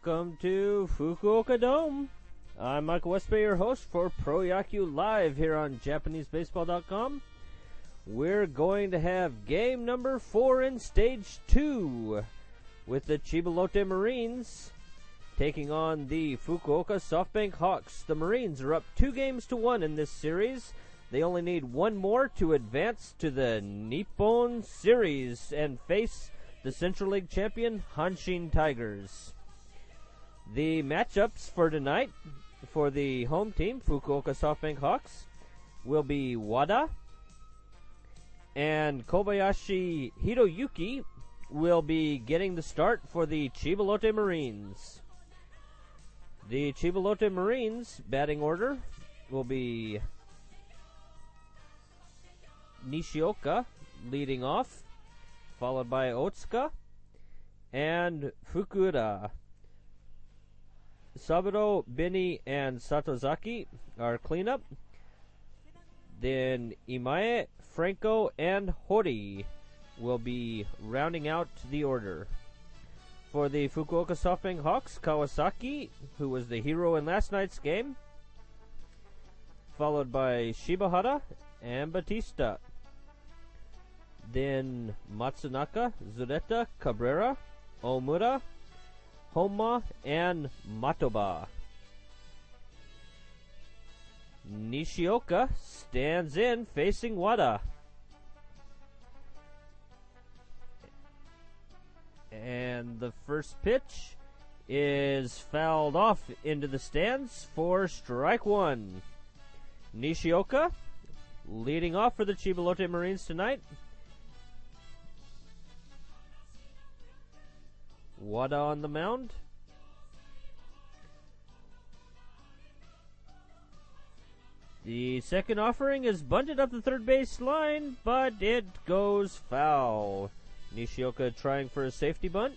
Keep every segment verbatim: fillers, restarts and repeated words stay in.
Welcome to Fukuoka Dome. I'm Michael Westbay, your host for Pro Yaku Live here on Japanese Baseball dot com. We're going to have game number four in stage two with the Chiba Lotte Marines taking on the Fukuoka SoftBank Hawks. The Marines are up two games to one in this series. They only need one more to advance to the Nippon Series and face the Central League champion Hanshin Tigers. The matchups for tonight for the home team, Fukuoka SoftBank Hawks, will be Wada and Kobayashi Hiroyuki will be getting the start for the Chiba Lotte Marines. The Chiba Lotte Marines batting order will be Nishioka leading off, followed by Otsuka and Fukuda. Saburo, Beni, and Satozaki are cleanup. Then Imae, Franco, and Hori will be rounding out the order. For the Fukuoka SoftBank Hawks, Kawasaki, who was the hero in last night's game, followed by Shibahara and Batista. Then Matsunaka, Zureta, Cabrera, Omura, Homa, and Matoba. Nishioka stands in facing Wada. And the first pitch is fouled off into the stands for strike one. Nishioka leading off for the Chiba Lotte Marines tonight. Wada on the mound. The second offering is bunted up the third base line, but it goes foul. Nishioka trying for a safety bunt.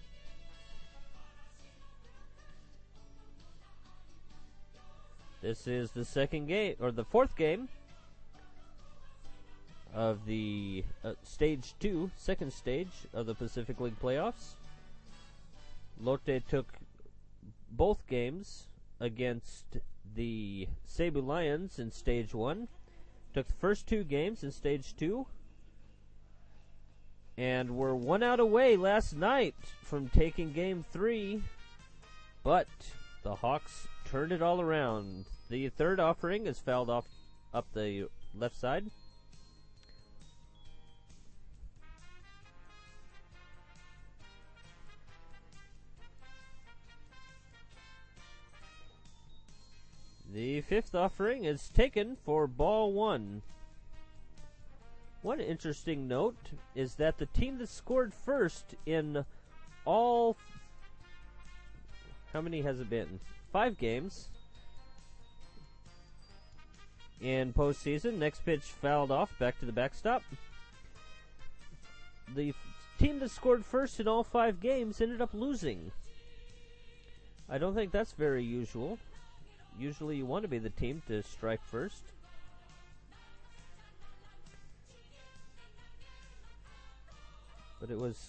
This is the second game, or the fourth game of the uh, stage two, second stage of the Pacific League playoffs. Lotte took both games against the Seibu Lions in stage one. Took the first two games in stage two. And were one out away last night from taking game three. But the Hawks turned it all around. The third offering is fouled off up the left side. The fifth offering is taken for ball one. One interesting note is that the team that scored first in all, how many has it been? Five games in postseason. Next pitch fouled off, back to the backstop. The team that scored first in all five games ended up losing. I don't think that's very usual. Usually you want to be the team to strike first. But it was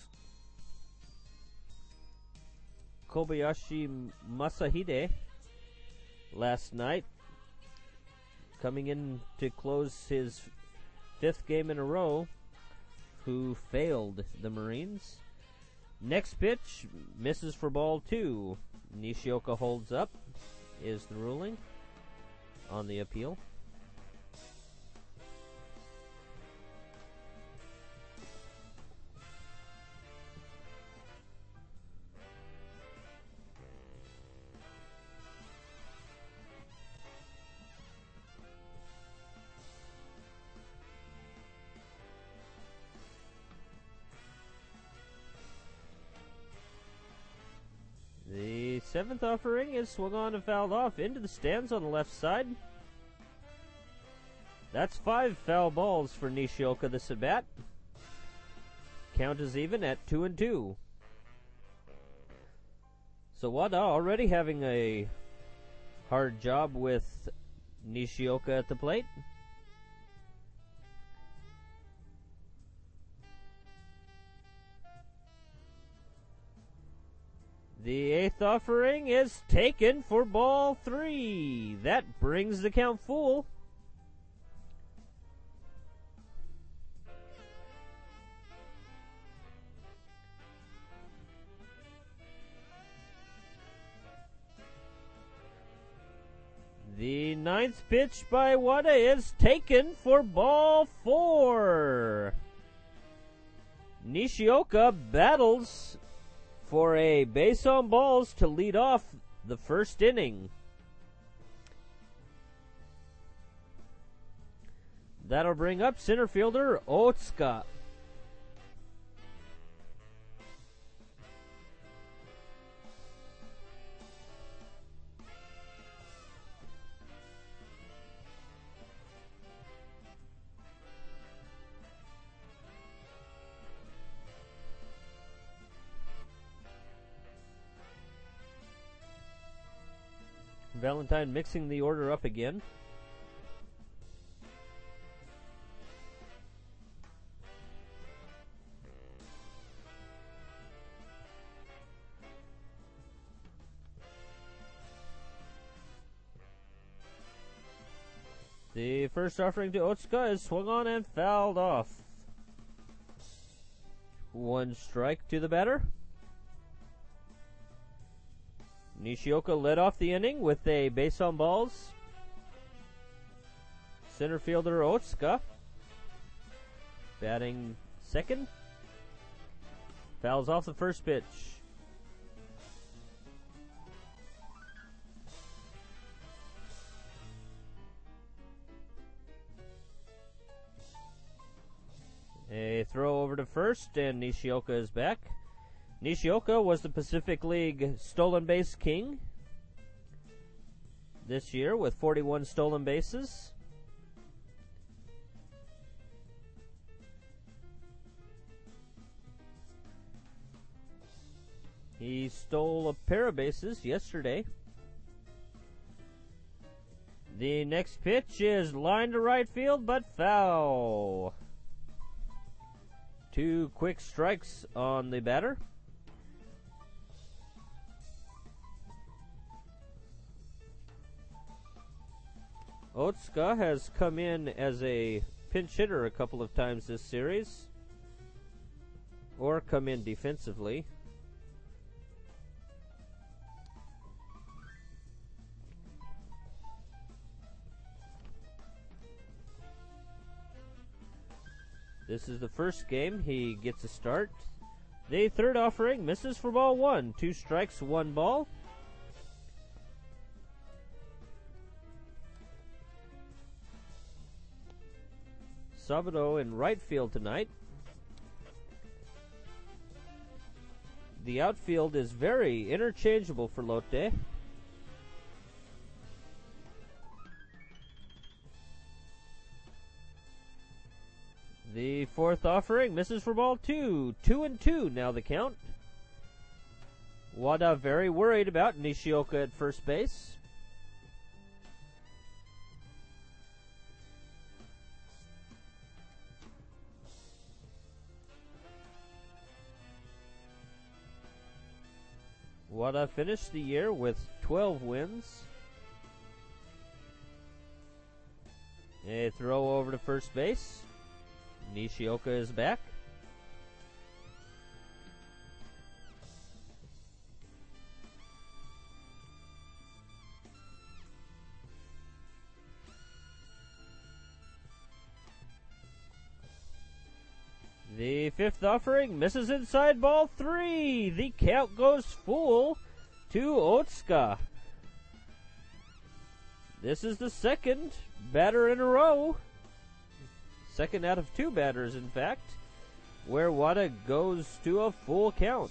Kobayashi Masahide last night, coming in to close his fifth game in a row, who failed the Marines. Next pitch misses for ball two. Nishioka holds up, is the ruling on the appeal. The seventh offering is swung on and fouled off into the stands on the left side. That's five foul balls for Nishioka this at bat. Count is even at two and two. So Wada already having a hard job with Nishioka at the plate. The eighth offering is taken for ball three. That brings the count full. The ninth pitch by Wada is taken for ball four. Nishioka battles for a base on balls to lead off the first inning. That'll bring up center fielder Otsuka. Valentine mixing the order up again. The first offering to Otsuka is swung on and fouled off. One strike to the batter. Nishioka led off the inning with a base on balls. Center fielder Otsuka batting second. Fouls off the first pitch. A throw over to first, and Nishioka is back. Nishioka was the Pacific League stolen base king this year with forty-one stolen bases. He stole a pair of bases yesterday. The next pitch is line to right field, but foul. Two quick strikes on the batter. Otsuka has come in as a pinch hitter a couple of times this series, or come in defensively. This is the first game he gets a start. The third offering misses for ball one. Two strikes, one ball. Sabado in right field tonight. The outfield is very interchangeable for Lotte. The fourth offering misses for ball two. Two and two now the count. Wada very worried about Nishioka at first base. Wada finished the year with twelve wins. A throw over to first base. Nishioka is back. The fifth offering misses inside ball three. The count goes full to Otsuka. This is the second batter in a row. Second out of two batters, in fact, where Wada goes to a full count.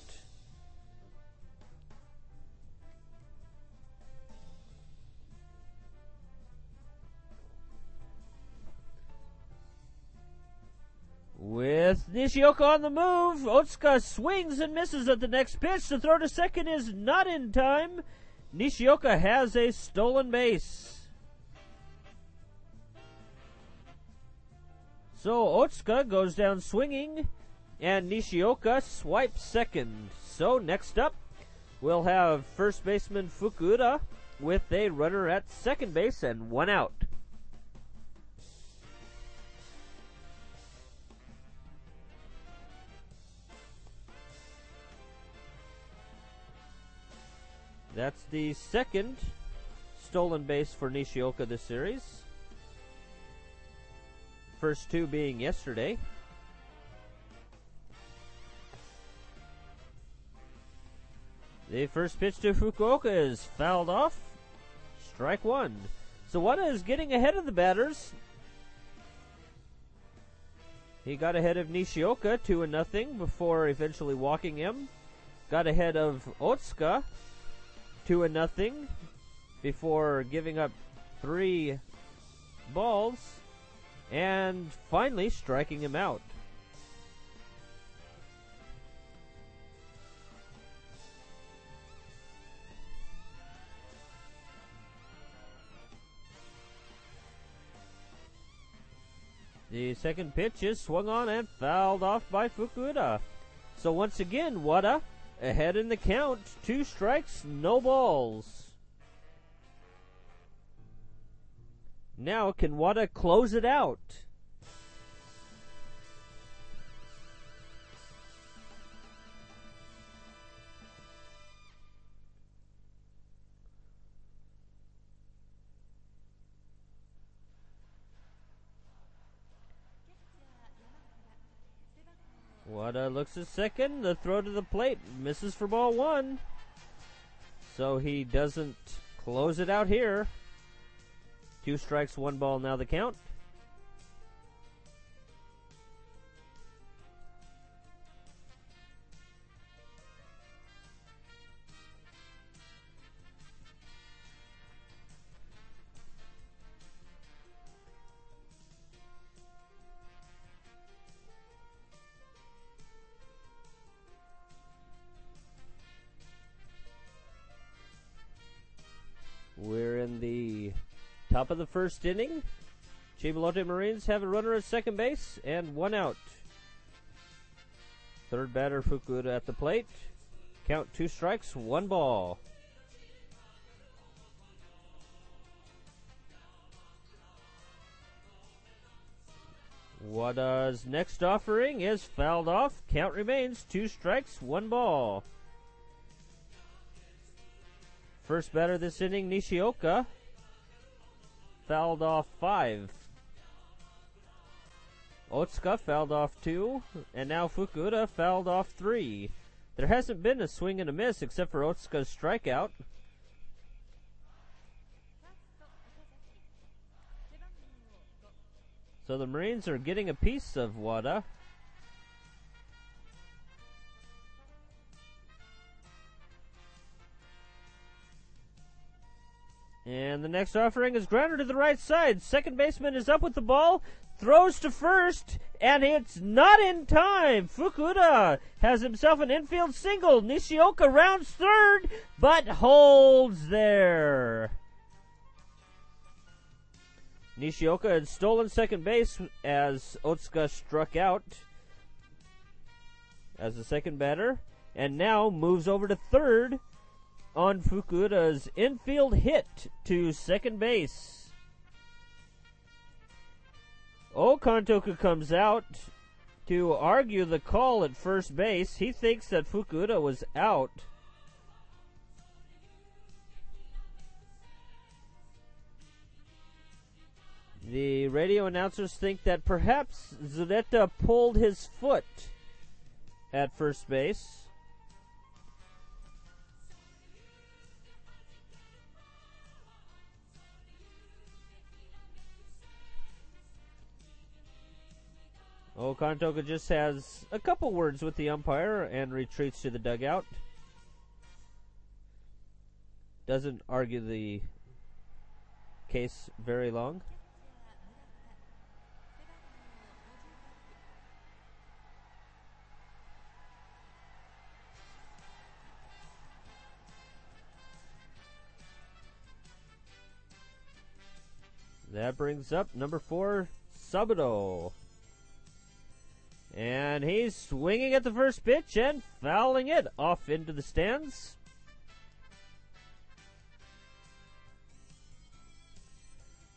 With Nishioka on the move, Otsuka swings and misses at the next pitch. The throw to second is not in time. Nishioka has a stolen base. So Otsuka goes down swinging, and Nishioka swipes second. So next up, we'll have first baseman Fukuda with a runner at second base and one out. That's the second stolen base for Nishioka this series. First two being yesterday. The first pitch to Fukuoka is fouled off. Strike one. So Wada is getting ahead of the batters. He got ahead of Nishioka two and nothing before eventually walking him. Got ahead of Otsuka two and nothing before giving up three balls and finally striking him out. The second pitch is swung on and fouled off by Fukuda. So once again, Wada ahead in the count. Two strikes, no balls. Now can Wada close it out? Wada looks at second. The throw to the plate misses for ball one. So he doesn't close it out here. Two strikes, one ball now the count. We're in the top of the first inning. Chibalote Marines have a runner at second base and one out. Third batter Fukuda at the plate. Count two strikes, one ball. Wada's next offering is fouled off. Count remains two strikes, one ball. First batter this inning, Nishioka, fouled off five. Otsuka fouled off two, and now Fukuda fouled off three. There hasn't been a swing and a miss except for Otsuka's strikeout. So the Marines are getting a piece of Wada. And the next offering is grounded to the right side. Second baseman is up with the ball, throws to first, and it's not in time. Fukuda has himself an infield single. Nishioka rounds third, but holds there. Nishioka had stolen second base as Otsuka struck out as the second batter, and now moves over to third on Fukuda's infield hit to second base. Okantoku comes out to argue the call at first base. He thinks that Fukuda was out. The radio announcers think that perhaps Zureta pulled his foot at first base. Okantoku just has a couple words with the umpire and retreats to the dugout. Doesn't argue the case very long. That brings up number four, Saburo. And he's swinging at the first pitch and fouling it off into the stands.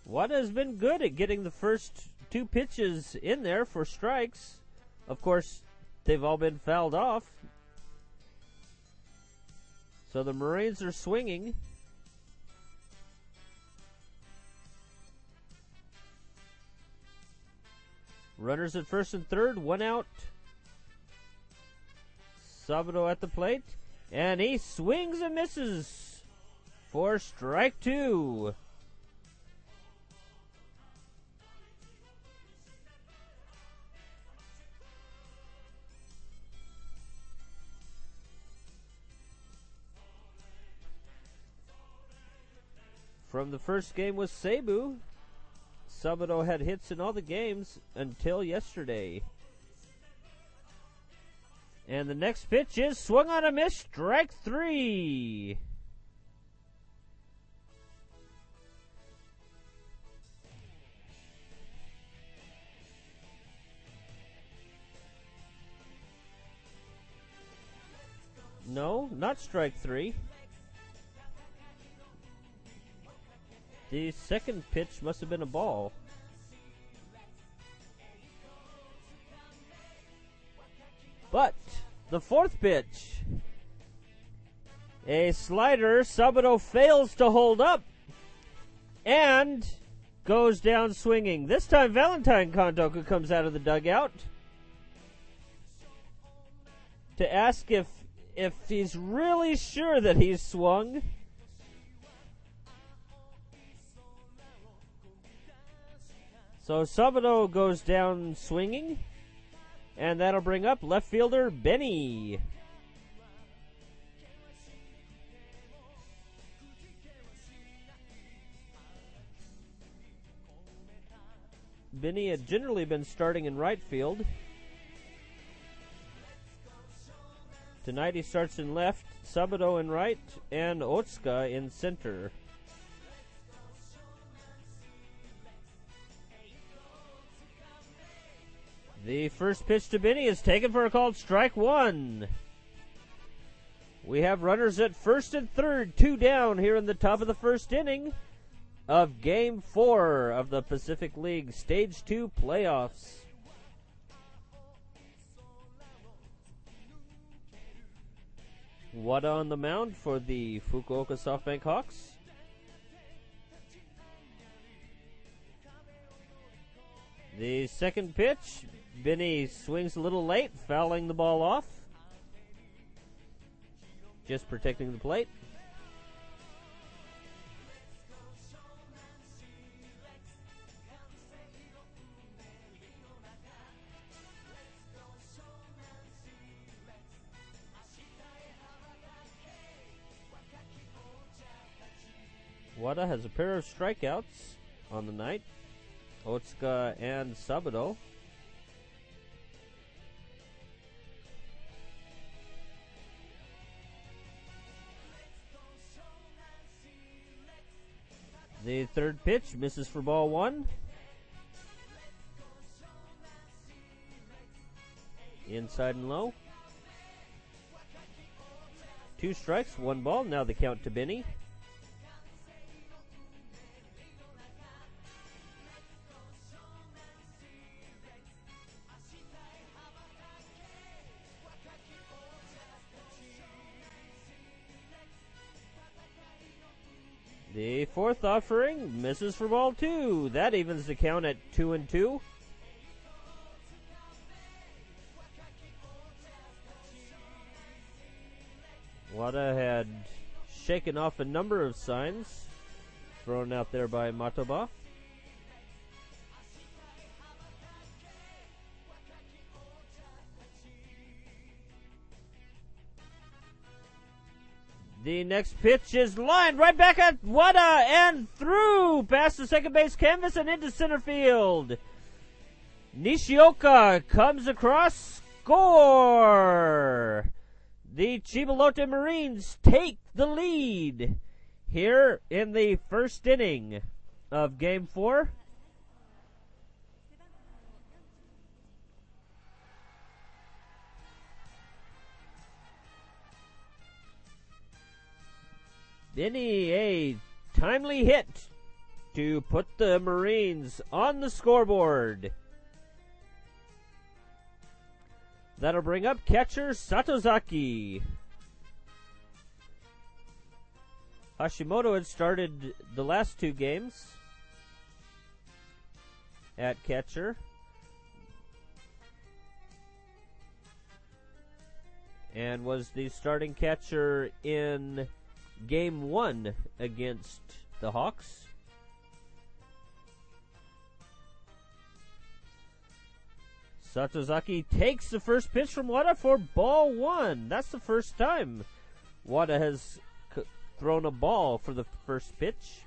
Wada has been good at getting the first two pitches in there for strikes. Of course, they've all been fouled off. So the Marines are swinging. Runners at first and third, one out. Sabado at the plate, and he swings and misses for strike two. From the first game with Cebu, Sabado had hits in all the games until yesterday. And the next pitch is swung on a miss, strike three. No, not strike three. The second pitch must have been a ball. But the fourth pitch, a slider, Sabado fails to hold up and goes down swinging. This time Valentine Kondoku comes out of the dugout to ask if if he's really sure that he's swung. So Sabado goes down swinging, and that'll bring up left fielder Benny. Benny had generally been starting in right field. Tonight he starts in left, Sabado in right, and Otsuka in center. The first pitch to Benny is taken for a called strike one. We have runners at first and third, two down here in the top of the first inning of Game four of the Pacific League Stage two playoffs. Wada on the mound for the Fukuoka SoftBank Hawks. The second pitch, Benny swings a little late, fouling the ball off. Just protecting the plate. Wada has a pair of strikeouts on the night. Otsuka and Sabado. The third pitch misses for ball one. Inside and low. Two strikes, one ball. Now the count to Benny. The fourth offering misses for ball two. That evens the count at two and two. Wada had shaken off a number of signs thrown out there by Matoba. The next pitch is lined right back at Wada and through past the second base canvas and into center field. Nishioka comes across, score! The Chibalote Marines take the lead here in the first inning of Game four. Benny, a timely hit to put the Marines on the scoreboard. That'll bring up catcher Satozaki. Hashimoto had started the last two games at catcher. And was the starting catcher in game one against the Hawks. Satozaki takes the first pitch from Wada for ball one. That's the first time Wada has c- thrown a ball for the first pitch.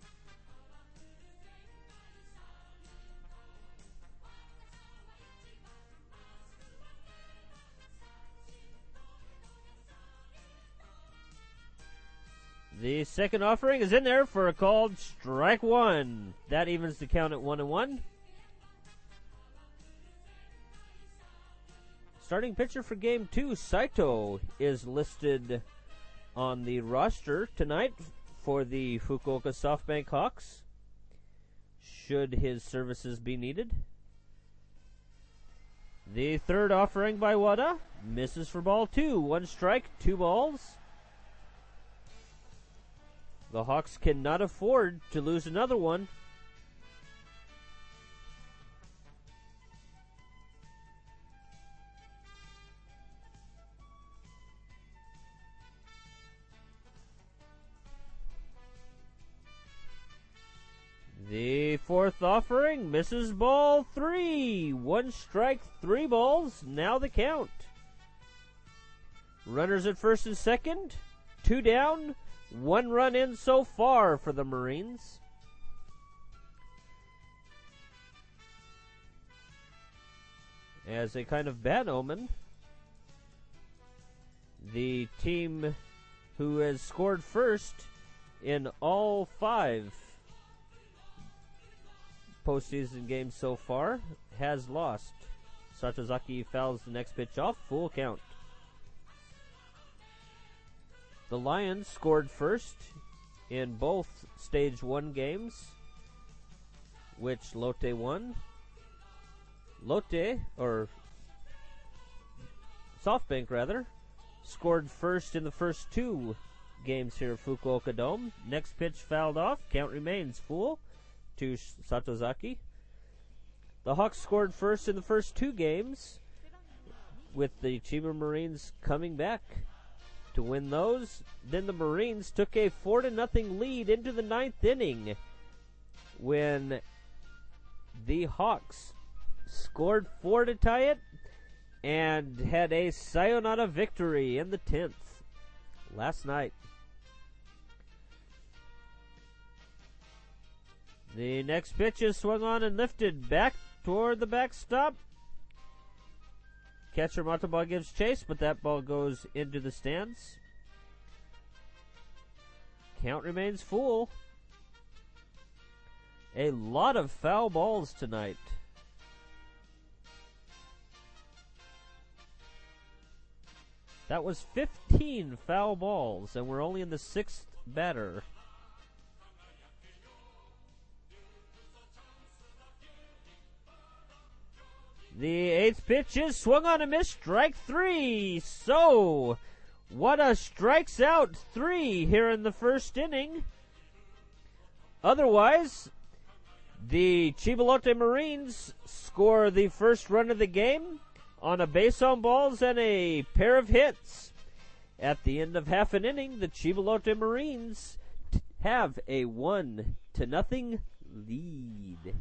The second offering is in there for a called strike one. That evens the count at one and one. Starting pitcher for game two, Saito, is listed on the roster tonight for the Fukuoka SoftBank Hawks, should his services be needed. The third offering by Wada misses for ball two. One strike, two balls. The Hawks cannot afford to lose another one. The fourth offering misses ball three. One strike, three balls. Now the count. Runners at first and second. Two down. One run in so far for the Marines. As a kind of bad omen, the team who has scored first in all five postseason games so far has lost. Satozaki fouls the next pitch off, full count. The Lions scored first in both stage one games, which Lotte won. Lotte, or SoftBank rather, scored first in the first two games here at Fukuoka Dome. Next pitch fouled off, count remains full to Satozaki. The Hawks scored first in the first two games, with the Chiba Marines coming back to win those. Then the Marines took a four to nothing lead into the ninth inning when the Hawks scored four to tie it and had a sayonara victory in the tenth last night. The next pitch is swung on and lifted back toward the backstop. Catcher Mataba gives chase, but that ball goes into the stands. Count remains full. A lot of foul balls tonight. That was fifteen foul balls, and we're only in the sixth batter. The eighth pitch is swung on and missed, strike three. So, Wada strikes out three here in the first inning. Otherwise, the Chiba Lotte Marines score the first run of the game on a base on balls and a pair of hits. At the end of half an inning, the Chiba Lotte Marines t- have a one to nothing lead.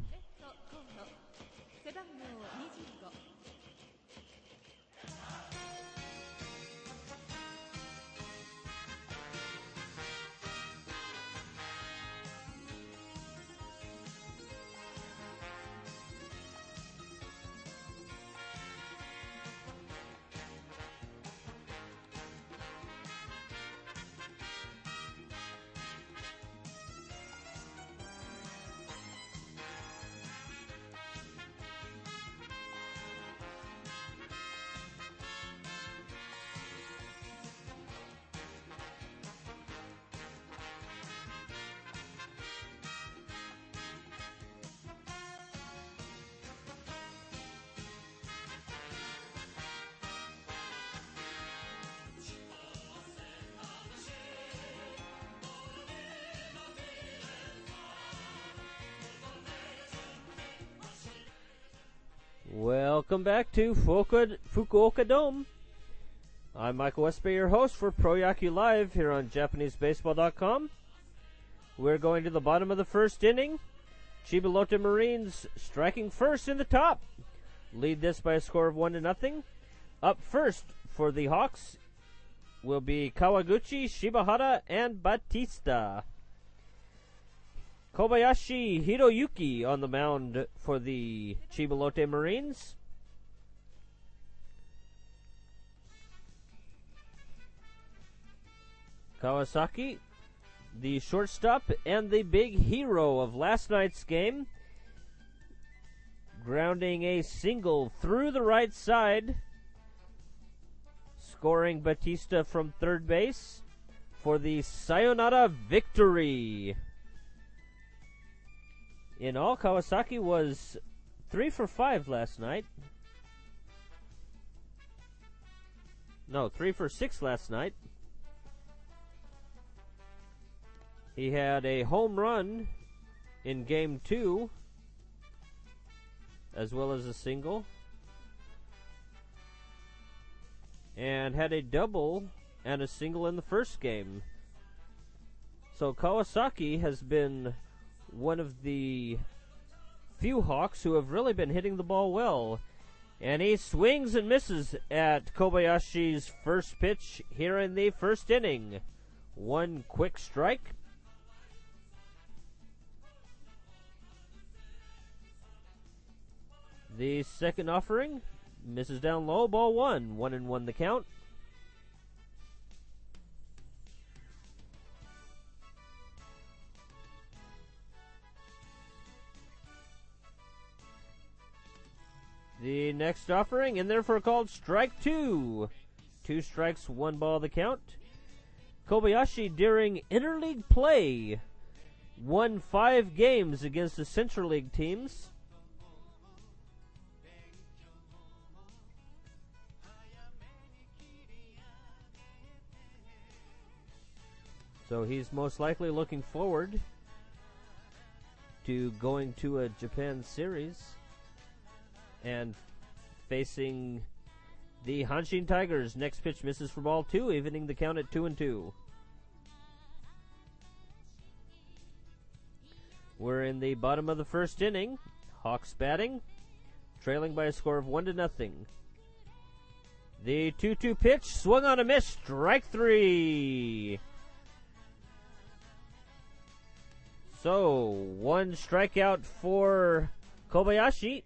Welcome back to Fukuoka, Fukuoka Dome. I'm Michael Westby, your host for Pro Yaku Live here on Japanese Baseball dot com. We're going to the bottom of the first inning. Chiba Lotte Marines striking first in the top. Lead this by a score of one to nothing. Up first for the Hawks will be Kawaguchi, Shibahara, and Batista. Kobayashi Hiroyuki on the mound for the Chiba Lotte Marines. Kawasaki, the shortstop and the big hero of last night's game, grounding a single through the right side, scoring Batista from third base for the sayonara victory. In all, Kawasaki was three for five last night. No, three for six last night. He had a home run in game two, as well as a single, and had a double and a single in the first game. So Kawasaki has been one of the few Hawks who have really been hitting the ball well. And he swings and misses at Kobayashi's first pitch here in the first inning. One quick strike. The second offering misses down low, ball one. One and one the count. The next offering in there for a called strike two. Two strikes, one ball the count. Kobayashi during interleague play won five games against the Central League teams. So he's most likely looking forward to going to a Japan series and facing the Hanshin Tigers. Next pitch misses for ball two, evening the count at two and two. We're in the bottom of the first inning. Hawks batting, trailing by a score of one to nothing. The two two pitch, swung on a miss, strike three. So, one strikeout for Kobayashi.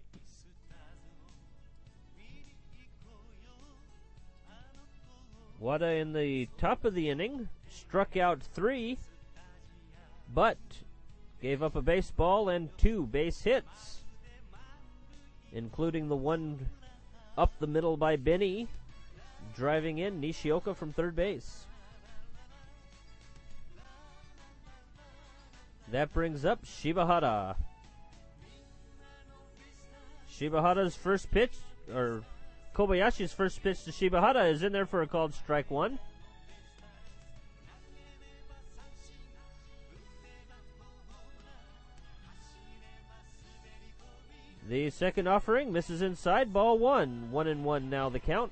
Wada in the top of the inning struck out three, but gave up a baseball and two base hits, including the one up the middle by Benny, driving in Nishioka from third base. That brings up Shibahara. Shibahara's first pitch, or Kobayashi's first pitch to Shibahara is in there for a called strike one. The second offering misses inside, ball one. One and one now the count.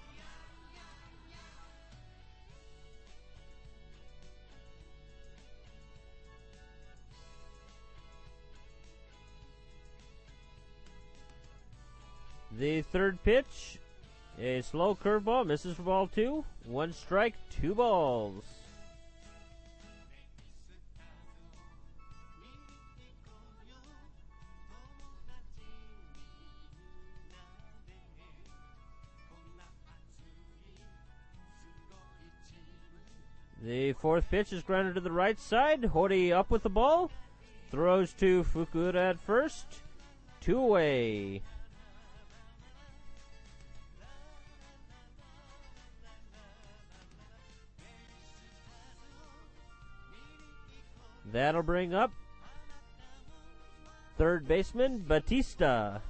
The third pitch, a slow curveball, misses for ball two. One strike, two balls. The fourth pitch is grounded to the right side. Hori up with the ball. Throws to Fukuda at first. Two away. That'll bring up third baseman Batista.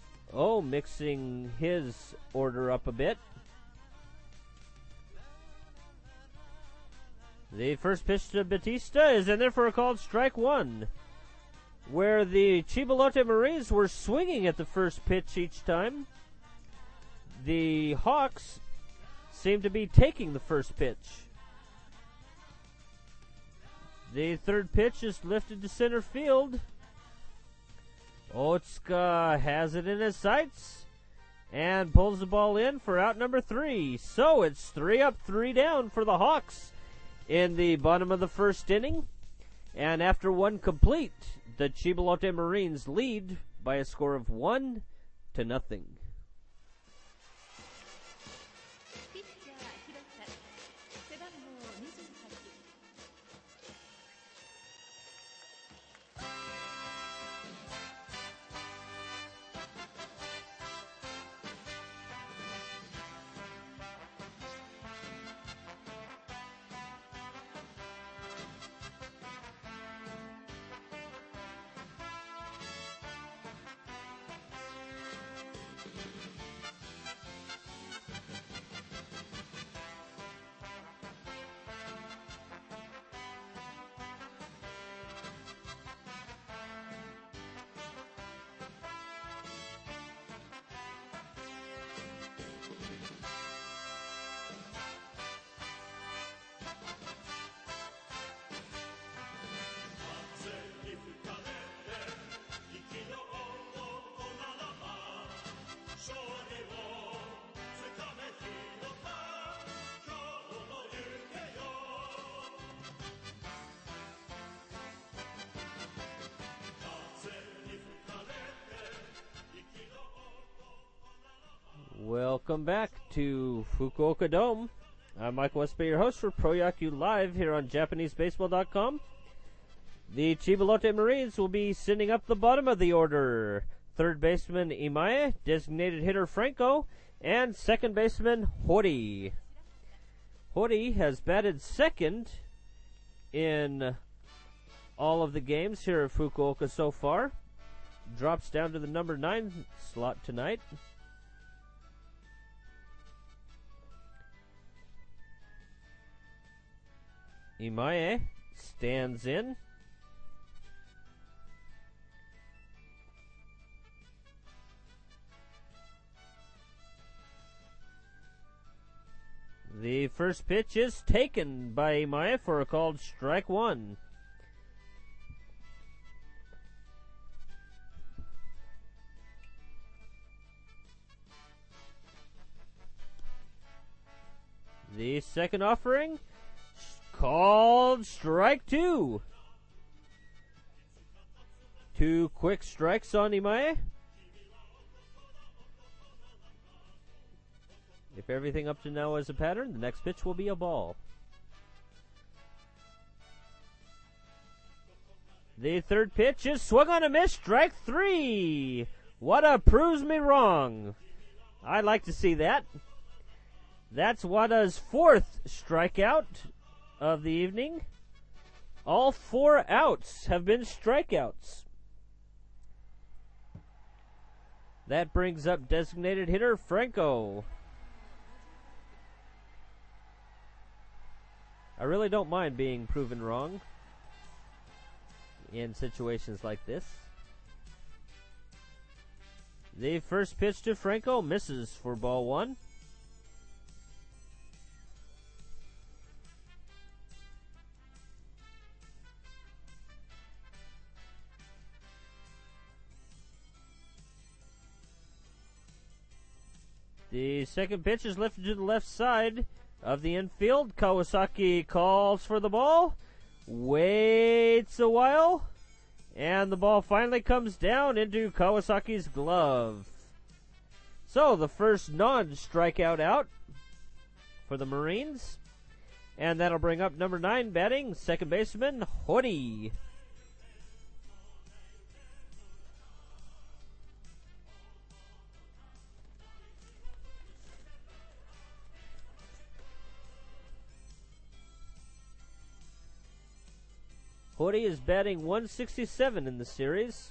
Oh, mixing his order up a bit. The first pitch to Batista is in there for a called strike one, where the Chibolote Marines were swinging at the first pitch each time. The Hawks seem to be taking the first pitch. The third pitch is lifted to center field. Otsuka has it in his sights and pulls the ball in for out number three. So it's three up, three down for the Hawks in the bottom of the first inning. And after one complete, the Chibolote Marines lead by a score of one to nothing. Welcome back to Fukuoka Dome. I'm Mike Westby, your host for Pro Yaku Live here on Japanese Baseball dot com. The Chibolote Marines will be sending up the bottom of the order. Third baseman Imae, designated hitter Franco, and second baseman Hori. Hori has batted second in all of the games here at Fukuoka so far. Drops down to the number nine slot tonight. Imae stands in. The first pitch is taken by Imae for a called strike one. The second offering, called strike two. Two quick strikes on Imae. If everything up to now is a pattern, the next pitch will be a ball. The third pitch is swung on a miss, strike three. Wada proves me wrong. I'd like to see that. That's Wada's fourth strikeout of the evening. All four outs have been strikeouts. That brings up designated hitter Franco. I really don't mind being proven wrong in situations like this. The first pitch to Franco misses for ball one. The second pitch is lifted to the left side of the infield. Kawasaki calls for the ball, waits a while, and the ball finally comes down into Kawasaki's glove. So the first non-strikeout out for the Marines, and that'll bring up number nine batting, second baseman Hori. Hori is batting one sixty-seven in the series.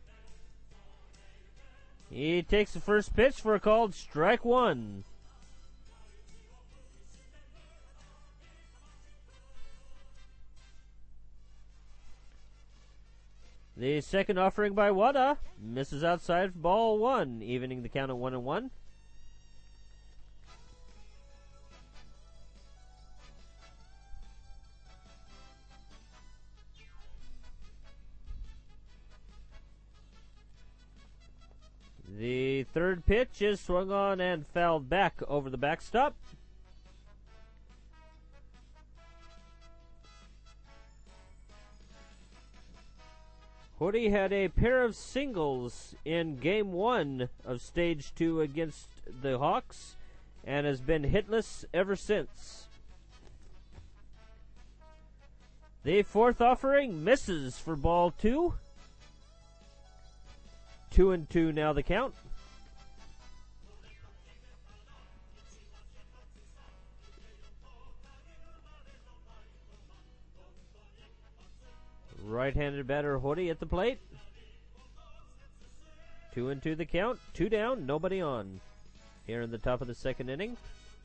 He takes the first pitch for a called strike one. The second offering by Wada misses outside ball one, evening the count at one and one. The third pitch is swung on and fouled back over the backstop. Hody had a pair of singles in game one of stage two against the Hawks and has been hitless ever since. The fourth offering misses for ball two. Two and two now the count. Right-handed batter Hody at the plate. Two and two the count. Two down, nobody on. Here in the top of the second inning.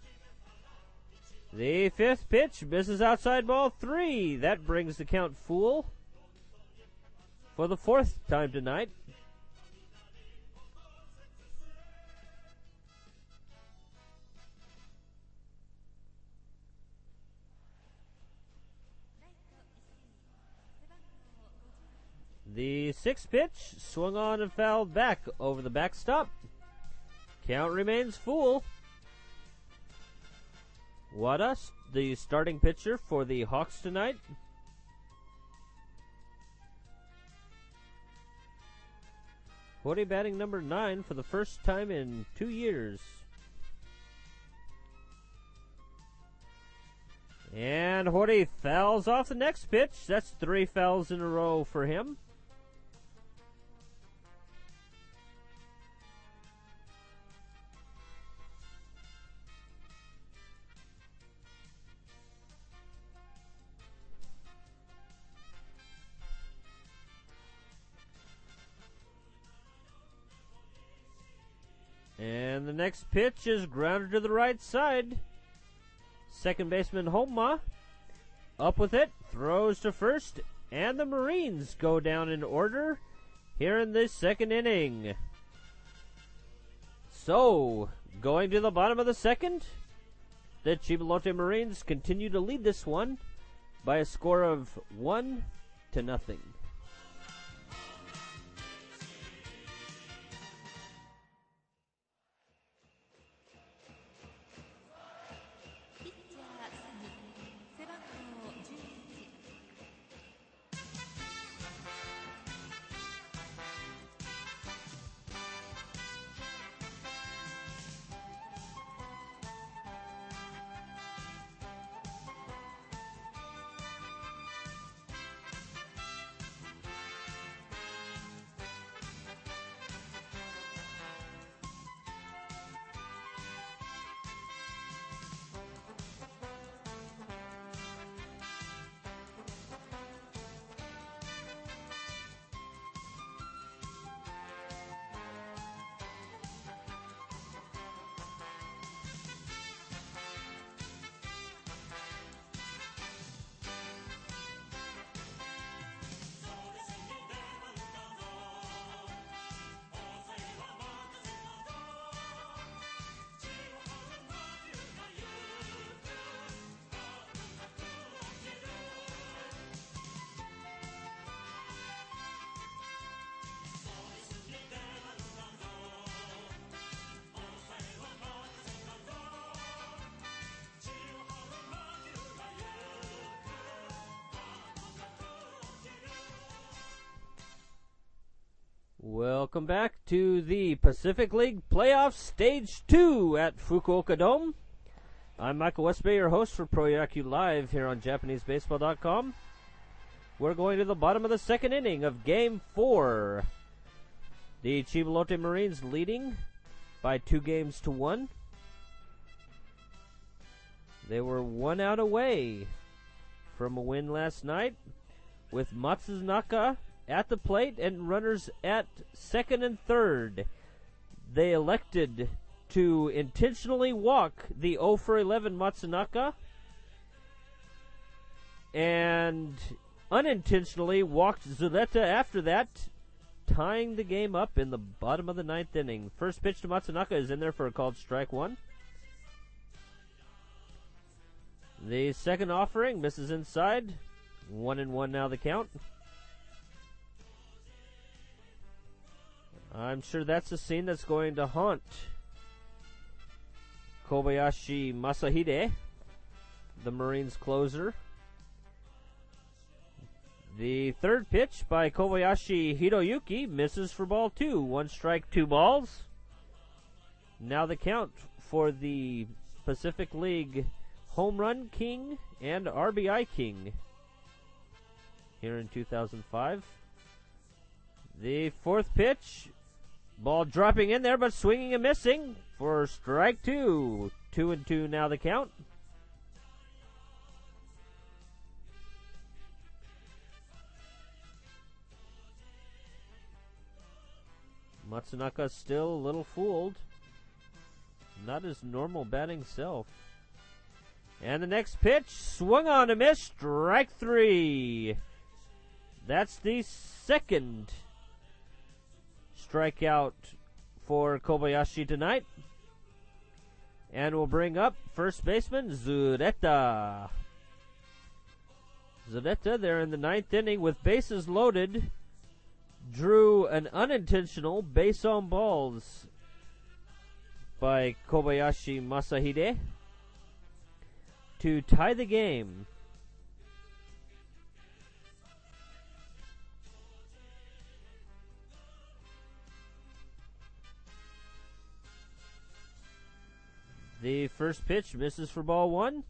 The fifth pitch misses outside ball three. That brings the count full for the fourth time tonight. The sixth pitch swung on and fouled back over the backstop. Count remains full. Wada, the starting pitcher for the Hawks tonight. Hody batting number nine for the first time in two years. And Hody fouls off the next pitch. That's three fouls in a row for him. And the next pitch is grounded to the right side. Second baseman Homa up with it, throws to first, and the Marines go down in order here in this second inning. So, going to the bottom of the second, the Chivalote Marines continue to lead this one by a score of one to nothing. Welcome back to the Pacific League Playoff Stage two at Fukuoka Dome. I'm Michael Westby, your host for Pro Yaku Live here on Japanese Baseball dot com. We're going to the bottom of the second inning of Game four. The Chivalote Marines leading by two games to one. They were one out away from a win last night with Matsunaka at the plate and runners at second and third. They elected to intentionally walk the oh for eleven Matsunaka, and unintentionally walked Zuleta after that, tying the game up in the bottom of the ninth inning. First pitch to Matsunaka is in there for a called strike one. The second offering misses inside. One and one now the count. I'm sure that's a scene that's going to haunt Kobayashi Masahide, the Marines closer. The third pitch by Kobayashi Hiroyuki misses for ball two. One strike, two balls. Now the count for the Pacific League Home Run King and R B I King here in two thousand five. The fourth pitch, ball dropping in there but swinging and missing for strike two. Two and two now the count. Matsunaka still a little fooled. Not his normal batting self. And the next pitch, swung on a miss, strike three. That's the second strikeout for Kobayashi tonight. And we'll bring up first baseman Zureta. Zureta there in the ninth inning with bases loaded drew an unintentional base on balls by Kobayashi Masahide to tie the game. The first pitch misses for ball one.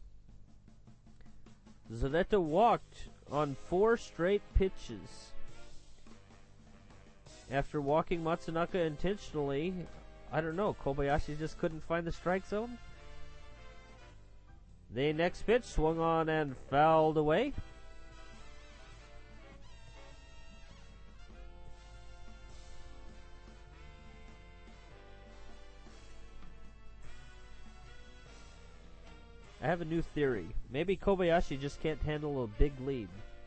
Zureta walked on four straight pitches. After walking Matsunaka intentionally, I don't know, Kobayashi just couldn't find the strike zone. The next pitch swung on and fouled away. I have a new theory. Maybe Kobayashi just can't handle a big lead.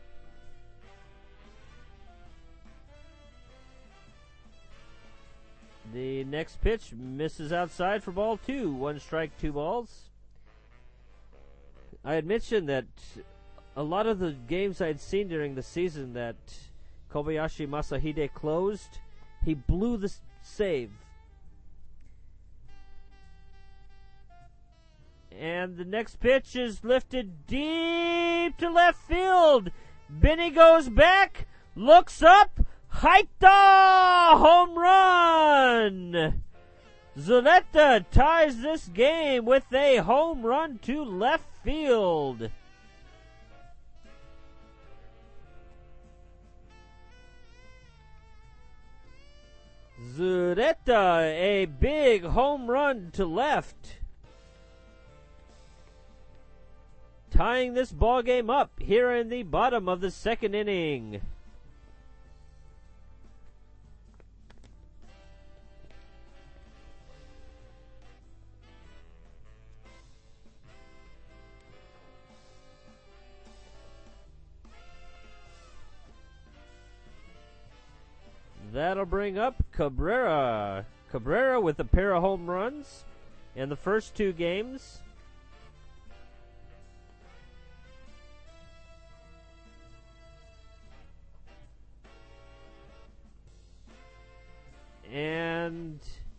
The next pitch misses outside for ball two. One strike, two balls. I had mentioned that a lot of the games I'd seen during the season that Kobayashi Masahide closed, he blew the save. And the next pitch is lifted deep to left field. Benny goes back, looks up, Haita! Home run! Zureta ties this game with a home run to left field. Zureta, a big home run to left. Tying this ball game up here in the bottom of the second inning. That'll bring up Cabrera. Cabrera with a pair of home runs in the first two games. And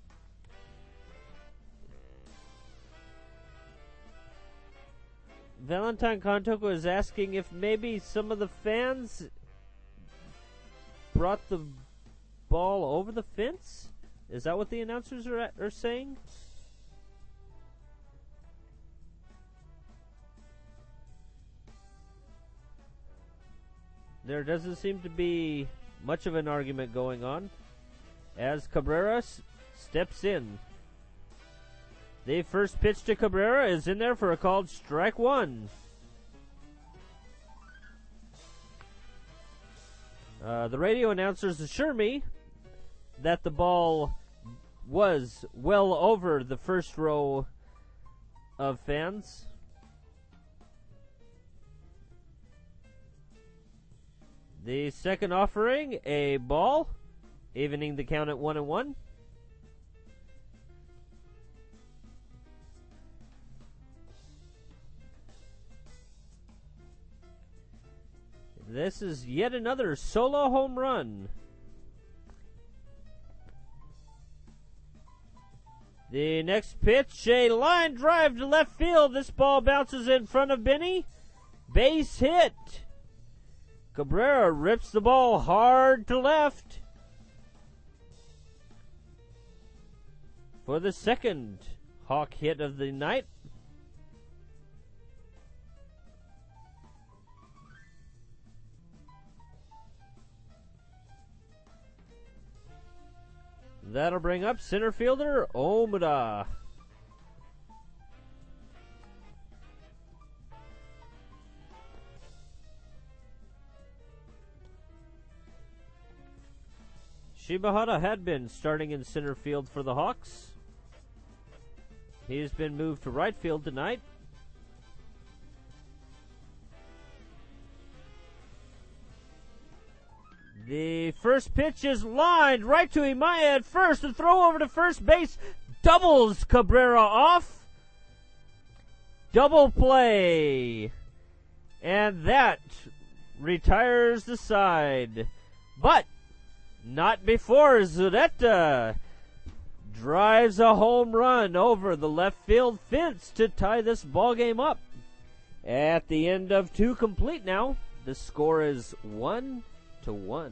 Valentine Kontoko is asking if maybe some of the fans brought the ball over the fence? Is that what the announcers are, are saying? There doesn't seem to be much of an argument going on as Cabrera s- steps in. The first pitch to Cabrera is in there for a called strike one. Uh, the radio announcers assure me that the ball was well over the first row of fans. The second offering, a ball, evening the count at one and one. This is yet another solo home run. The next pitch, a line drive to left field. This ball bounces in front of Benny. Base hit. Cabrera rips the ball hard to left for the second Hawk hit of the night. That'll bring up center fielder Omura. Shibahara had been starting in center field for the Hawks. He's been moved to right field tonight. The first pitch is lined right to Imaya at first. The throw over to first base doubles Cabrera off. Double play. And that retires the side. But not before Zureta drives a home run over the left field fence to tie this ball game up. At the end of two complete now, the score is one to one.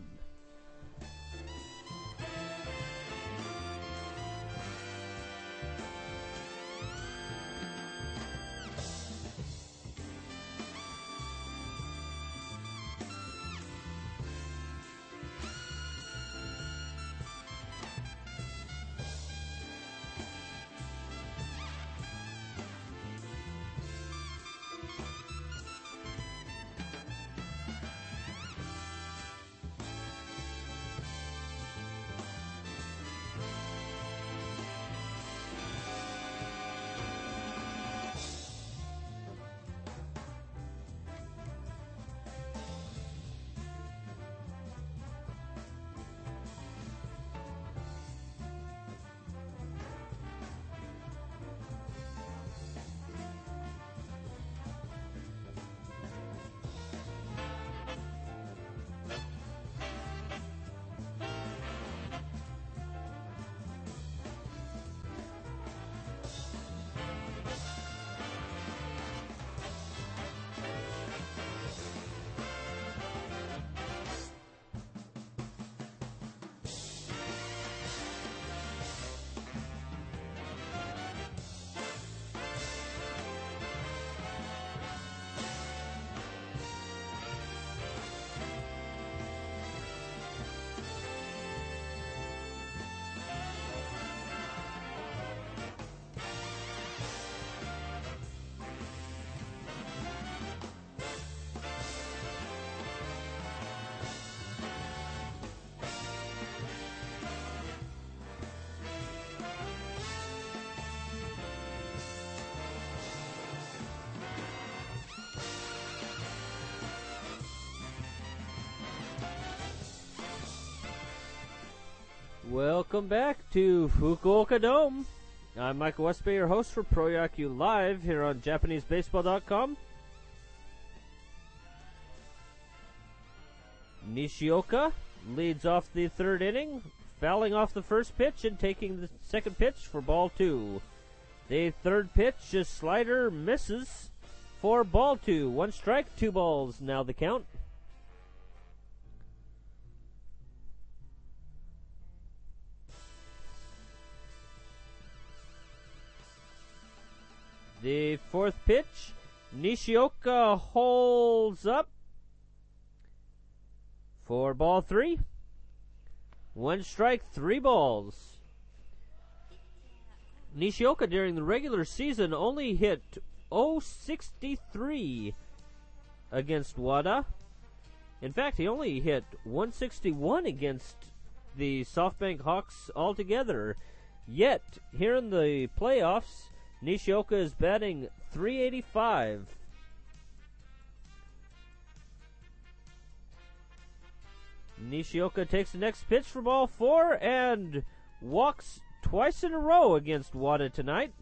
Welcome back to Fukuoka Dome. I'm Michael Westby, your host for Pro Yaku Live here on Japanese Baseball dot com. Nishioka leads off the third inning, fouling off the first pitch and taking the second pitch for ball two. The third pitch, a slider, misses for ball two. One strike, two balls, now the count. The fourth pitch, Nishioka holds up for ball three. One strike, three balls. Nishioka during the regular season only hit oh sixty-three against Wada. In fact, he only hit one sixty-one against the SoftBank Hawks altogether. Yet, here in the playoffs, Nishioka is batting three eighty-five. Nishioka takes the next pitch for ball four and walks twice in a row against Wada tonight.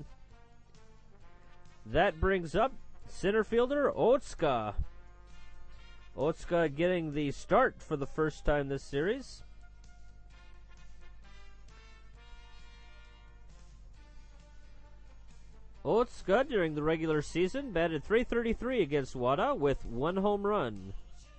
That brings up center fielder Otsuka. Otsuka getting the start for the first time this series. Otsuka during the regular season batted three thirty-three against Wada with one home run.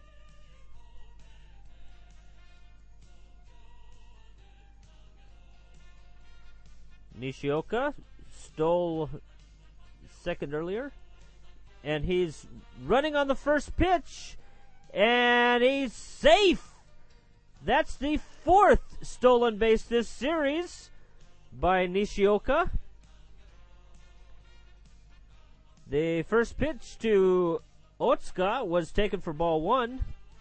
Nishioka stole second earlier, and he's running on the first pitch, and he's safe. That's the fourth stolen base this series by Nishioka. The first pitch to Otsuka was taken for ball one.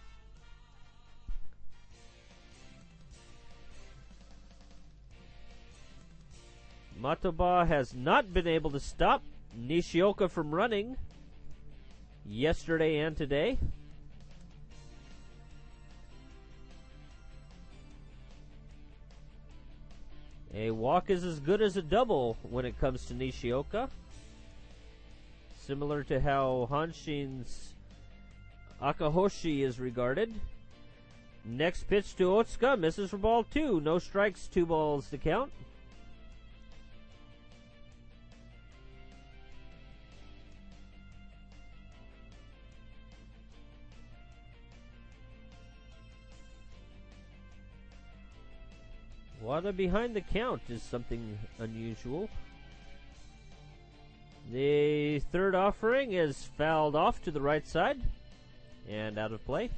Matoba has not been able to stop Nishioka from running yesterday and today. A walk is as good as a double when it comes to Nishioka. Similar to how Hanshin's Akahoshi is regarded. Next pitch to Otsuka, misses for ball two. No strikes, two balls to count. Wada behind the count is something unusual. The third offering is fouled off to the right side and out of play.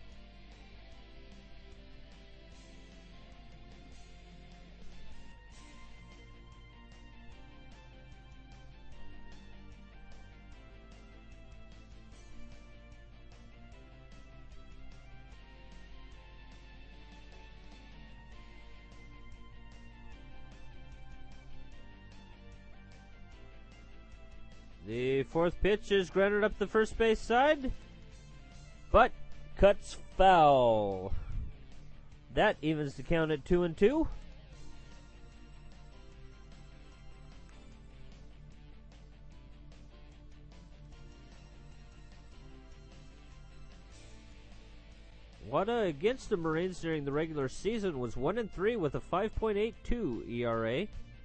The fourth pitch is grounded up the first base side, but cuts foul. That evens the count at two and two. Wada against the Marines during the regular season was one and three with a five point eight two E R A.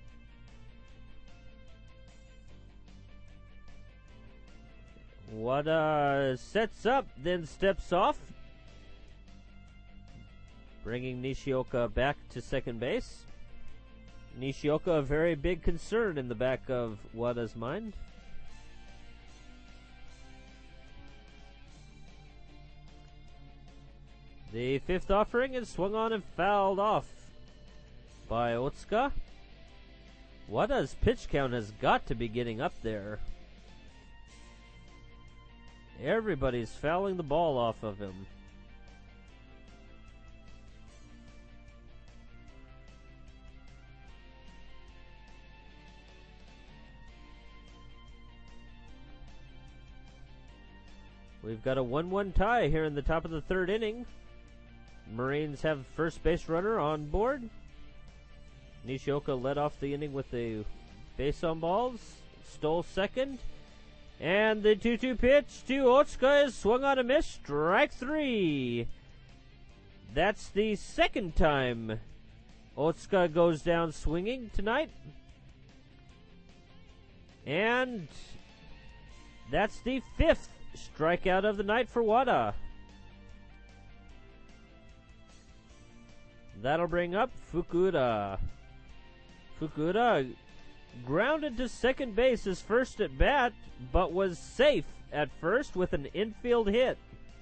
Wada sets up, then steps off, bringing Nishioka back to second base. Nishioka, a very big concern in the back of Wada's mind. The fifth offering is swung on and fouled off by Otsuka. Wada's pitch count has got to be getting up there. Everybody's fouling the ball off of him. We've got a one one tie here in the top of the third inning. Marines have first base runner on board. Nishioka led off the inning with a base on balls, stole second. And the two two pitch to Otsuka is swung on a miss, strike three. That's the second time Otsuka goes down swinging tonight. And that's the fifth strikeout of the night for Wada. That'll bring up Fukuda. Fukuda grounded to second base his first at bat, but was safe at first with an infield hit.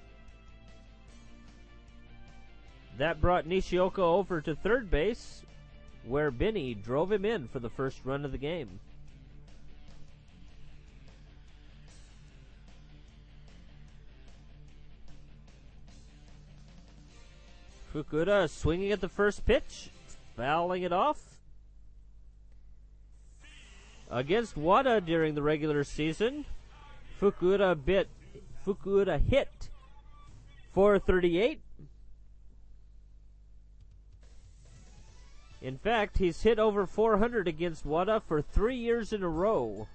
That brought Nishioka over to third base, where Benny drove him in for the first run of the game. Fukuda swinging at the first pitch, fouling it off. Against Wada during the regular season, Fukuda bit Fukuda hit four thirty-eight. In fact, he's hit over four hundred against Wada for three years in a row.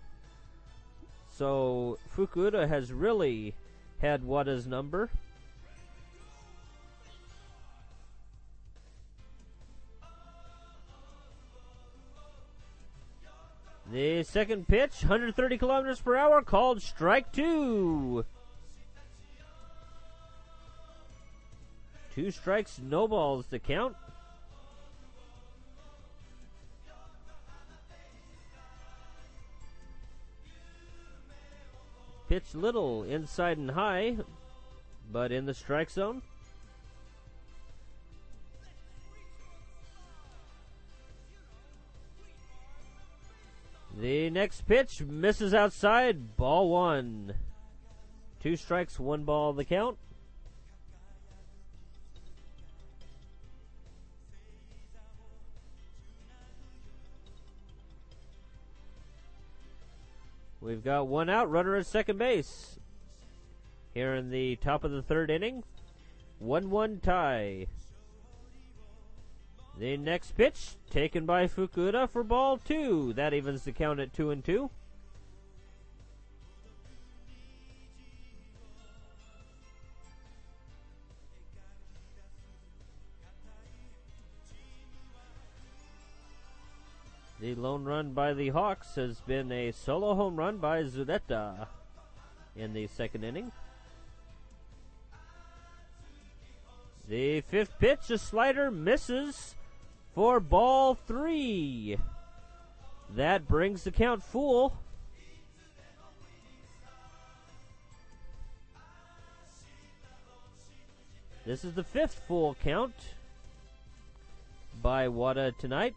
So Fukuda has really had Wada's number. The second pitch, one hundred thirty kilometers per hour, called strike two. Two strikes, no balls to count. Pitch little inside and high, but in the strike zone. The next pitch misses outside, ball one. Two strikes, one ball the count. We've got one out, runner at second base. Here in the top of the third inning, one one tie. The next pitch, taken by Fukuda for ball two. That evens the count at two and two. The lone run by the Hawks has been a solo home run by Zureta in the second inning. The fifth pitch, a slider, misses for ball three. That brings the count full. This is the fifth full count by Wada tonight.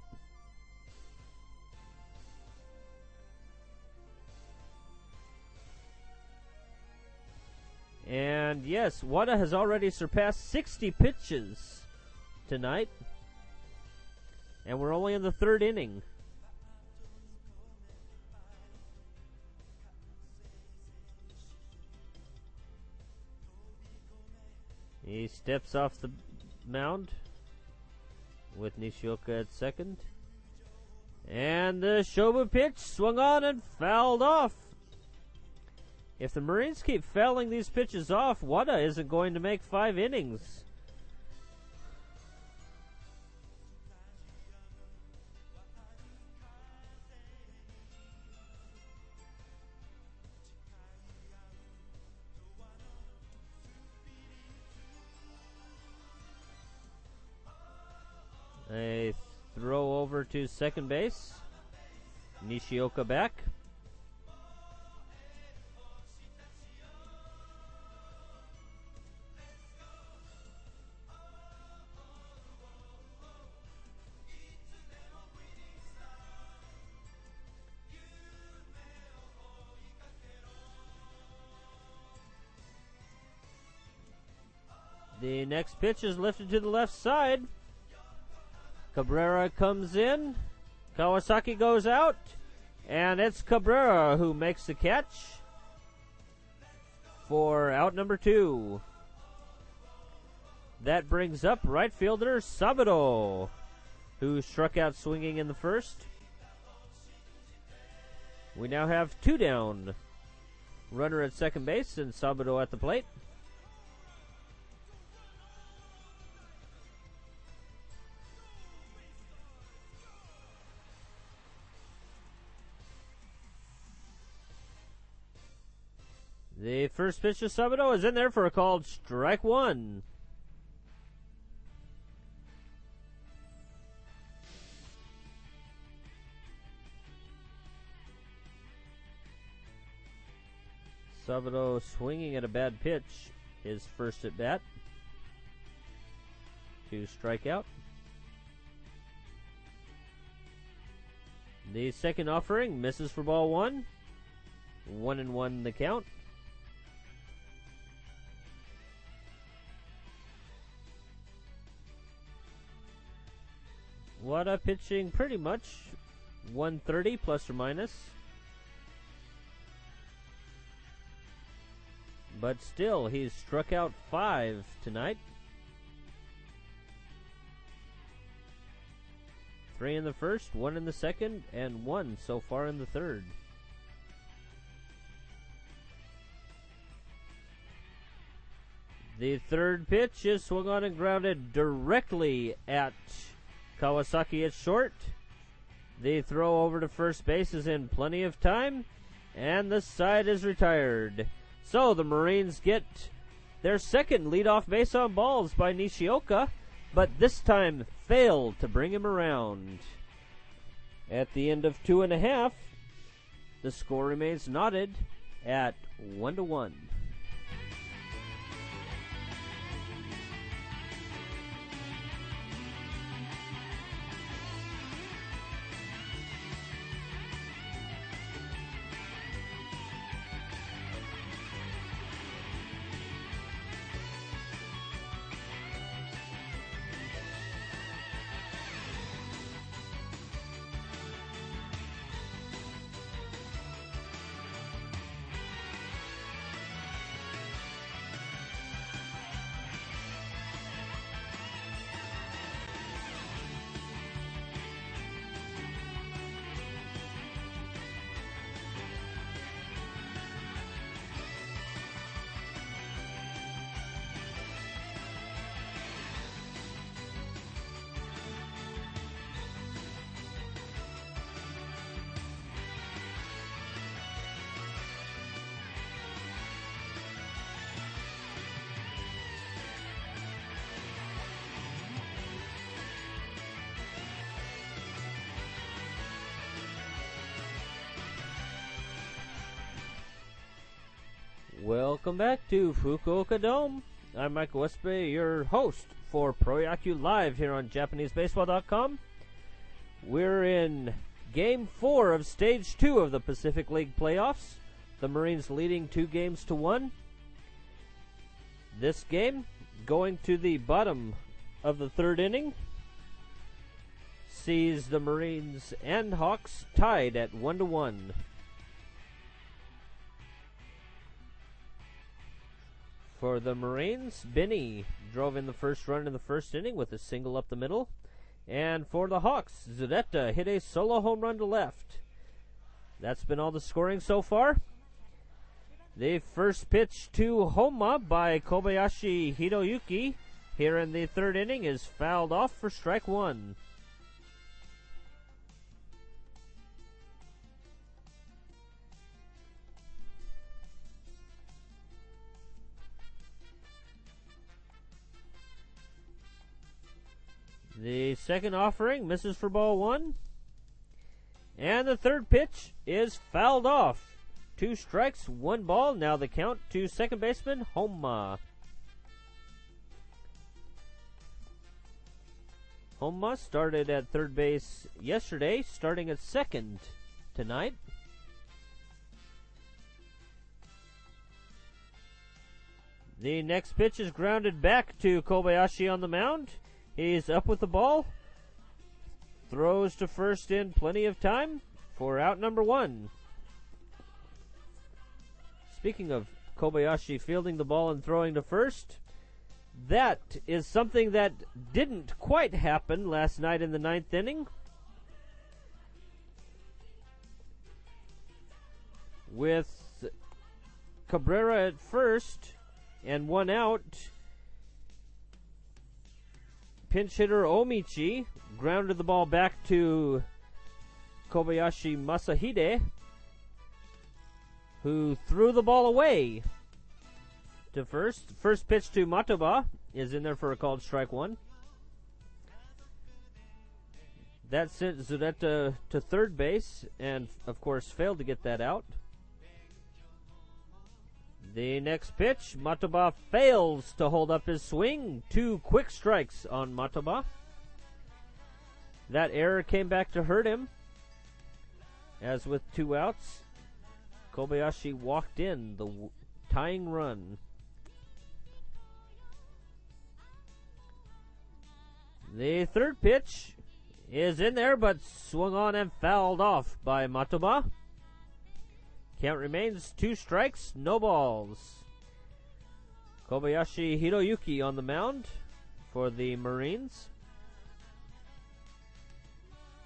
And yes, Wada has already surpassed sixty pitches tonight. And we're only in the third inning. He steps off the mound with Nishioka at second. And the Shobu pitch swung on and fouled off. If the Marines keep fouling these pitches off, Wada isn't going to make five innings. A throw over to second base. Nishioka back. The next pitch is lifted to the left side. Cabrera comes in. Kawasaki goes out. And it's Cabrera who makes the catch for out number two. That brings up right fielder Saburo, who struck out swinging in the first. We now have two down. Runner at second base and Saburo at the plate. The first pitch to Saburo is in there for a called strike one. Saburo swinging at a bad pitch, his first at bat. To strike out. The second offering misses for ball one. One and one the count. Wada pitching pretty much one thirty plus or minus. But still, he's struck out five tonight. Three in the first, one in the second, and one so far in the third. The third pitch is swung on and grounded directly at Kawasaki at short. The throw over to first base is in plenty of time, and the side is retired. So the Marines get their second leadoff base on balls by Nishioka, but this time failed to bring him around. At the end of two and a half, the score remains knotted at one to one. Welcome back to Fukuoka Dome. I'm Michael Westby, your host for Pro Yaku Live here on Japanese Baseball dot com. We're in Game four of Stage two of the Pacific League playoffs. The Marines leading two games to one. This game going to the bottom of the third inning sees the Marines and Hawks tied at one to one. For the Marines, Benny drove in the first run in the first inning with a single up the middle. And for the Hawks, Zureta hit a solo home run to left. That's been all the scoring so far. The first pitch to Homa by Kobayashi Hiroyuki here in the third inning is fouled off for strike one. The second offering misses for ball one. And the third pitch is fouled off. Two strikes, one ball. Now the count to second baseman Homa. Homa started at third base yesterday, starting at second tonight. The next pitch is grounded back to Kobayashi on the mound. He's up with the ball. Throws to first in plenty of time for out number one. Speaking of Kobayashi fielding the ball and throwing to first, that is something that didn't quite happen last night in the ninth inning. With Cabrera at first and one out, pinch hitter Omichi grounded the ball back to Kobayashi Masahide, who threw the ball away to first. First pitch to Matoba is in there for a called strike one. That sent Zureta to third base and, of course, failed to get that out. The next pitch, Matoba fails to hold up his swing. Two quick strikes on Matoba. That error came back to hurt him. As with two outs, Kobayashi walked in the w- tying run. The third pitch is in there, but swung on and fouled off by Matoba. Count remains two strikes, no balls. Kobayashi Hiroyuki on the mound for the Marines.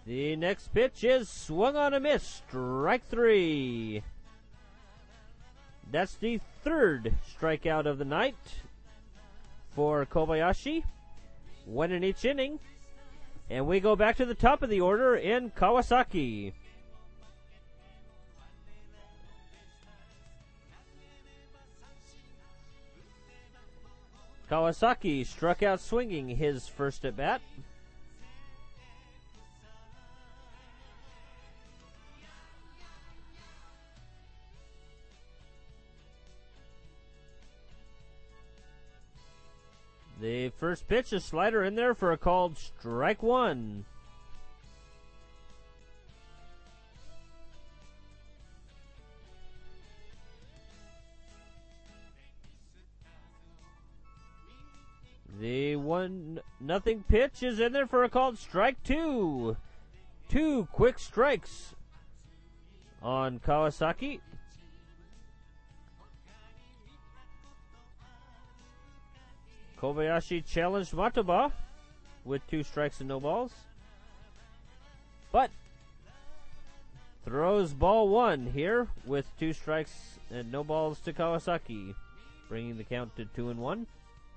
The next pitch is swung on a miss, strike three. That's the third strikeout of the night for Kobayashi. One in each inning. And we go back to the top of the order in Kawasaki. Kawasaki struck out swinging his first at bat. The first pitch, a slider in there for a called strike one. The one nothing pitch is in there for a called strike two. Two quick strikes on Kawasaki. Kobayashi challenged Mataba with two strikes and no balls, but throws ball one here with two strikes and no balls to Kawasaki, bringing the count to two and one.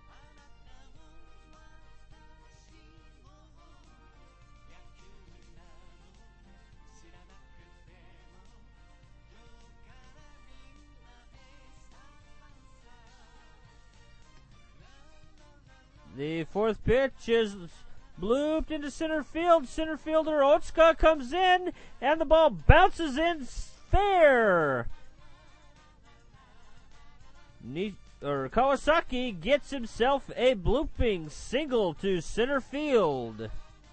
The fourth pitch is blooped into center field. Center fielder Otsuka comes in, and the ball bounces in fair. Ni- or Kawasaki gets himself a blooping single to center field.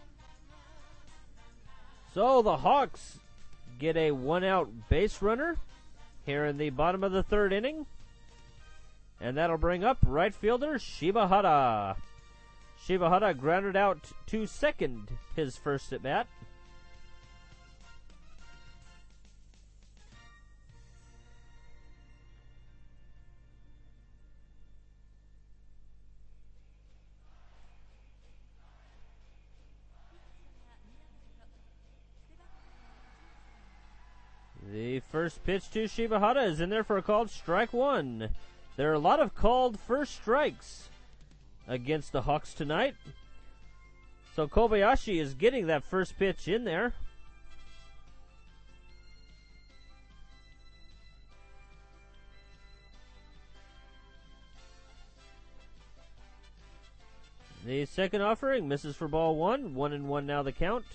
So the Hawks get a one-out base runner here in the bottom of the third inning. And that'll bring up right fielder Shibahara. Shibahara grounded out to second his first at bat. The first pitch to Shibahara is in there for a called strike one. There are a lot of called first strikes against the Hawks tonight. So Kobayashi is getting that first pitch in there. The second offering misses for ball one. One and one now the count.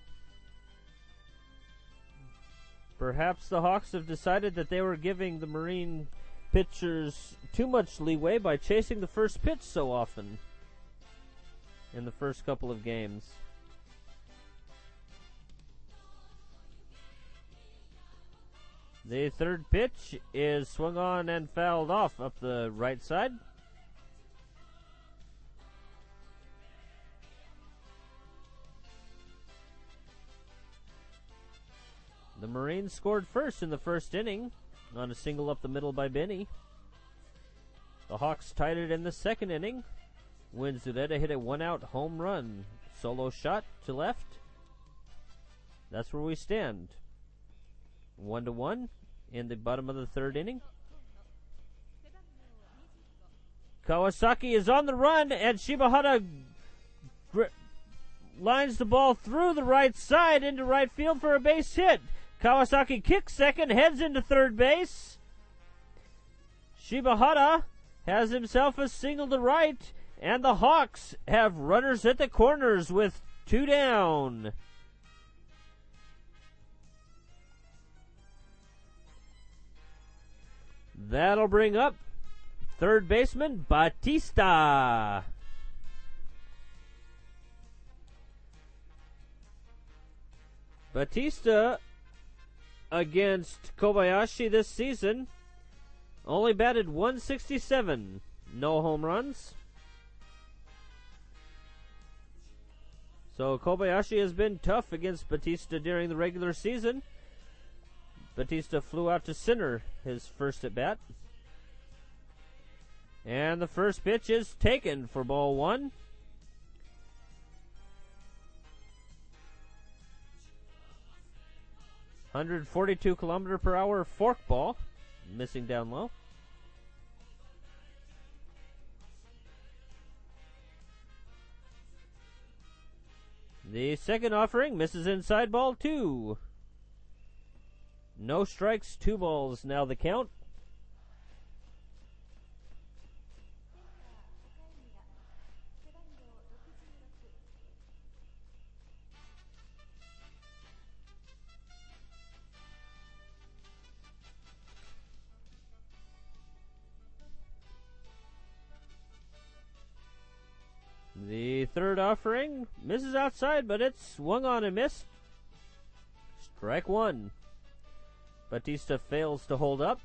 Perhaps the Hawks have decided that they were giving the Marine pitchers too much leeway by chasing the first pitch so often in the first couple of games. The third pitch is swung on and fouled off up the right side. The Marines scored first in the first inning on a single up the middle by Benny. The Hawks tied it in the second inning when Zureda hit a one-out home run. Solo shot to left. That's where we stand. One to one in the bottom of the third inning. Kawasaki is on the run, and Shibahara gr- lines the ball through the right side into right field for a base hit. Kawasaki kicks second, heads into third base. Shibahara has himself a single to right, and the Hawks have runners at the corners with two down. That'll bring up third baseman Batista. Batista against Kobayashi this season only batted one sixty-seven, no home runs. So Kobayashi has been tough against Batista during the regular season. Batista flew out to center his first at bat. And the first pitch is taken for ball one. one forty-two kilometer per hour forkball, missing down low. The second offering misses inside ball two. No strikes, two balls now the count. The third offering misses outside, but it's swung on and missed. Strike one. Bautista fails to hold up.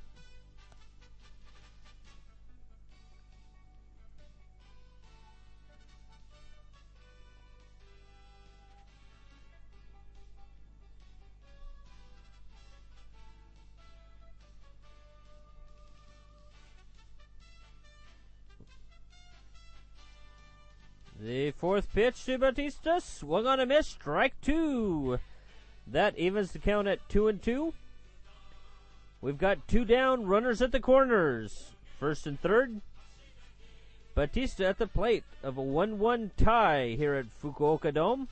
The fourth pitch to Bautista, swung on a miss, strike two. That evens the count at two and two. We've got two down, runners at the corners. First and third. Bautista at the plate of a one one tie here at Fukuoka Dome.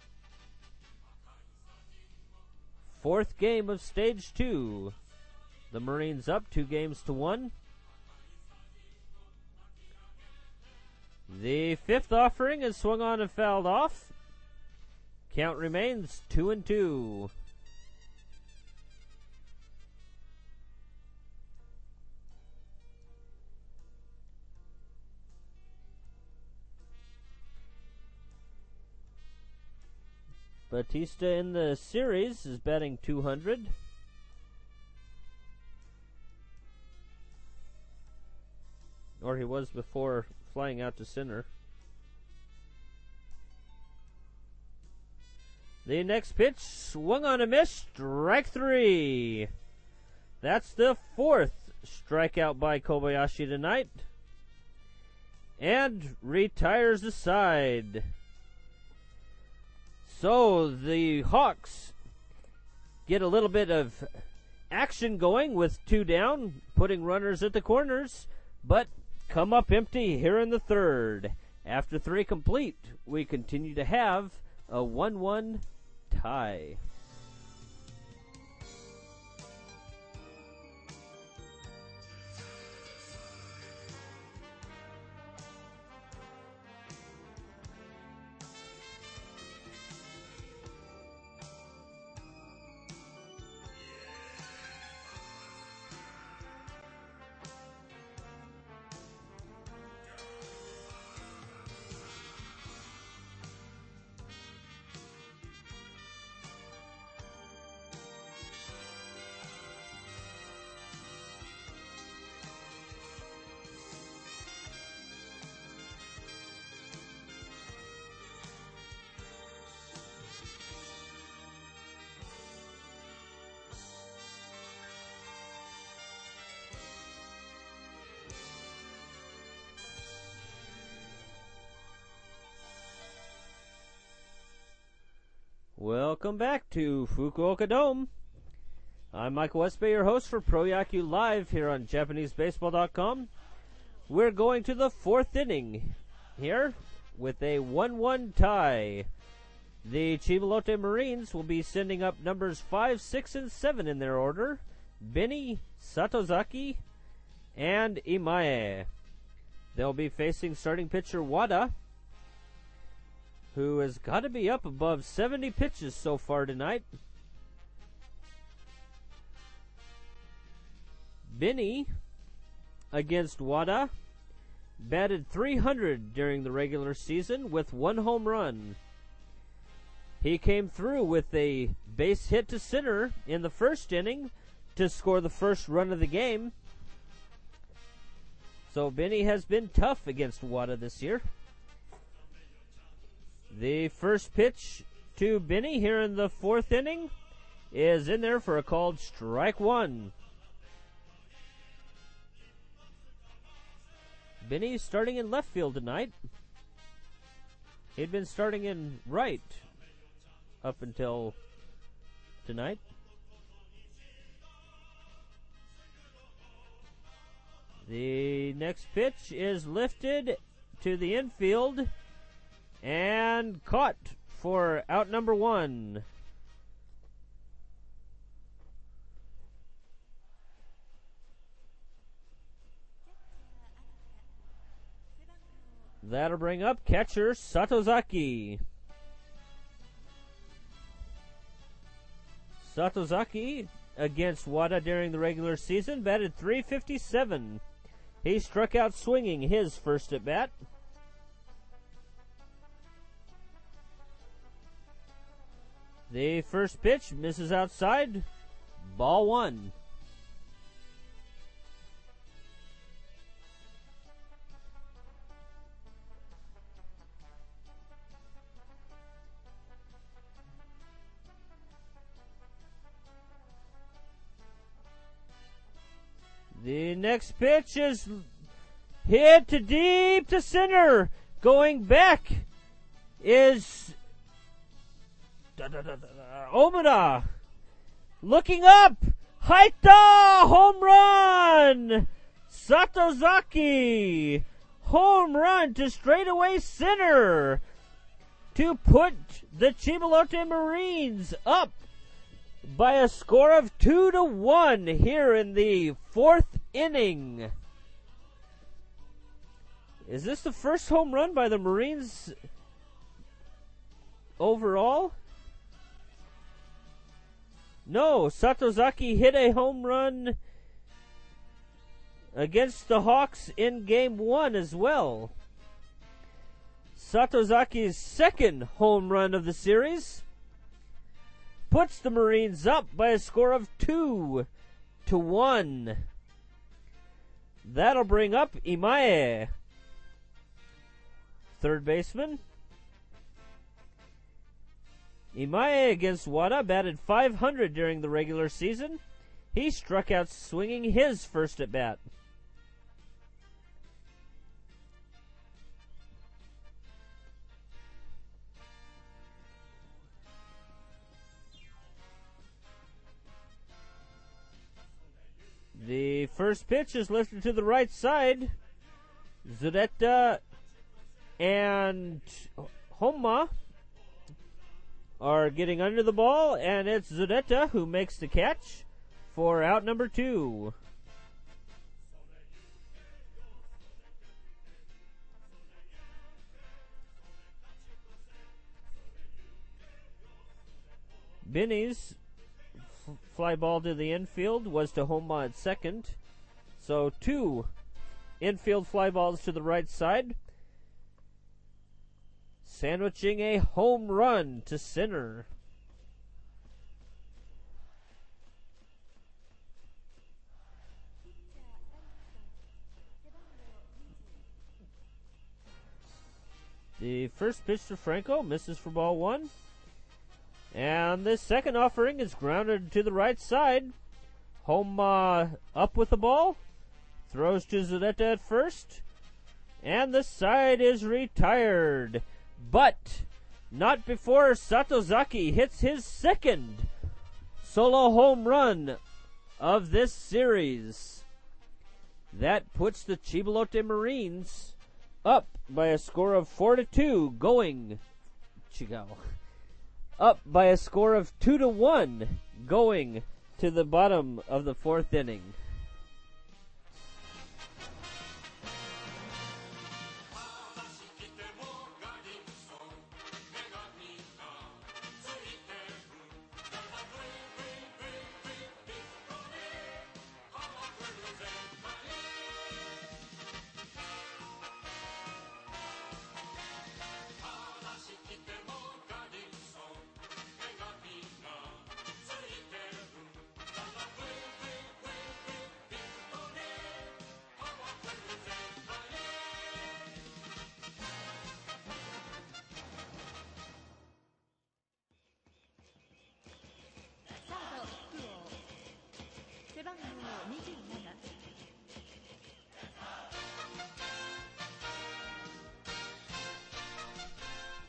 Fourth game of stage two. The Marines up two games to one. The fifth offering is swung on and fouled off. Count remains two and two. Bautista in the series is batting two hundred. Or he was before flying out to center. The next pitch swung on a miss, strike three. That's the fourth strikeout by Kobayashi tonight. And retires the side. So the Hawks get a little bit of action going with two down, putting runners at the corners, but come up empty here in the third. After three complete, we continue to have a one one tie. Welcome back to Fukuoka Dome. I'm Michael Westbay, your host for Pro Yaku Live here on Japanese Baseball dot com. We're going to the fourth inning here with a one one tie. The Chimalote Marines will be sending up numbers five, six, and seven in their order. Benny, Satozaki, and Imae. They'll be facing starting pitcher Wada, who has got to be up above seventy pitches so far tonight. Benny, against Wada, batted three hundred during the regular season with one home run. He came through with a base hit to center in the first inning to score the first run of the game. So Benny has been tough against Wada this year. The first pitch to Benny here in the fourth inning is in there for a called strike one. Benny starting in left field tonight. He'd been starting in right up until tonight. The next pitch is lifted to the infield and caught for out number one. That'll bring up catcher Satozaki. Satozaki against Wada during the regular season batted three fifty-seven. He struck out swinging his first at bat. The first pitch misses outside. Ball one. The next pitch is hit to deep to center. Going back is da, da, da, da, da, Omida. Looking up. Haita! Home run! Satozaki! Home run to straightaway center to put the Chibalote Marines up by a score of two to one here in the fourth inning. Is this the first home run by the Marines overall? No, Satozaki hit a home run against the Hawks in game one as well. Satozaki's second home run of the series puts the Marines up by a score of two to one. That'll bring up Imae, third baseman. Imae against Wada batted five hundred during the regular season. He struck out swinging his first at bat. The first pitch is lifted to the right side. Zureta and Homa are getting under the ball, and it's Zureta who makes the catch for out number two. Binny's f- fly ball to the infield was to Homa at second. So two infield fly balls to the right side, sandwiching a home run to center. The first pitch to Franco misses for ball one. And this second offering is grounded to the right side. Home uh, up with the ball. Throws to Zureta at first. And the side is retired. But not before Satozaki hits his second solo home run of this series. That puts the Chibalote Marines up by a score of four to two, going Chigao. Up by a score of two to one, going to the bottom of the fourth inning.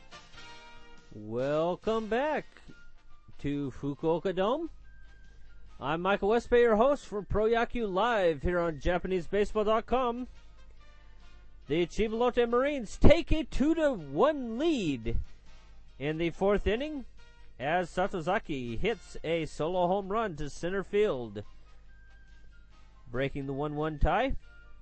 Welcome back to Fukuoka Dome. I'm Michael Westbay, your host for Pro Yaku Live here on Japanese Baseball dot com. The Chivalote Marines take a two to one lead in the fourth inning as Satozaki hits a solo home run to center field, breaking the one one tie.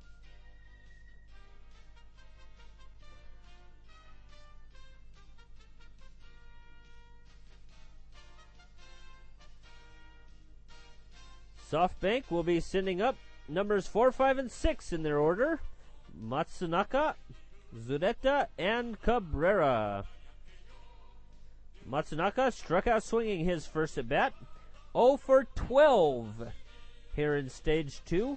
SoftBank will be sending up numbers four, five, and six in their order. Matsunaka, Zureta, and Cabrera. Matsunaka struck out swinging his first at bat. oh for twelve here in stage two.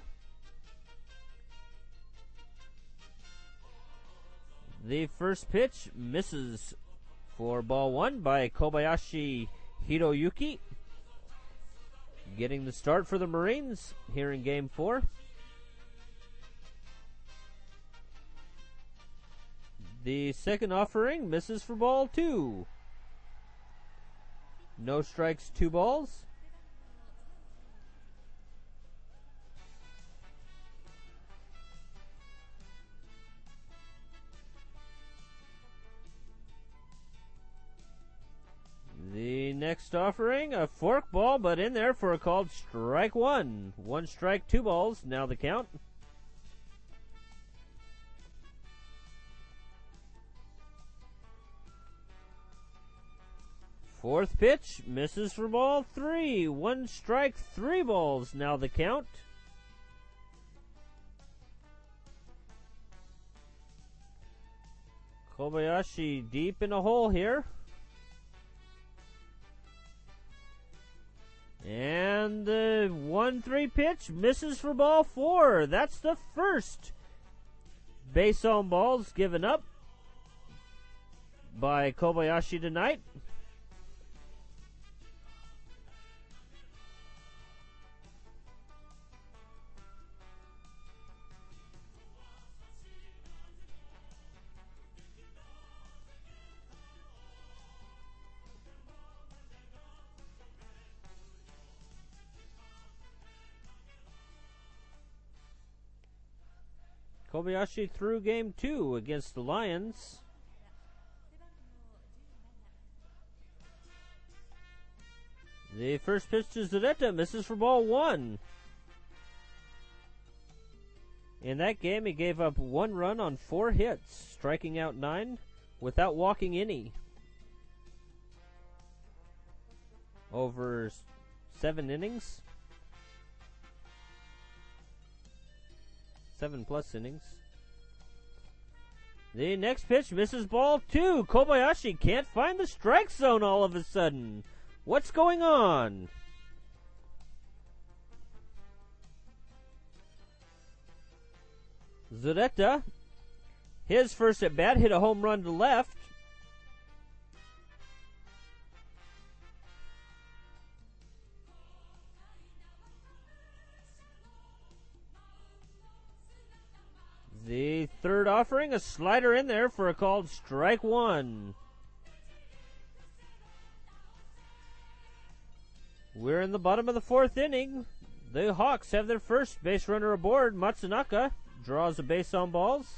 The first pitch misses for ball one by Kobayashi Hiroyuki, getting the start for the Marines here in game four. The second offering misses for ball two. No strikes, two balls. The next offering, a fork ball, but in there for a called strike one. One strike, two balls, now the count. Fourth pitch, misses for ball three. One strike, three balls, now the count. Kobayashi deep in a hole here. And the one three pitch misses for ball four. That's the first base on balls given up by Kobayashi tonight. Kobayashi threw game two against the Lions. The first pitch to Zureta misses for ball one. In that game, he gave up one run on four hits, striking out nine without walking any. Over seven innings. Seven plus innings. The next pitch misses ball two. Kobayashi can't find the strike zone all of a sudden. What's going on? Zureta, his first at bat, hit a home run to left. The third offering, a slider in there for a called strike one. We're in the bottom of the fourth inning. The Hawks have their first base runner aboard. Matsunaka draws a base on balls.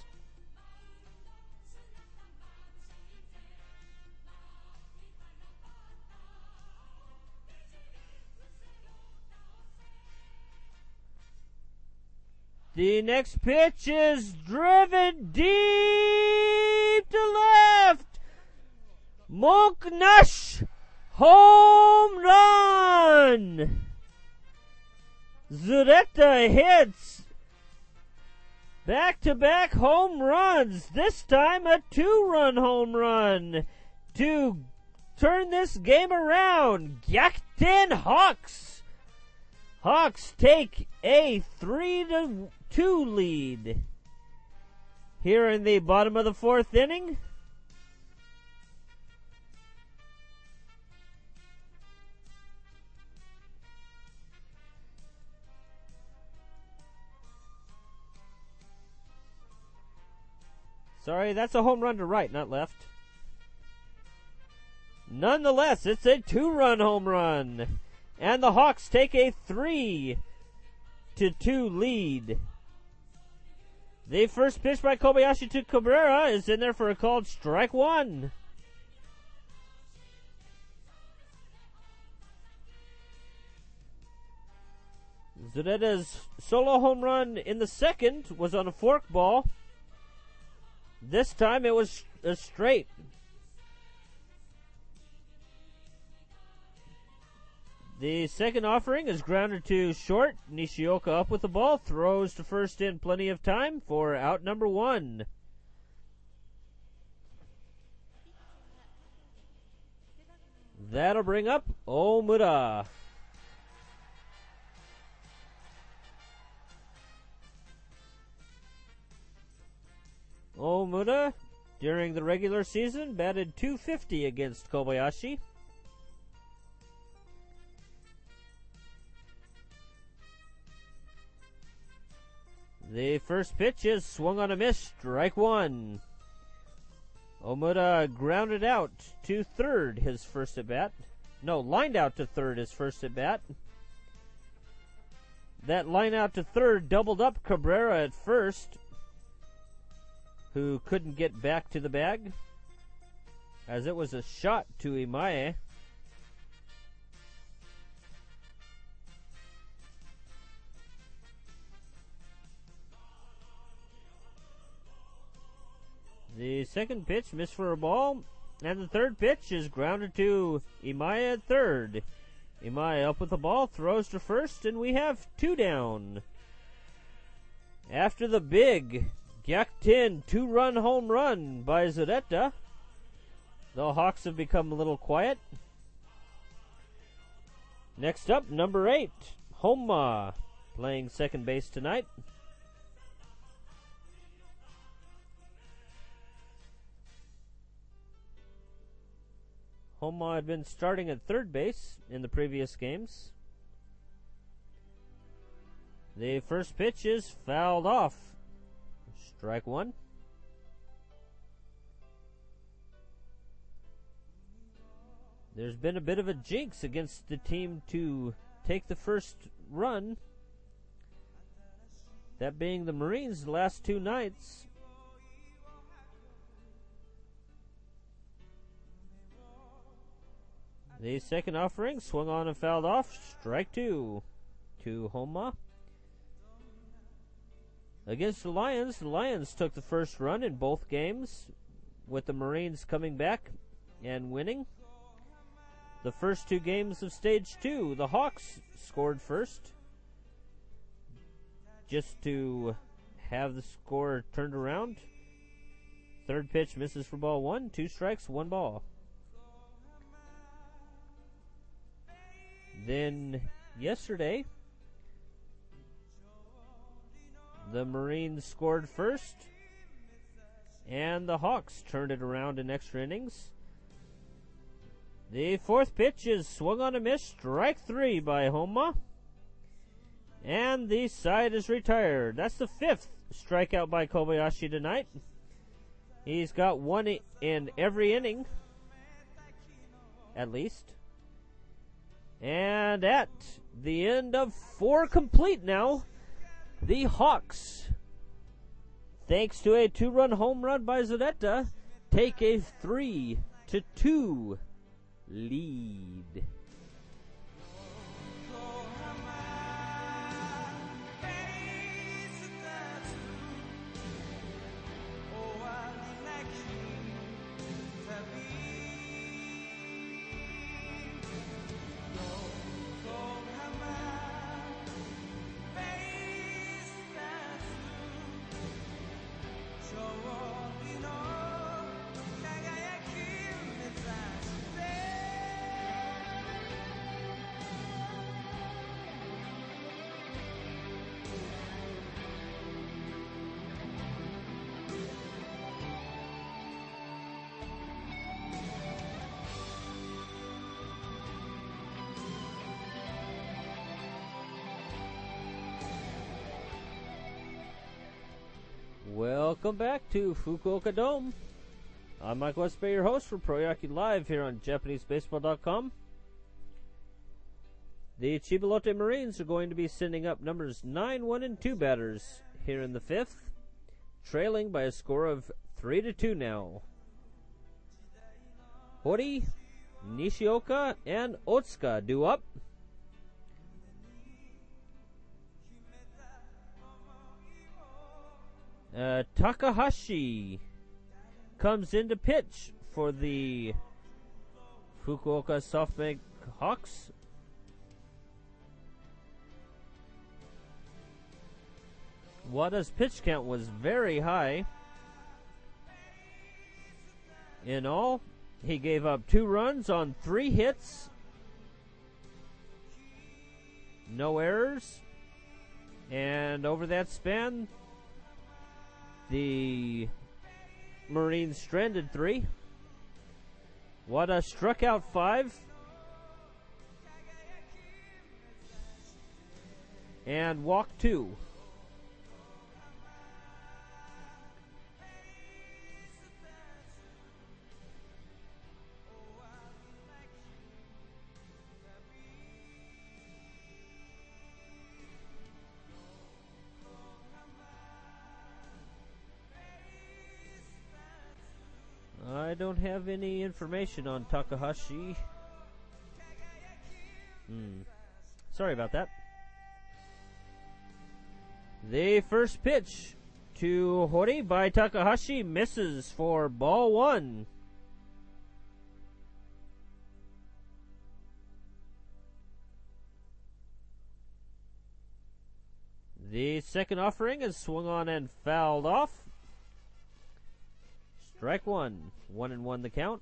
The next pitch is driven deep to left. Moknash home run. Zureta hits back-to-back home runs. This time a two-run home run to turn this game around. Gyakuten Hawks. Hawks take a three to two lead here in the bottom of the fourth inning. Sorry, that's a home run to right, not left. Nonetheless, it's a two-run home run. And the Hawks take a three to two lead. The first pitch by Kobayashi to Cabrera is in there for a called strike one. Zureta's solo home run in the second was on a fork ball. This time it was a straight. The second offering is grounded to short. Nishioka up with the ball, throws to first in plenty of time for out number one. That'll bring up Omura. Omura, during the regular season, batted two fifty against Kobayashi. The first pitch is swung on a miss, strike one. Omura grounded out to third his first at bat. No, lined out to third his first at bat. That line out to third doubled up Cabrera at first, who couldn't get back to the bag, as it was a shot to Imae. The second pitch missed for a ball, and the third pitch is grounded to Imae at third. Imae up with the ball, throws to first, and we have two down. After the big Gyakuten two-run home run by Zureta, the Hawks have become a little quiet. Next up, number eight, Honma, playing second base tonight. Honma had been starting at third base in the previous games. The first pitch is fouled off. Strike one. There's been a bit of a jinx against the team to take the first run. That being the Marines the last two nights. The second offering swung on and fouled off. Strike two to Honma. Against the Lions, the Lions took the first run in both games, with the Marines coming back and winning. The first two games of stage two, the Hawks scored first, just to have the score turned around. Third pitch misses for ball one, two strikes, one ball. Then yesterday, the Marines scored first, and the Hawks turned it around in extra innings. The fourth pitch is swung on a miss, strike three by Honma, and the side is retired. That's the fifth strikeout by Kobayashi tonight. He's got one in every inning, at least. And at the end of four complete now, the Hawks, thanks to a two-run home run by Zureta, take a three to two lead. Welcome back to Fukuoka Dome. I'm Mike Westby, your host for Pro Yaku Live here on Japanese Baseball dot com. The Chibalote Marines are going to be sending up numbers nine, one, and two batters here in the fifth, trailing by a score of three to two now. Hori, Nishioka, and Otsuka due up. Uh, Takahashi comes into pitch for the Fukuoka SoftBank Hawks. Wada's pitch count was very high. In all, he gave up two runs on three hits, no errors, and over that span, the Marines stranded three. Wada struck out five and walked two. I don't have any information on Takahashi. Hmm. Sorry about that. The first pitch to Hori by Takahashi misses for ball one. The second offering is swung on and fouled off. Strike one. One and one the count.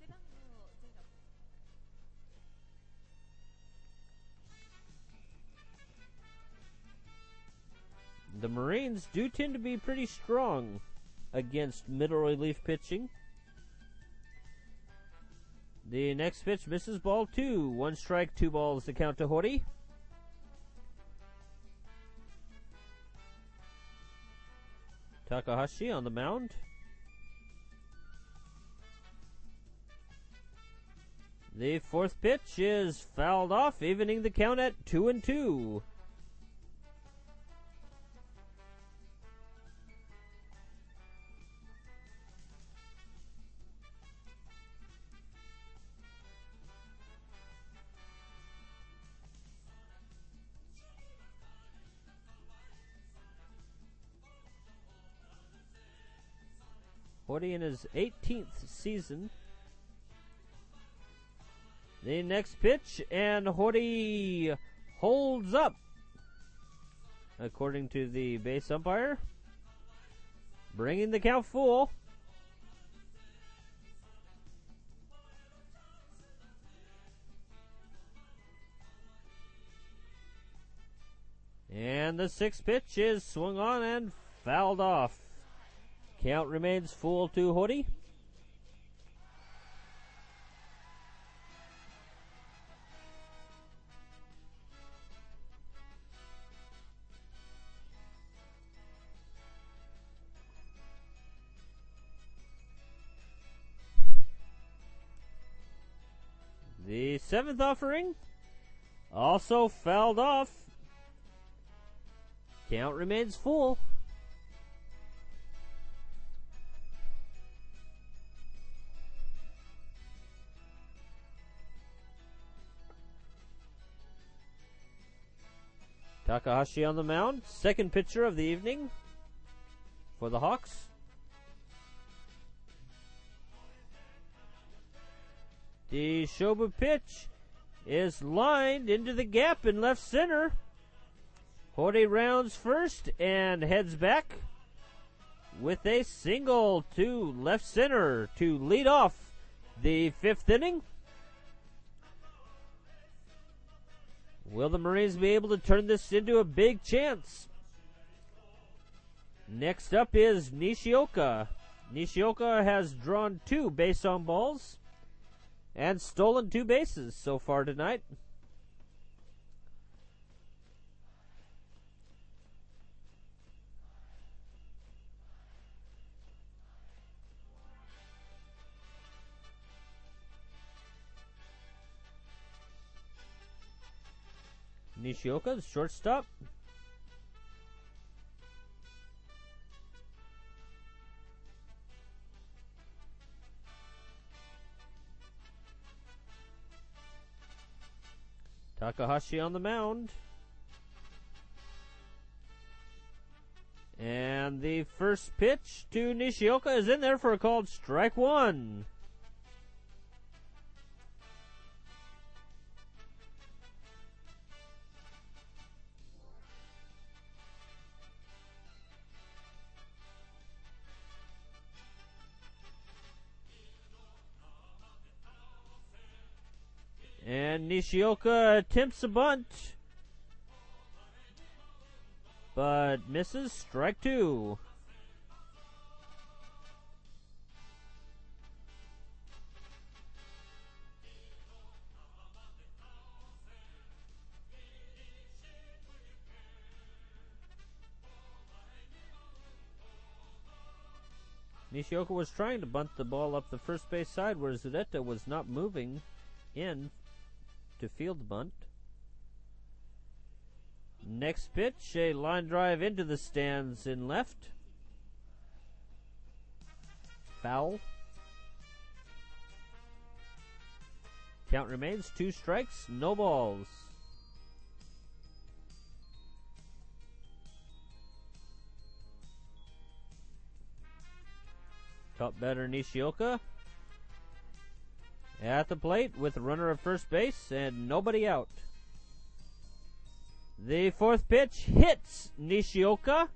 The Marines do tend to be pretty strong against middle relief pitching. The next pitch misses ball two. One strike, two balls to count to Hori. Takahashi on the mound. The fourth pitch is fouled off, evening the count at two and two. Hori in his eighteenth season. The next pitch, and Hori holds up, according to the base umpire, bringing the count full. And the sixth pitch is swung on and fouled off. Count remains full to Hori. The seventh offering also fouled off. Count remains full. Takahashi on the mound, second pitcher of the evening for the Hawks. The Shobu pitch is lined into the gap in left center. Hori rounds first and heads back with a single to left center to lead off the fifth inning. Will the Marines be able to turn this into a big chance? Next up is Nishioka. Nishioka has drawn two base on balls and stolen two bases so far tonight. Nishioka, the shortstop. Takahashi on the mound. And the first pitch to Nishioka is in there for a called strike one. And Nishioka attempts a bunt, but misses. Strike two. Nishioka was trying to bunt the ball up the first base side, where Zureta was not moving in to field the bunt. Next pitch, a line drive into the stands in left. Foul. Count remains two strikes, no balls. Top batter Nishioka at the plate with a runner at first base and nobody out. The fourth pitch hits Nishioka.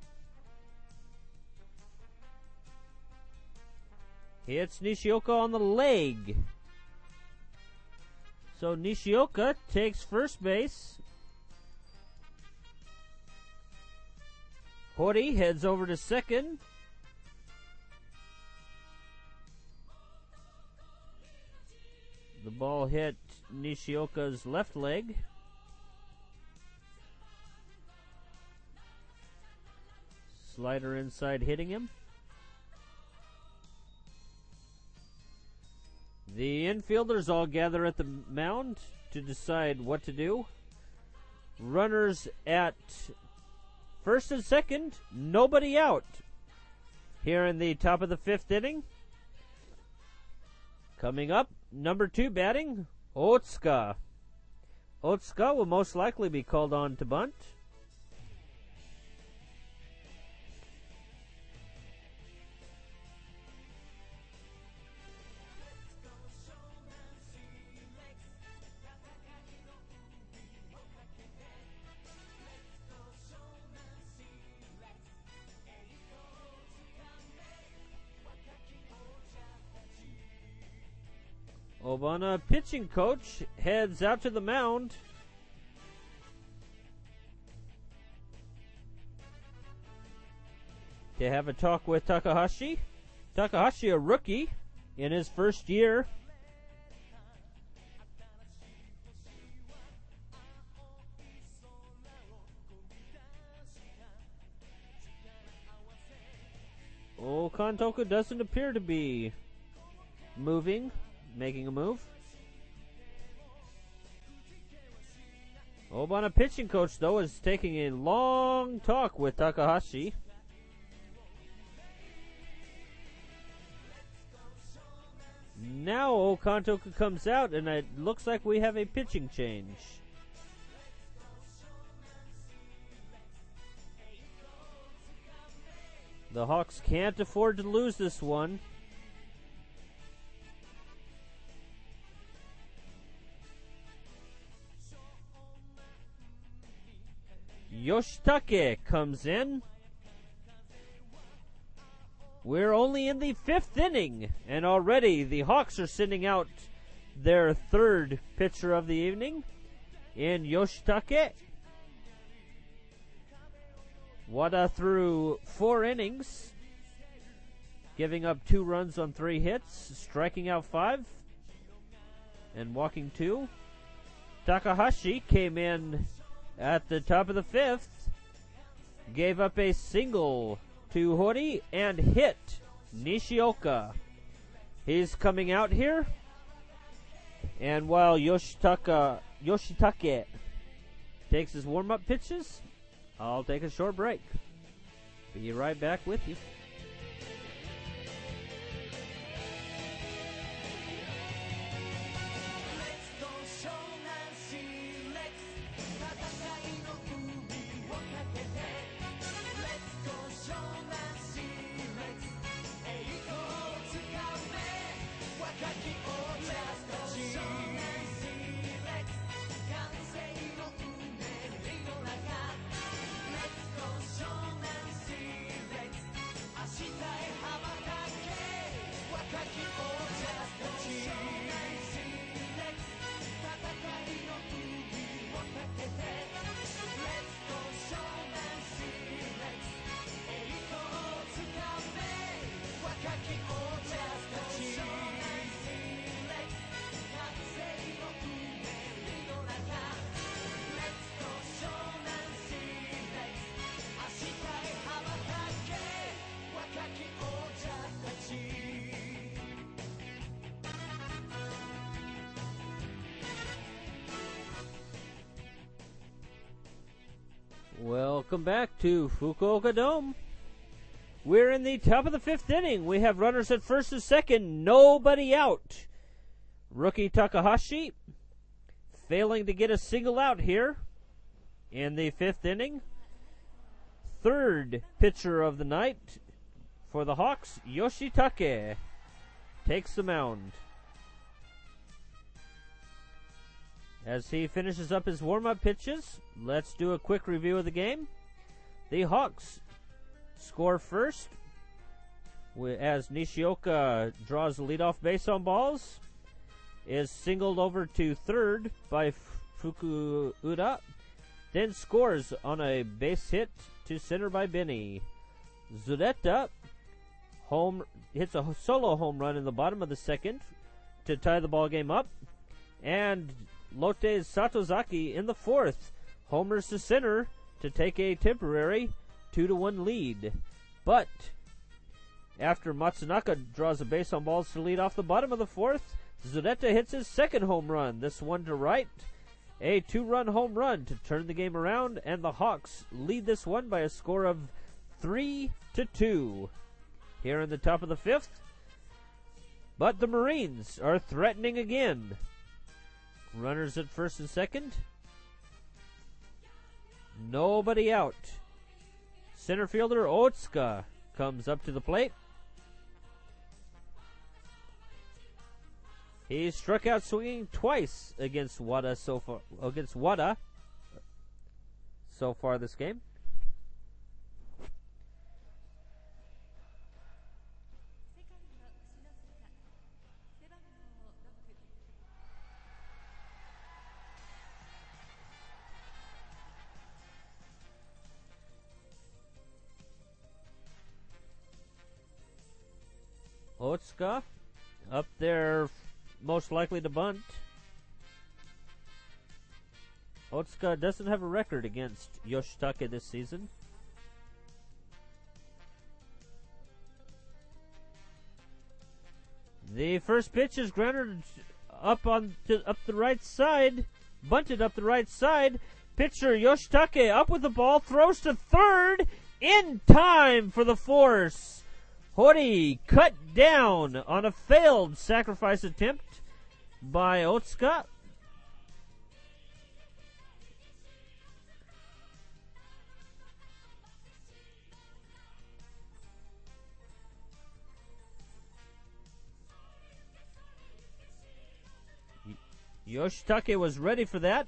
Hits Nishioka on the leg. So Nishioka takes first base. Hori heads over to second. The ball hit Nishioka's left leg. Slider inside hitting him. The infielders all gather at the mound to decide what to do. Runners at first and second, nobody out. Here in the top of the fifth inning. Coming up, number two batting, Otsuka. Otsuka will most likely be called on to bunt. Obana, pitching coach, heads out to the mound. To have a talk with Takahashi. Takahashi, a rookie in his first year. Oh, Kantoku doesn't appear to be moving. Making a move. Obana, pitching coach, though, is taking a long talk with Takahashi. Now Okantoku comes out, and it looks like we have a pitching change. The Hawks can't afford to lose this one. Yoshitake comes in. We're only in the fifth inning, and already the Hawks are sending out their third pitcher of the evening in Yoshitake. Wada threw four innings, giving up two runs on three hits, striking out five, and walking two. Takahashi came in at the top of the fifth, gave up a single to Hori and hit Nishioka. He's coming out here, and while Yoshitaka, Yoshitake takes his warm-up pitches. I'll take a short break. Be right back with you. Welcome back to Fukuoka Dome. We're in the top of the fifth inning. We have runners at first and second, nobody out. Rookie Takahashi failing to get a single out here in the fifth inning. Third pitcher of the night for the Hawks, Yoshitake, takes the mound. As he finishes up his warm-up pitches, let's do a quick review of the game. The Hawks score first as Nishioka draws the leadoff base on balls, is singled over to third by Fukuura, then scores on a base hit to center by Benny. Zureta home hits a solo home run in the bottom of the second to tie the ball game up, and Lotte Satozaki in the fourth homers to center to take a temporary two to one lead. But after Matsunaka draws a base on balls to lead off the bottom of the fourth, Zureta hits his second home run, this one to right. A two-run home run to turn the game around, and the Hawks lead this one by a score of three to two. Here in the top of the fifth, but the Marines are threatening again. Runners at first and second. Nobody out. Center fielder Otsuka comes up to the plate. He struck out swinging twice against Wada so far. Against Wada so far this game. Otsuka up there, most likely to bunt. Otsuka doesn't have a record against Yoshitake this season. The first pitch is grounded up on to, up the right side, bunted up the right side. Pitcher Yoshitake up with the ball, throws to third in time for the force. Hori cut down on a failed sacrifice attempt by Otsuka. Yoshitake was ready for that.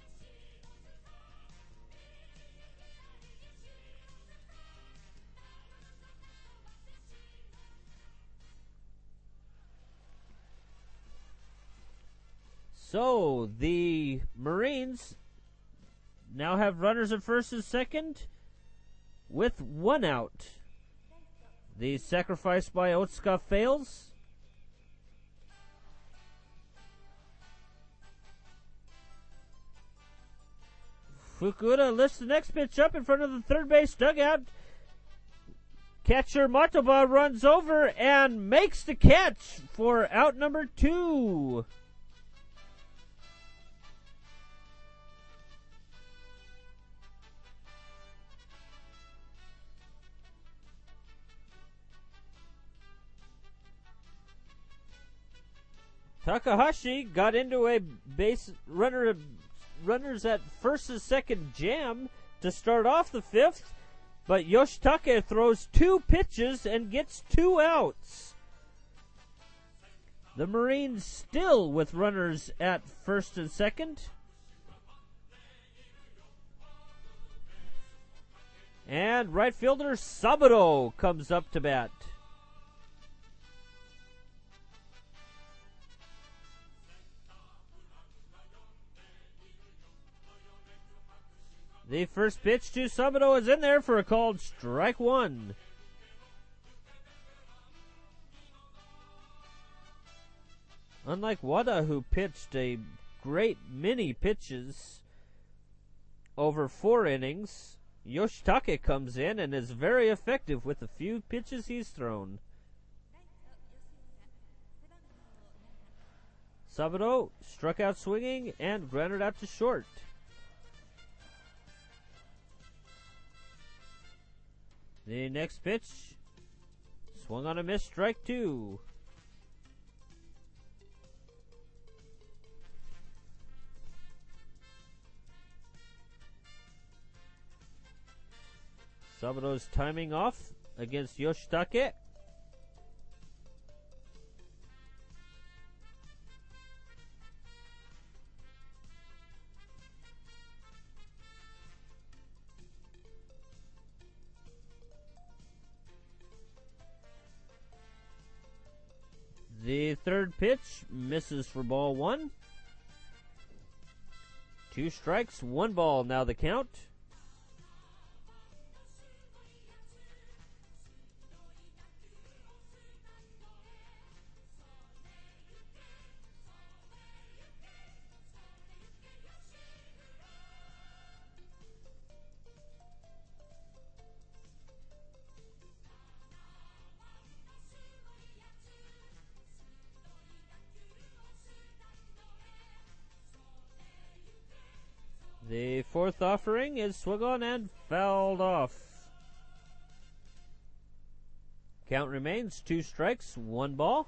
So, the Marines now have runners at first and second with one out. The sacrifice by Otsuka fails. Fukuura lifts the next pitch up in front of the third base dugout. Catcher Matoba runs over and makes the catch for out number two. Takahashi got into a base runner runners at first and second jam to start off the fifth, but Yoshitake throws two pitches and gets two outs. The Marines still with runners at first and second. And right fielder Saburo comes up to bat. The first pitch to Saburo is in there for a called strike one. Unlike Wada, who pitched a great many pitches over four innings, Yoshitake comes in and is very effective with the few pitches he's thrown. Saburo struck out swinging and grounded out to short. The next pitch swung on a miss, strike two. Saburo's timing off against Yoshitake. The third pitch misses for ball one. Two strikes, one ball now the count. The fourth offering is swung on and fouled off. Count remains two strikes, one ball.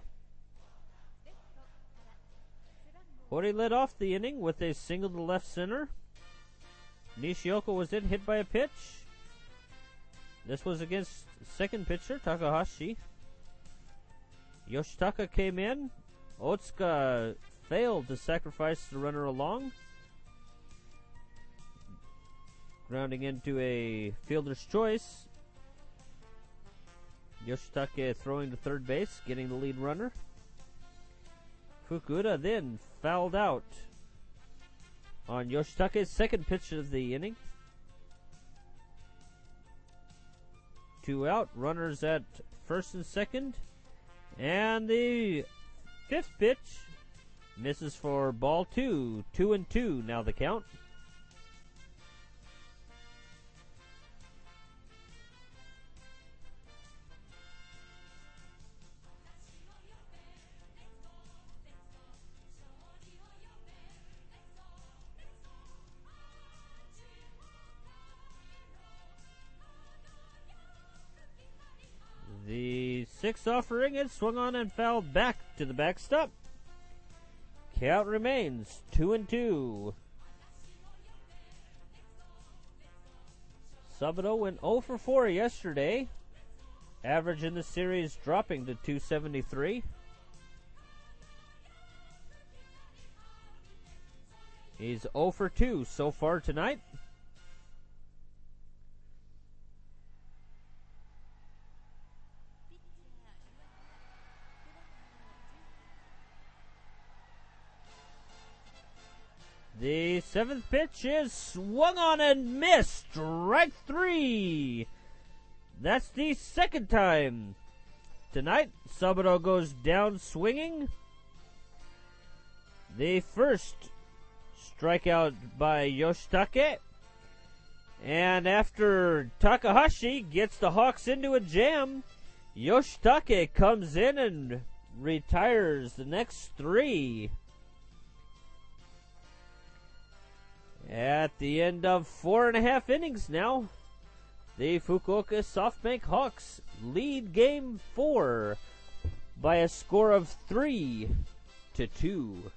Hori led off the inning with a single to left center. Nishioka was then hit by a pitch. This was against second pitcher Takahashi. Yoshitaka came in. Otsuka failed to sacrifice the runner along, grounding into a fielder's choice. Yoshitake throwing to third base, getting the lead runner. Fukuda then fouled out on Yoshitake's second pitch of the inning. Two out, runners at first and second. And the fifth pitch misses for ball two. Two and two now the count. The sixth offering is swung on and fouled back to the backstop. Count remains two and two. Saburo went oh for four yesterday. Average in the series dropping to two seventy-three. He's oh for two so far tonight. The seventh pitch is swung on and missed. Strike three. That's the second time tonight Saburo goes down swinging. The first strikeout by Yoshitake. And after Takahashi gets the Hawks into a jam, Yoshitake comes in and retires the next three. At the end of four and a half innings now, the Fukuoka SoftBank Hawks lead game four by a score of three to two.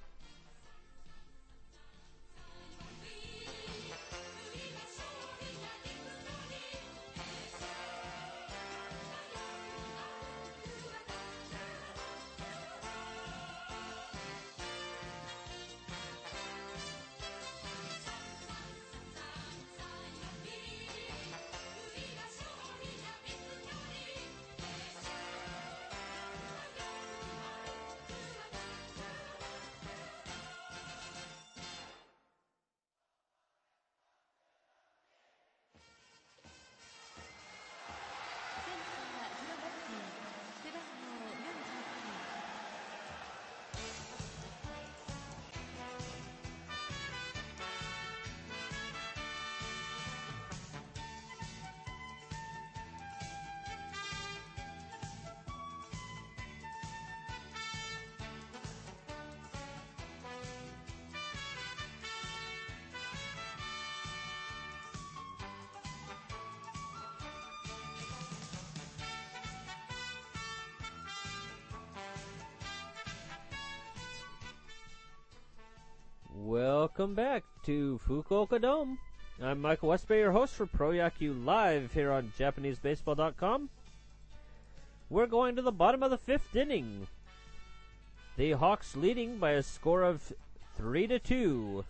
Welcome back to Fukuoka Dome. I'm Michael Westby, your host for Pro Yaku Live here on Japanese Baseball dot com. We're going to the bottom of the fifth inning. The Hawks leading by a score of three to two.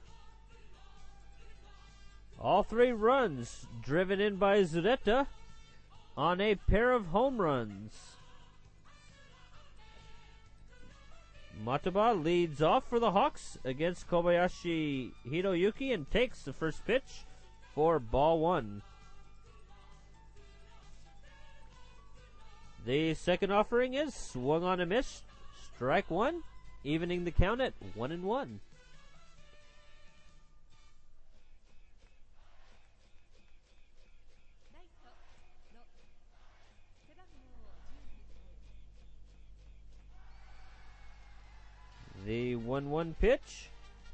All three runs driven in by Zureta on a pair of home runs. Mataba leads off for the Hawks against Kobayashi Hiroyuki and takes the first pitch for ball one. The second offering is swung on a miss, strike one, evening the count at one and one. The one one pitch,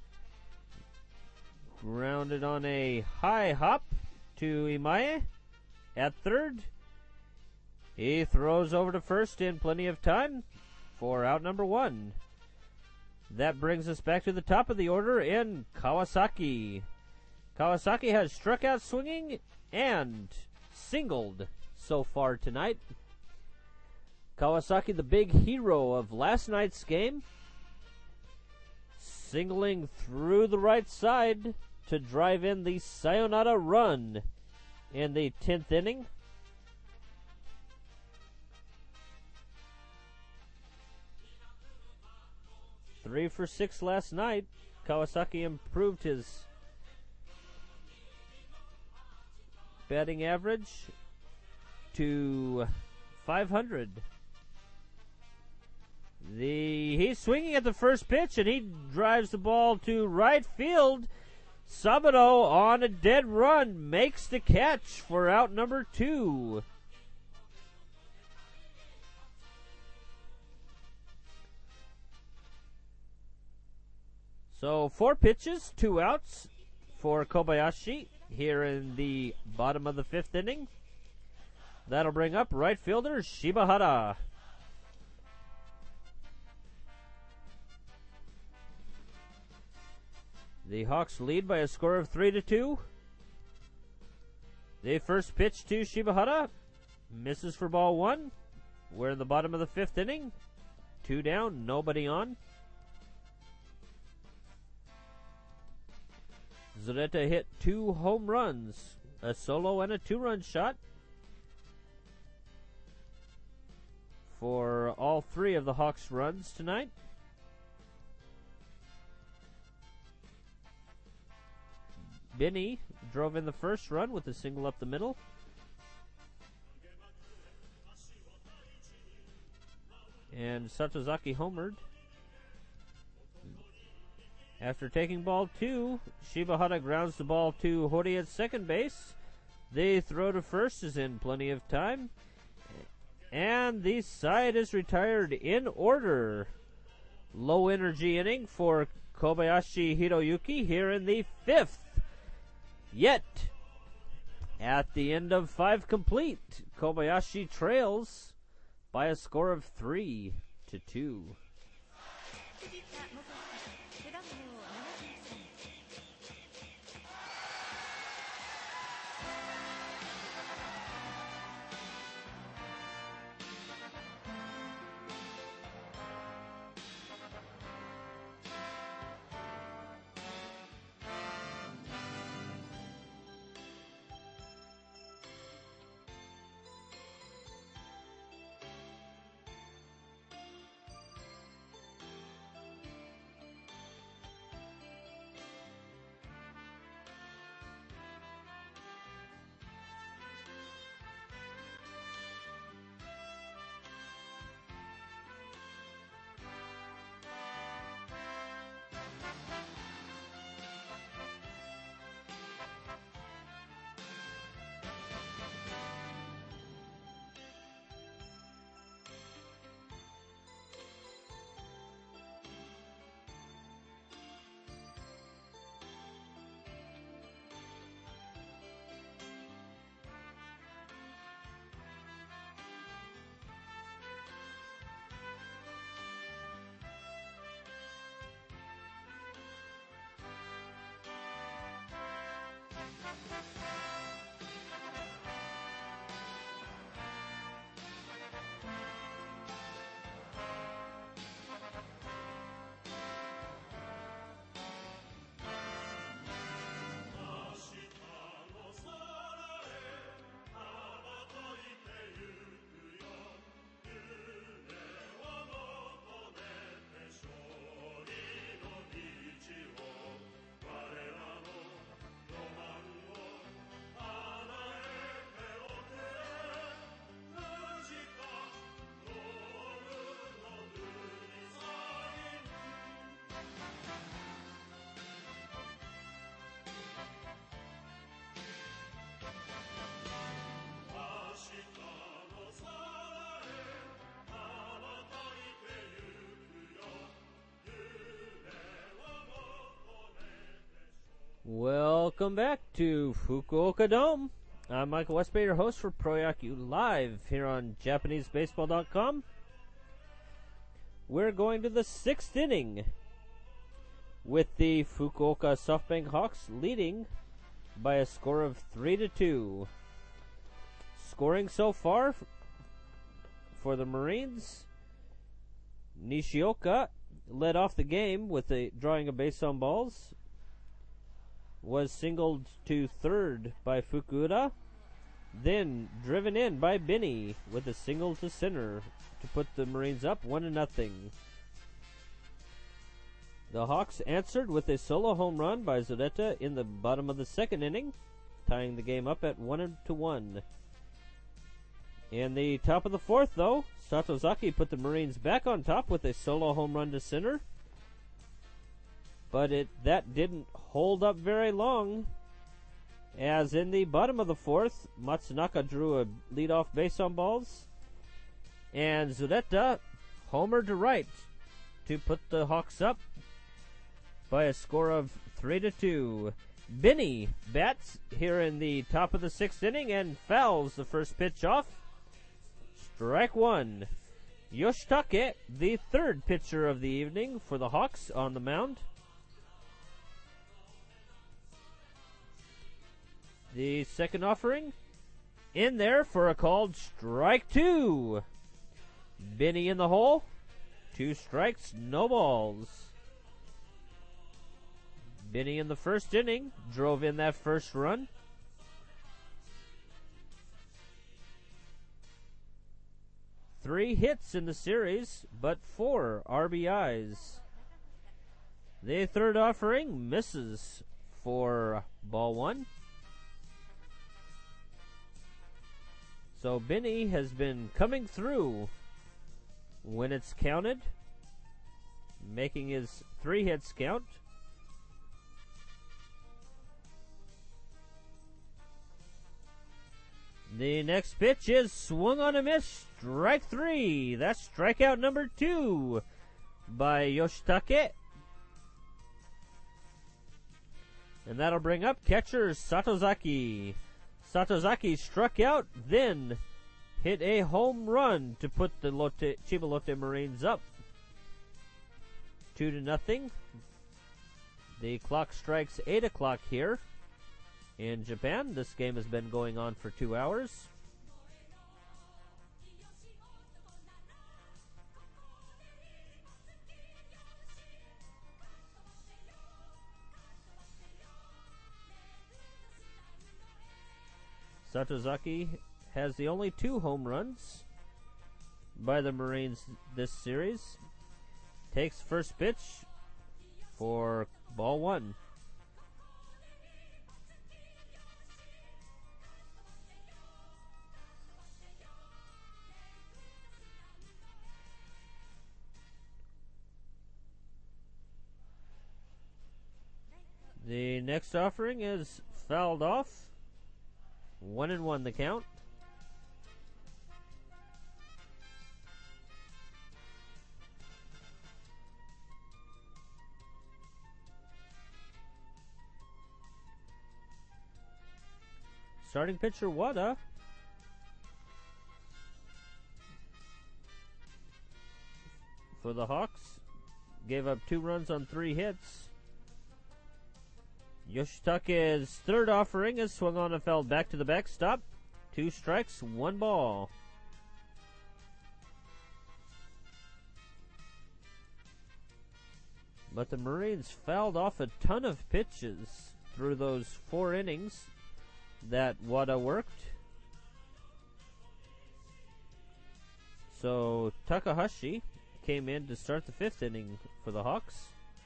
grounded on a high hop to Imae at third. He throws over to first in plenty of time for out number one. That brings us back to the top of the order in Kawasaki. Kawasaki has struck out swinging and singled so far tonight. Kawasaki, the big hero of last night's game, singling through the right side to drive in the sayonara run in the tenth inning. Three for six last night. Kawasaki improved his batting average to five hundred. The he's swinging at the first pitch and he drives the ball to right field. Saburo on a dead run makes the catch for out number two. So four pitches, two outs for Kobayashi here in the bottom of the fifth inning. That'll bring up right fielder Shibahara. The Hawks lead by a score of three to two. The first pitch to Shibahara misses for ball one. We're in the bottom of the fifth inning. Two down, nobody on. Zureta hit two home runs, a solo and a two-run shot for all three of the Hawks' runs tonight. Binney drove in the first run with a single up the middle. And Satozaki homered. After taking ball two, Shibahara grounds the ball to Hori at second base. The throw to first is in plenty of time. And the side is retired in order. Low energy inning for Kobayashi Hiroyuki here in the fifth. Yet, at the end of five complete, Kobayashi trails by a score of three to two. Welcome back to Fukuoka Dome. I'm Michael Westby, your host for Proyaku Live here on Japanese Baseball dot com. We're going to the sixth inning with the Fukuoka SoftBank Hawks leading by a score of three to two. Scoring so far f- for the Marines, Nishioka led off the game with a drawing a base on balls. Was singled to third by Fukuda, then driven in by Binney with a single to center to put the Marines up one to nothing. The Hawks answered with a solo home run by Zureta in the bottom of the second inning, tying the game up at one to one. In the top of the fourth, though, Satozaki put the Marines back on top with a solo home run to center. But it that didn't hold up very long, as in the bottom of the fourth, Matsunaka drew a leadoff base on balls, and Zureta homered to right to put the Hawks up by a score of three to two. Binney bats here in the top of the sixth inning and fouls the first pitch off. Strike one. Yoshitake, the third pitcher of the evening for the Hawks, on the mound. The second offering in there for a called strike two. Binney in the hole. Two strikes, no balls. Binney in the first inning drove in that first run. Three hits in the series, but four R B Is. The third offering misses for ball one. So Binney has been coming through when it's counted, making his three hits count. The next pitch is swung on a miss, strike three. That's strikeout number two by Yoshitake. And that'll bring up catcher Satozaki. Satozaki struck out, then hit a home run to put the Lotte, Chiba Lotte Marines up. two to nothing. The clock strikes eight o'clock here in Japan. This game has been going on for two hours. Satozaki has the only two home runs by the Marines this series. Takes first pitch for ball one. The next offering is fouled off. One and one the count. Starting pitcher Wada for the Hawks gave up two runs on three hits. Yoshitake's third offering is swung on and fouled back to the backstop. Two strikes, one ball. But the Marines fouled off a ton of pitches through those four innings that Wada worked. So Takahashi came in to start the fifth inning for the Hawks.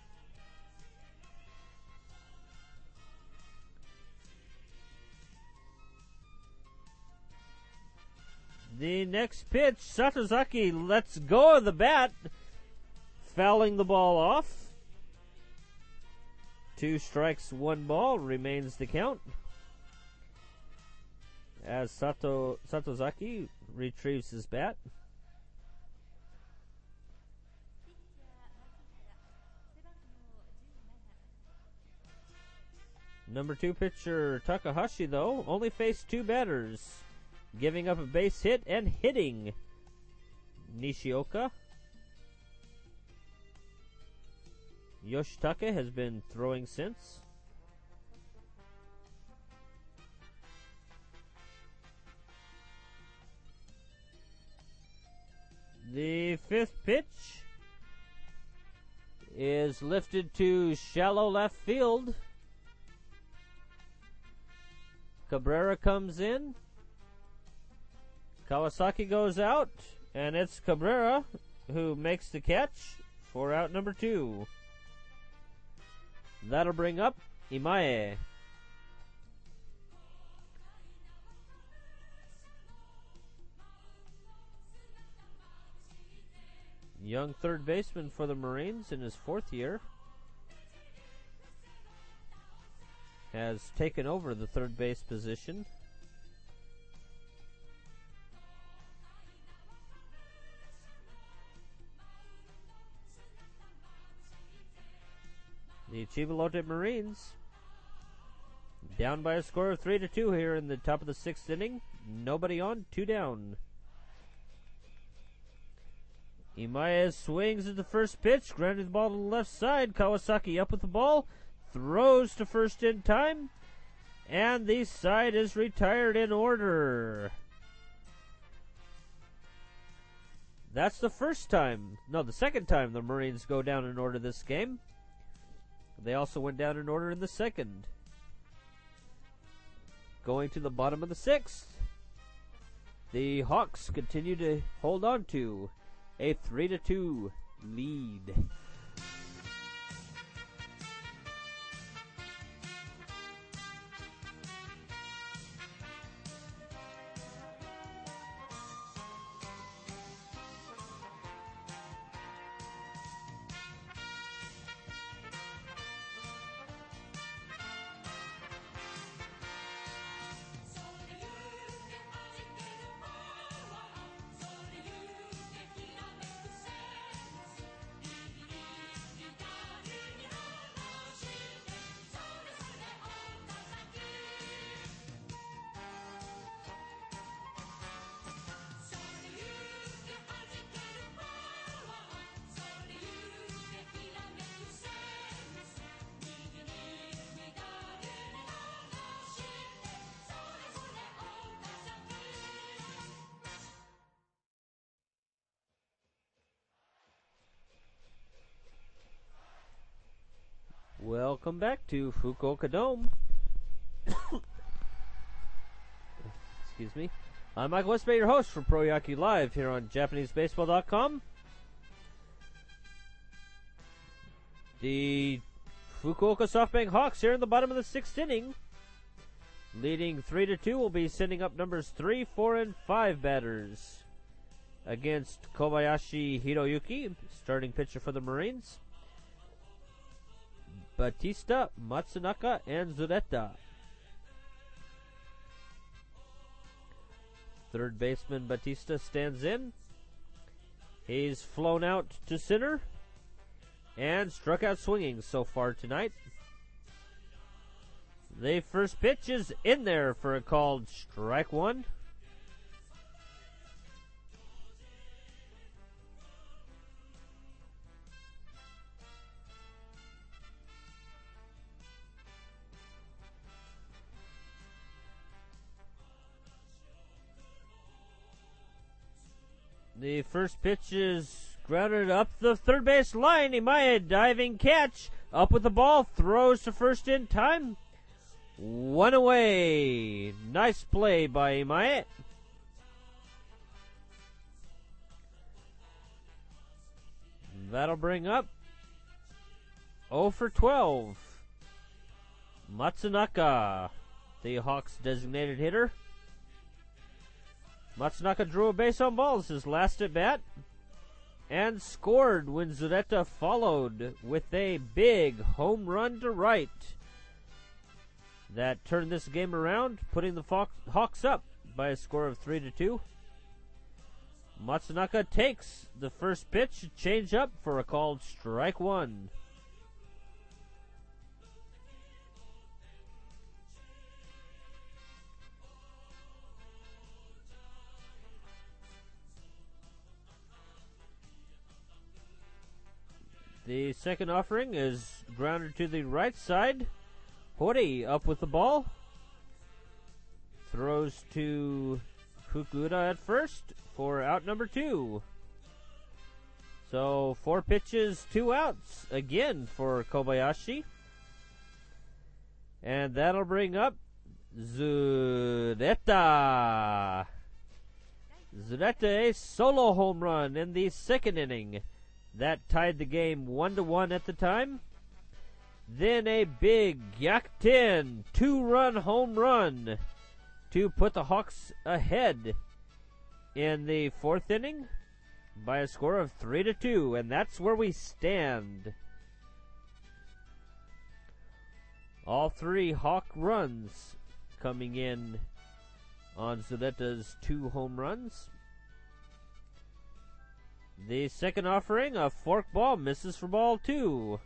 The next pitch, Satozaki lets go of the bat, fouling the ball off. Two strikes, one ball remains the count, as Sato Satozaki retrieves his bat. Number two pitcher Takahashi, though, only faced two batters, giving up a base hit and hitting Nishioka. Yoshitake has been throwing since. The fifth pitch is lifted to shallow left field. Cabrera comes in. Kawasaki goes out, and it's Cabrera who makes the catch for out number two. That'll bring up Imae. Young third baseman for the Marines in his fourth year has taken over the third base position. The Chivalote Marines down by a score of three to two here in the top of the sixth inning. Nobody on, two down. Imae swings at the first pitch, grounding the ball to the left side. Kawasaki up with the ball, throws to first in time, and the side is retired in order. That's the first time, no, the second time the Marines go down in order this game. They also went down in order in the second. Going to the bottom of the sixth, the Hawks continue to hold on to a three to two lead. Welcome back to Fukuoka Dome. Excuse me. I'm Michael Westbay, your host for Pro Yaku Live here on Japanese Baseball dot com. The Fukuoka SoftBank Hawks here in the bottom of the sixth inning. Leading three to two will be sending up numbers three, four, and five batters against Kobayashi Hiroyuki, starting pitcher for the Marines, Batista, Matsunaka, and Zureta. Third baseman Batista stands in. He's flown out to center and struck out swinging so far tonight. The first pitch is in there for a called strike one. The first pitch is grounded up the third base line. Imaya diving catch. Up with the ball. Throws to first in time. One away. Nice play by Imaya. That'll bring up oh for twelve. Matsunaka, the Hawks' designated hitter. Matsunaka drew a base on balls his last at bat and scored when Zureta followed with a big home run to right. That turned this game around, putting the Hawks up by a score of three to two. Matsunaka takes the first pitch, change up for a called strike one. The second offering is grounded to the right side. Hori up with the ball. Throws to Fukuda at first for out number two. So four pitches, two outs again for Kobayashi. And that'll bring up Zureta. Zureta, a solo home run in the second inning. That tied the game one to one at the time. Then a big Yakten two-run home run to put the Hawks ahead in the fourth inning by a score of three to two, and that's where we stand. All three Hawk runs coming in on Zureta's two home runs. The second offering, a fork ball, misses for ball two.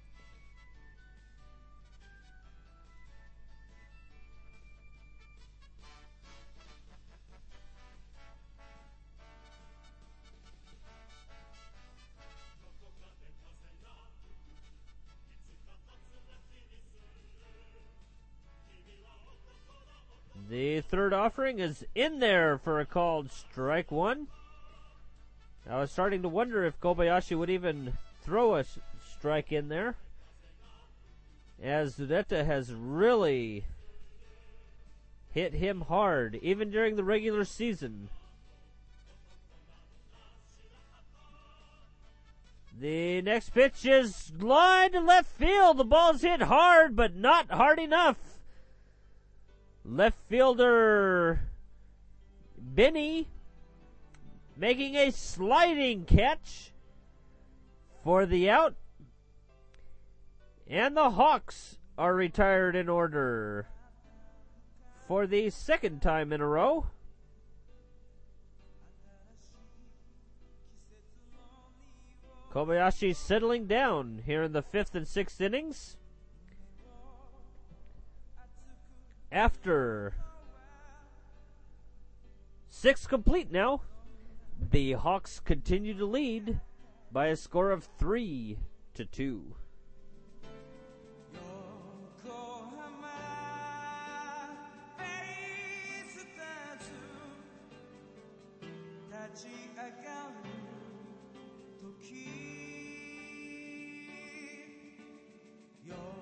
The third offering is in there for a called strike one. I was starting to wonder if Kobayashi would even throw a strike in there, as Zureta has really hit him hard, even during the regular season. The next pitch is line to left field. The ball's hit hard, but not hard enough. Left fielder Benny making a sliding catch for the out. And the Hawks are retired in order for the second time in a row. Kobayashi settling down here in the fifth and sixth innings. After six complete now, the Hawks continue to lead by a score of three to two. Your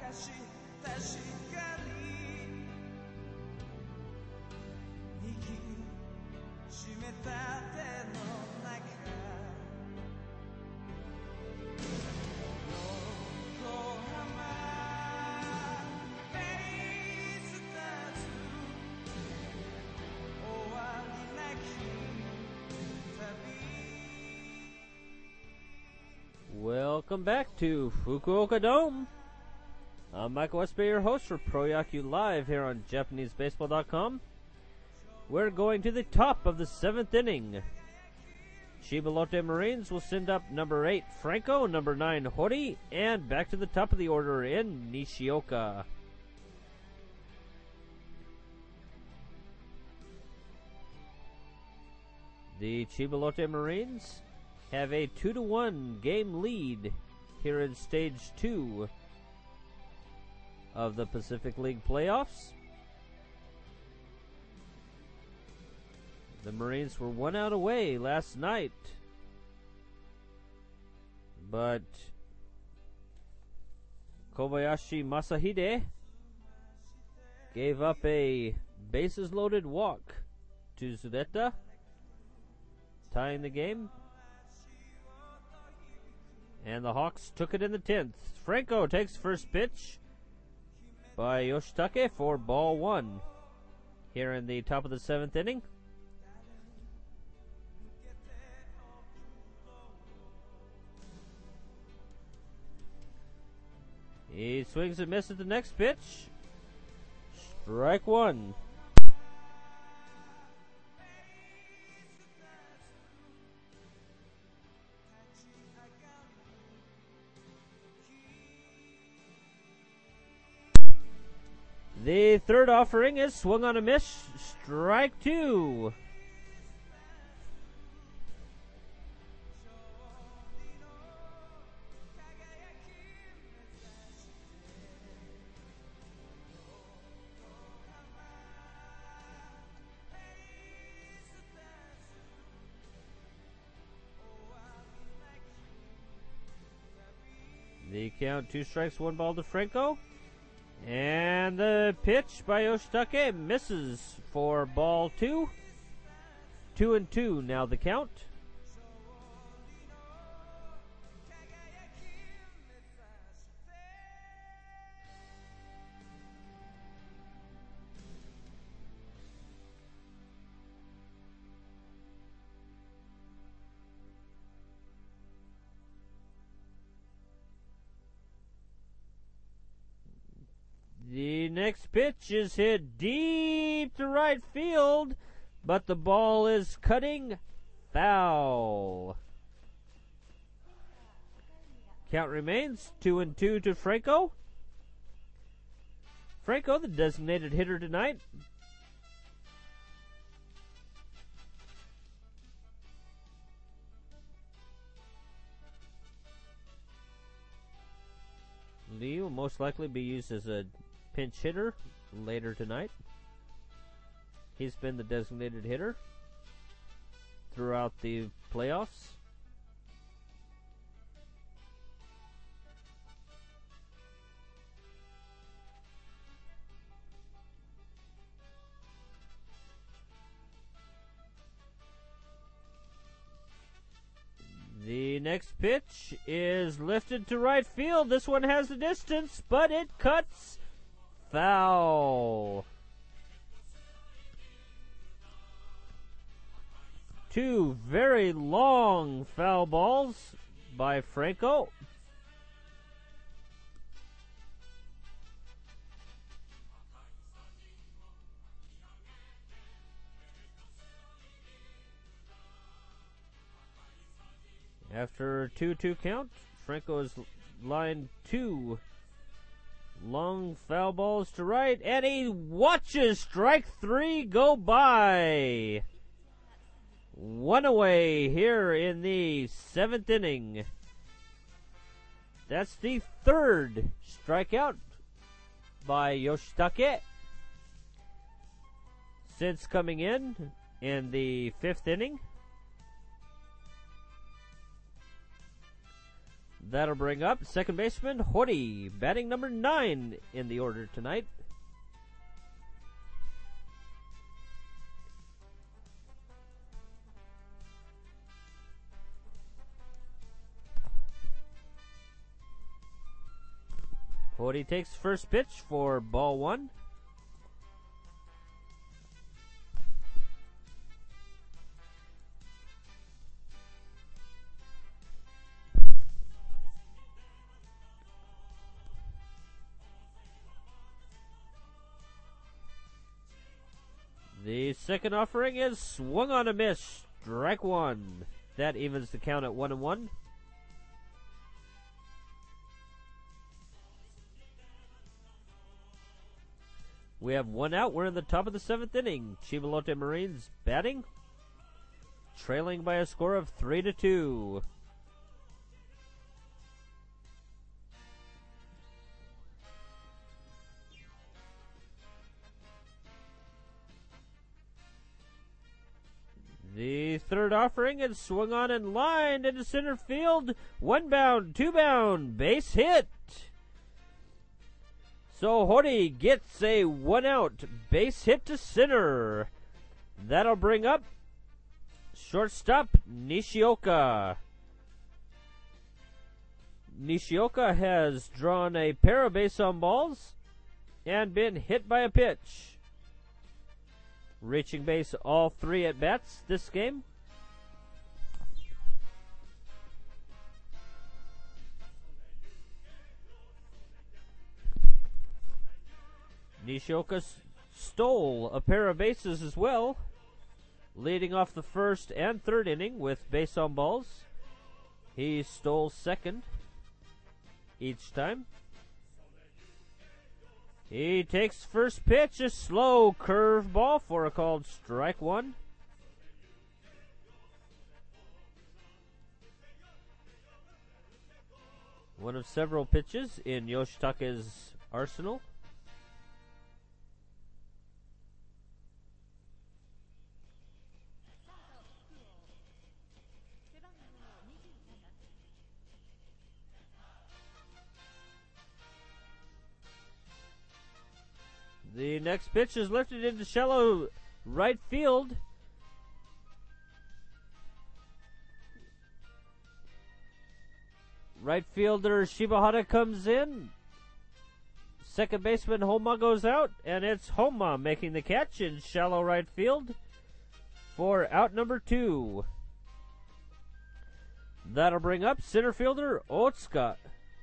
Welcome back to Fukuoka Dome. I'm Michael Westby, your host for Pro Yaku Live here on Japanese Baseball dot com. We're going to the top of the seventh inning. Chiba Lotte Marines will send up number eight Franco, number nine Hori, and back to the top of the order in Nishioka. The Chiba Lotte Marines have a two to one game lead here in stage two of the Pacific League playoffs. The Marines were one out away last night, but Kobayashi Masahide gave up a bases loaded walk to Sudeta, tying the game. And the Hawks took it in the tenth. Franco takes first pitch by Yoshitake for ball one here in the top of the seventh inning. He swings and misses the next pitch. Strike one. The third offering is swung on a miss. Strike two. The count, two strikes, one ball to Franco. And the pitch by Yoshitake misses for ball two. Two and two now the count. The next pitch is hit deep to right field, but the ball is cutting foul. Count remains two and two to Franco. Franco, the designated hitter tonight. Lee will most likely be used as a pinch hitter later tonight. He's been the designated hitter throughout the playoffs. The next pitch is lifted to right field. This one has the distance, but it cuts foul. Two very long foul balls by Franco. After a two two count, Franco has lined two long foul balls to right, and he watches strike three go by. One away here in the seventh inning. That's the third strikeout by Yoshitake since coming in in the fifth inning. That'll bring up second baseman Hori, batting number nine in the order tonight. Hori takes first pitch for ball one. The second offering is swung on a miss. Strike one. That evens the count at one and one. We have one out. We're in the top of the seventh inning. Chivalote Marines batting, trailing by a score of three to two. The third offering is swung on and lined into center field. One bound, two bound, base hit. So Hori gets a one out base hit to center. That'll bring up shortstop Nishioka. Nishioka has drawn a pair of base on balls and been hit by a pitch. Reaching base all three at bats this game. Nishioka stole a pair of bases as well, leading off the first and third inning with base on balls. He stole second each time. He takes first pitch, a slow curve ball for a called strike one. One of several pitches in Yoshitake's arsenal. The next pitch is lifted into shallow right field. Right fielder Shibahara comes in. Second baseman Homa goes out, and it's Homa making the catch in shallow right field for out number two. That'll bring up center fielder Otsuka.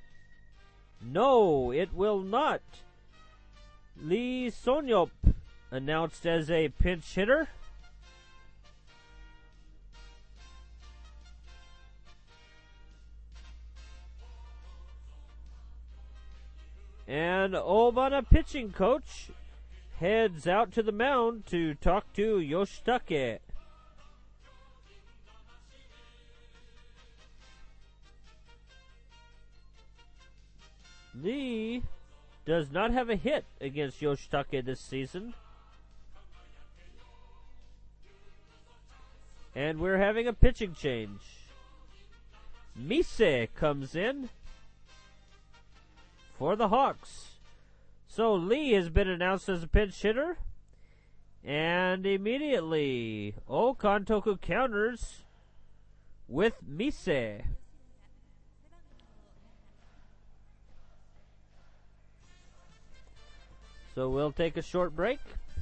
No, it will not. Lee Sonyop announced as a pinch hitter. And Obana pitching coach heads out to the mound to talk to Yoshitake. Lee does not have a hit against Yoshitake this season. And we're having a pitching change. Mise comes in for the Hawks. So Lee has been announced as a pinch hitter. And immediately, O Kantoku counters with Mise. So we'll take a short break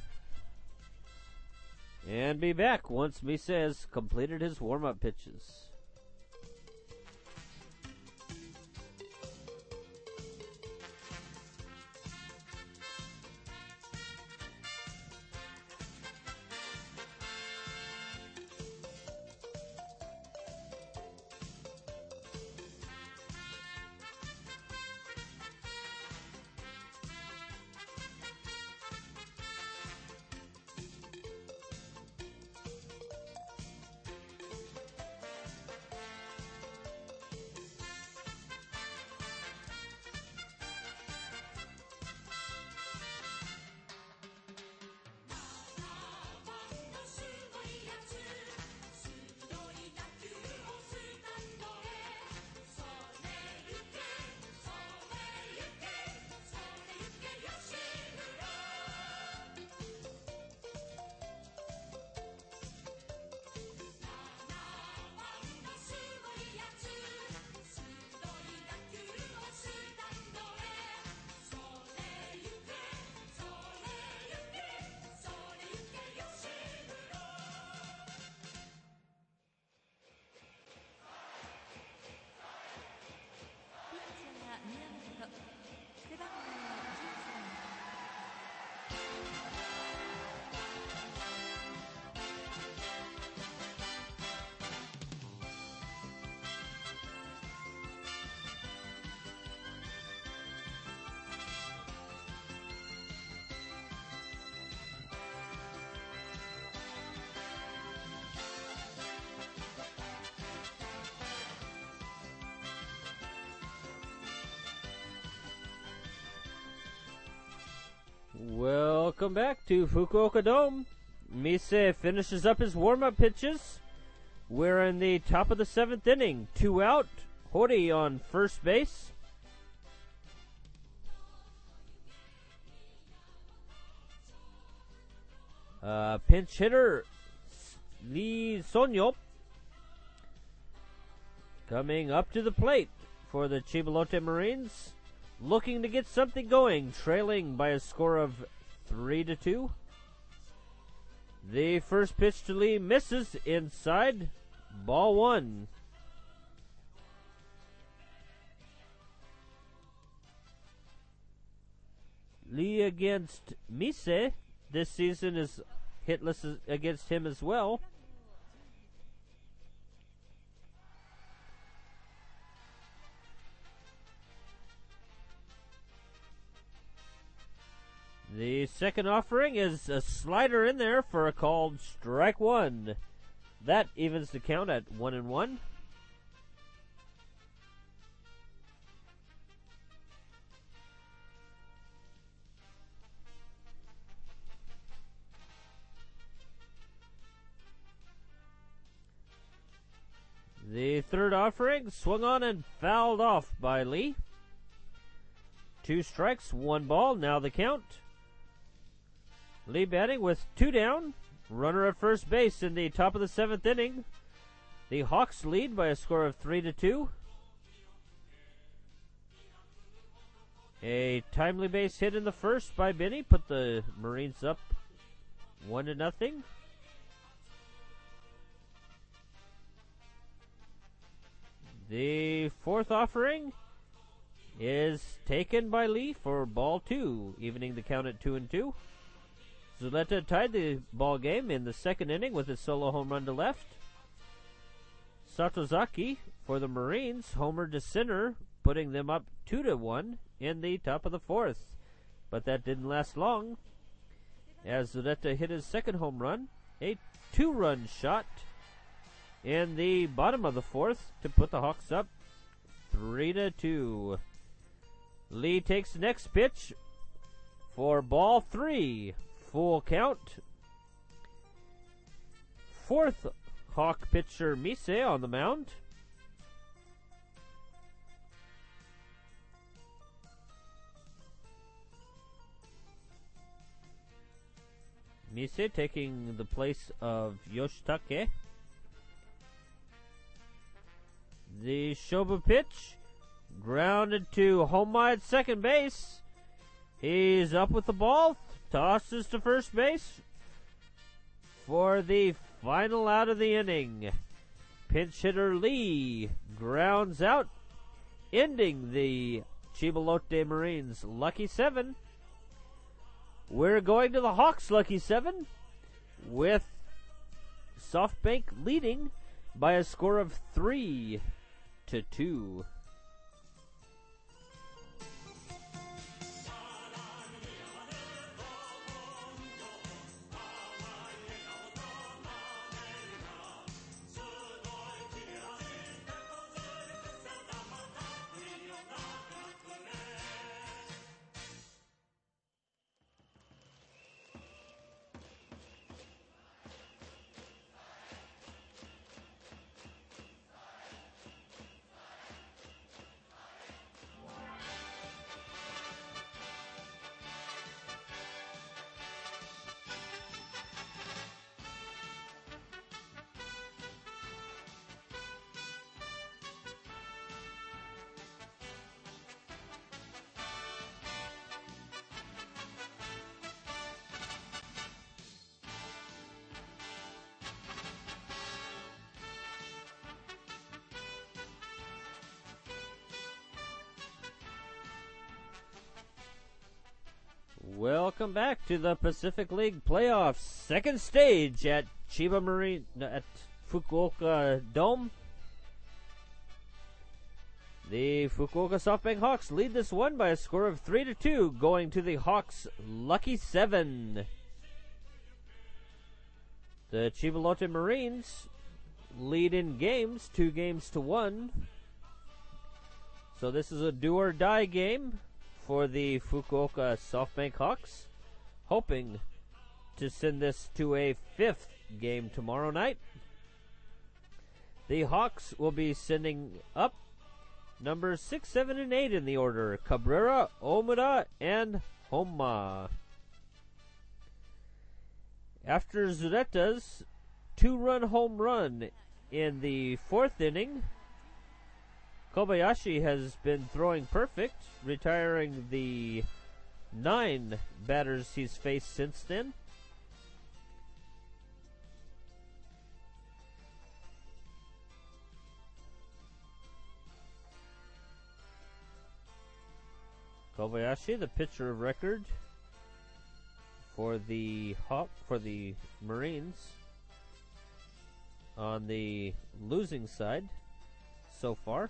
and be back once Mise has completed his warm-up pitches. Welcome back to Fukuoka Dome. Mise finishes up his warm-up pitches. We're in the top of the seventh inning. Two out. Hori on first base. Uh, pinch hitter Lee Sonyo coming up to the plate for the Chibalote Marines, looking to get something going, trailing by a score of three to two. The first pitch to Lee misses inside, ball one. Lee against Mise this season is hitless against him as well. The second offering is a slider in there for a called strike one. That evens the count at one and one. The third offering swung on and fouled off by Lee. Two strikes, one ball, now the count. Lee batting with two down. Runner at first base in the top of the seventh inning. The Hawks lead by a score of three to two. A timely base hit in the first by Benny put the Marines up one to nothing. The fourth offering is taken by Lee for ball two, evening the count at two and two. Zuleta tied the ball game in the second inning with a solo home run to left. Satozaki for the Marines homered to center, putting them up two to one in the top of the fourth. But that didn't last long, as Zuleta hit his second home run, a two-run shot in the bottom of the fourth to put the Hawks up three to two. Lee takes the next pitch for ball three. Full count. Fourth Hawk pitcher Mise on the mound. Mise taking the place of Yoshitake. The Shoba pitch grounded to Homai at second base. He's up with the ball, tosses to first base for the final out of the inning. Pinch hitter Lee grounds out, ending the Chibalote Marines' lucky seven. We're going to the Hawks' lucky seven with SoftBank leading by a score of three to two. Welcome back to the Pacific League playoffs, second stage at Chiba Marine at Fukuoka Dome. The Fukuoka SoftBank Hawks lead this one by a score of three to two, going to the Hawks' lucky seven. The Chibalote Marines lead in games, two games to one. So this is a do or die game for the Fukuoka SoftBank Hawks. hoping to send this to a fifth game tomorrow night. The Hawks will be sending up numbers six, seven, and eight in the order: Cabrera, Omura, and Homa. After Zureta's two-run home run in the fourth inning, Kobayashi has been throwing perfect, retiring the nine batters he's faced since then. Kobayashi, the pitcher of record for the Hawk for the Marines, on the losing side so far.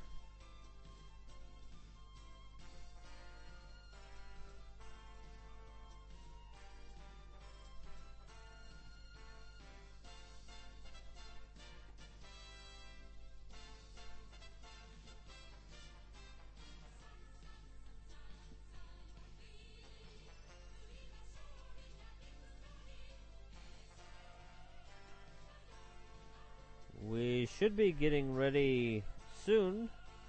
We should be getting ready soon.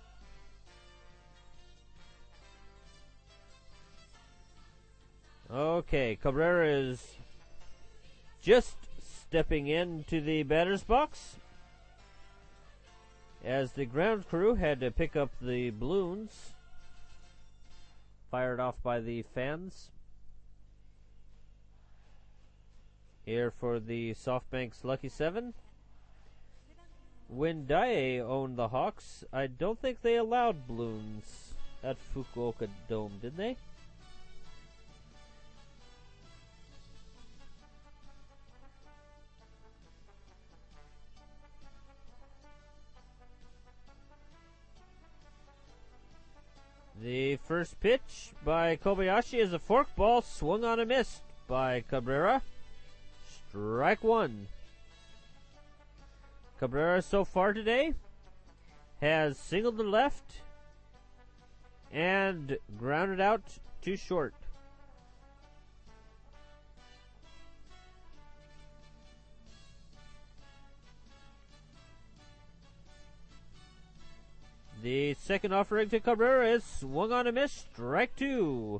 Okay, Cabrera is just stepping into the batter's box as the ground crew had to pick up the balloons fired off by the fans here for the SoftBank's Lucky Seven. When Daiei owned the Hawks, I don't think they allowed balloons at Fukuoka Dome, did they? The first pitch by Kobayashi is a forkball swung on a miss by Cabrera. Strike one. Cabrera so far today has singled to left and grounded out to short. The second offering to Cabrera is swung on a miss, strike two.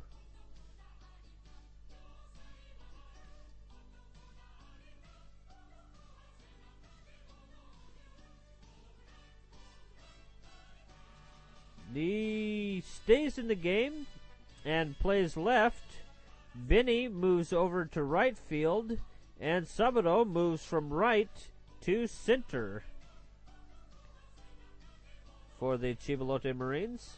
He stays in the game and plays left. Benny moves over to right field, and Saburo moves from right to center for the Chibalote Marines.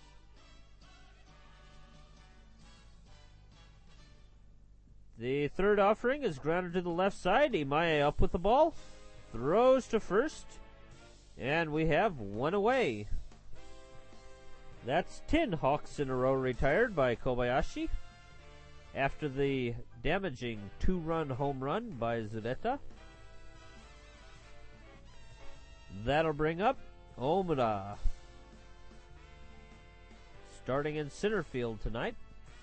The third offering is grounded to the left side. Imae up with the ball, throws to first, and we have one away. That's ten Hawks in a row retired by Kobayashi after the damaging two-run home run by Zureta. That'll bring up Omura, starting in center field tonight.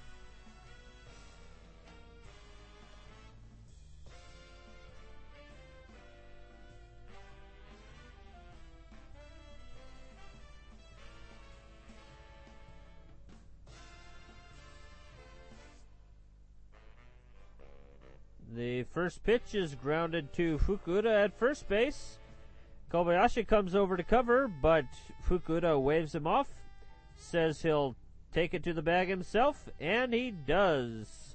The first pitch is grounded to Fukuda at first base. Kobayashi comes over to cover, but Fukuda waves him off, says he'll take it to the bag himself, and he does.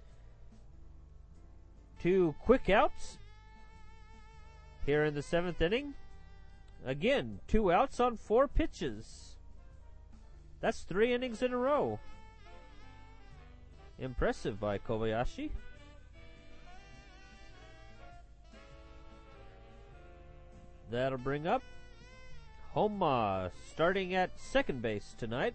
Two quick outs here in the seventh inning. Again, two outs on four pitches. That's three innings in a row. Impressive by Kobayashi. That'll bring up Homa, starting at second base tonight.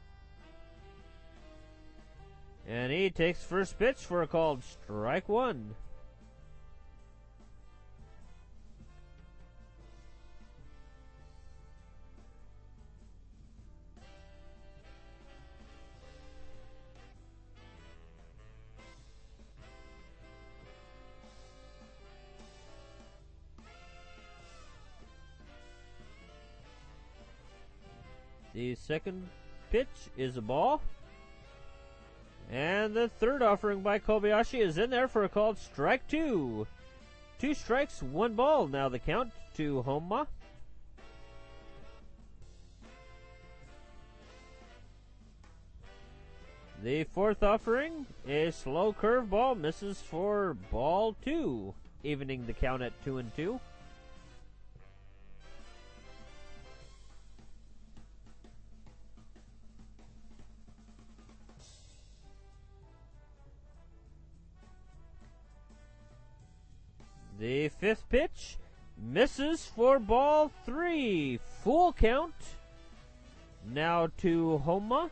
And he takes first pitch for a called strike one. The second pitch is a ball. And the third offering by Kobayashi is in there for a called strike two. Two strikes, one ball. Now the count to Honma. The fourth offering, a slow curveball, misses for ball two, evening the count at two and two. The fifth pitch misses for ball three. Full count. Now to Honma.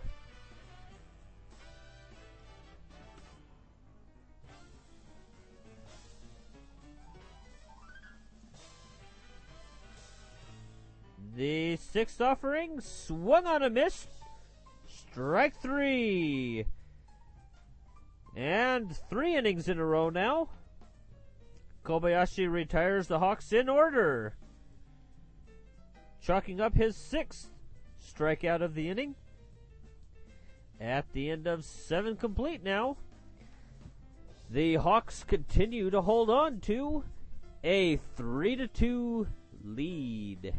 The sixth offering swung on a miss. Strike three. And three innings in a row now. Kobayashi retires the Hawks in order, chalking up his sixth strikeout of the inning. At the end of seven complete now, the Hawks continue to hold on to a three to two lead.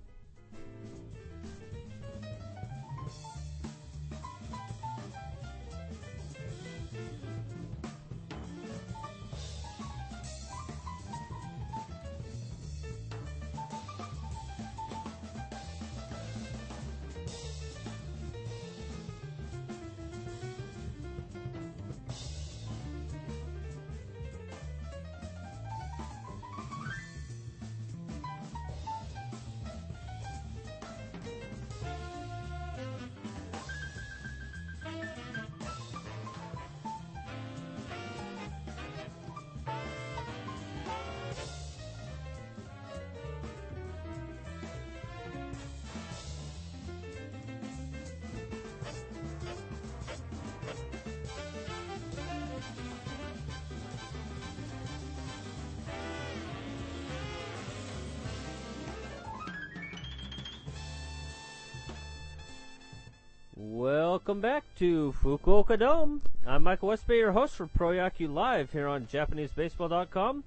Welcome back to Fukuoka Dome. I'm Michael Westby, your host for Pro Yaku Live here on Japanese Baseball dot com.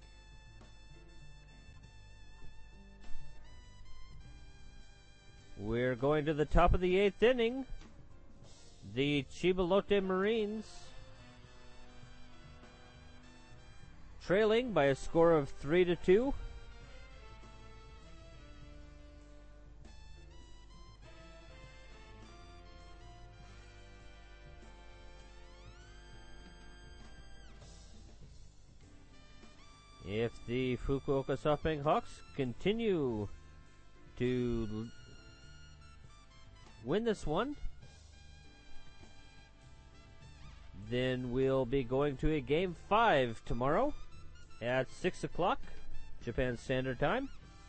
We're going to the top of the eighth inning. The Chiba Lotte Marines trailing by a score of three to two. If the Fukuoka SoftBank Hawks continue to l- win this one, then we'll be going to a game five tomorrow at six o'clock Japan Standard Time.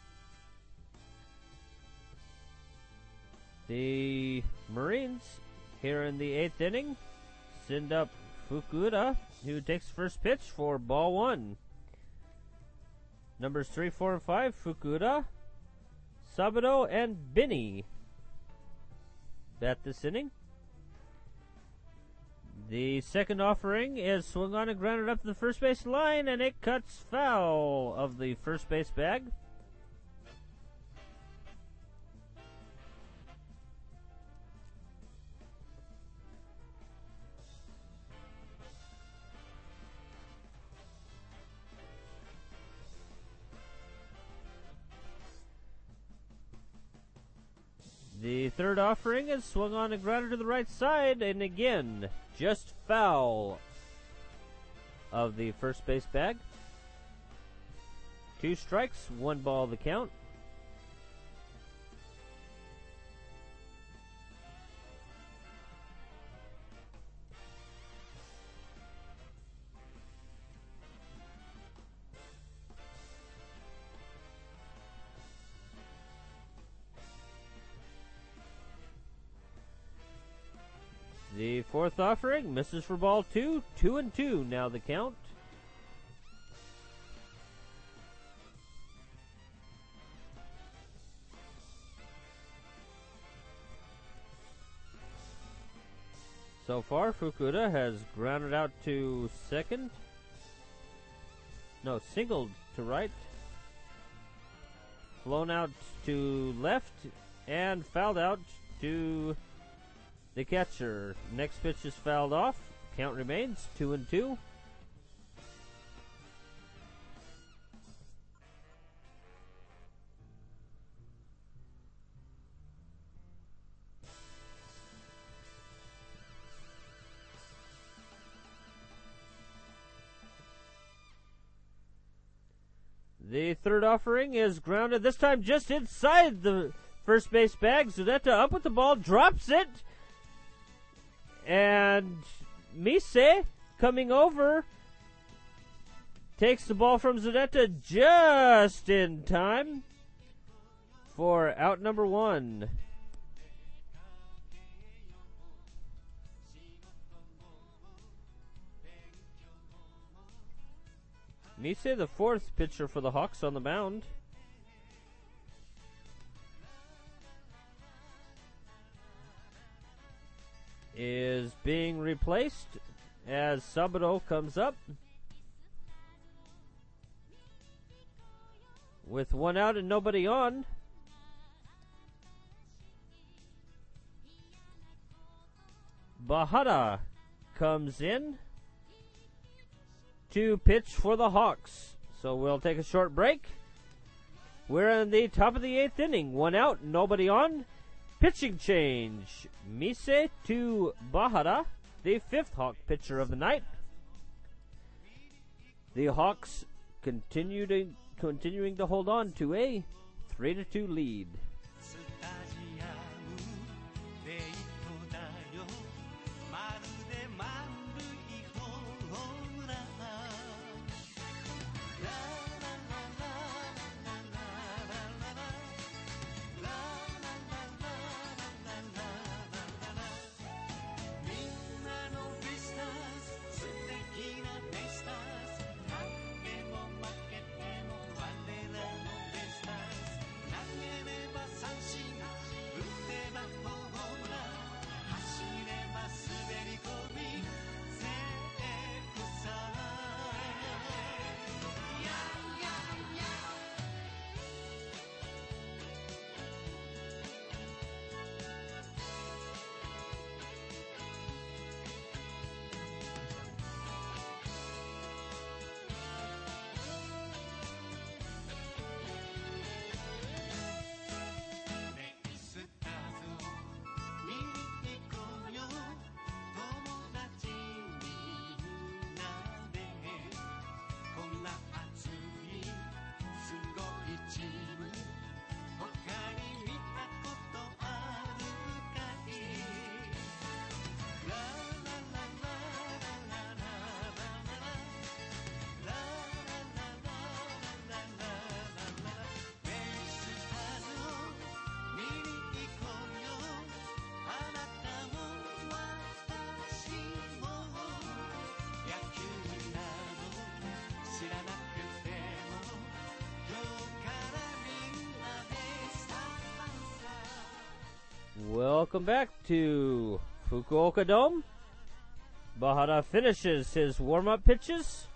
The Marines here in the eighth inning send up Fukuda, who takes first pitch for ball one. Numbers three, four, and five, Fukuda, Sabato, and Benny bat this inning. The second offering is swung on and grounded up to the first base line, and it cuts foul of the first base bag. The third offering is swung on and grounded to the right side, and again, just foul of the first base bag. Two strikes, one ball the count. The fourth offering misses for ball two, two and two now the count. So far, Fukuda has grounded out to second. No, singled to right. Flown out to left. And fouled out to the catcher. Next pitch is fouled off. Count remains two and two. The third offering is grounded, this time just inside the first base bag. Zuneta up with the ball, drops it. And Mise coming over takes the ball from Zuneta just in time for out number one. Mise, the fourth pitcher for the Hawks on the mound. Is being replaced as Saburo comes up. With one out and nobody on. Bahada comes in to pitch for the Hawks. So we'll take a short break. We're in the top of the eighth inning. One out, nobody on. Pitching change. Mise to Bahada, the fifth Hawk pitcher of the night. The Hawks continue to, continuing to hold on to a three to two lead. Welcome back to Fukuoka Dome. Bahada finishes his warm-up pitches.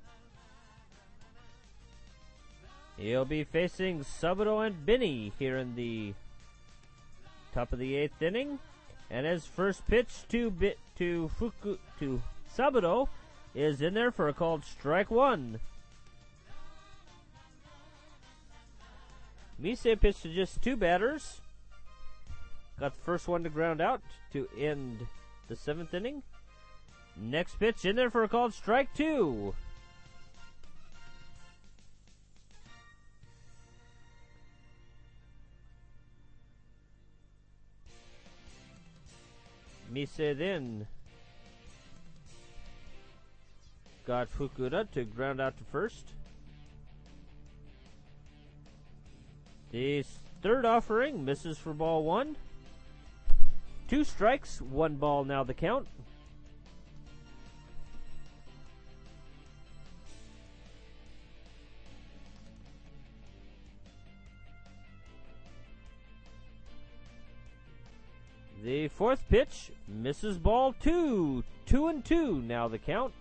He'll be facing Saburo and Benny here in the top of the eighth inning. And his first pitch to bit to Fuku to Saburo is in there for a called strike one. Mise pitched to just two batters. Got the first one to ground out to end the seventh inning. Next pitch in there for a called strike two. Mise then got Fukuda to ground out to first. The third offering misses for ball one. Two strikes, one ball now the count. The fourth pitch misses ball two. Two and two now the count.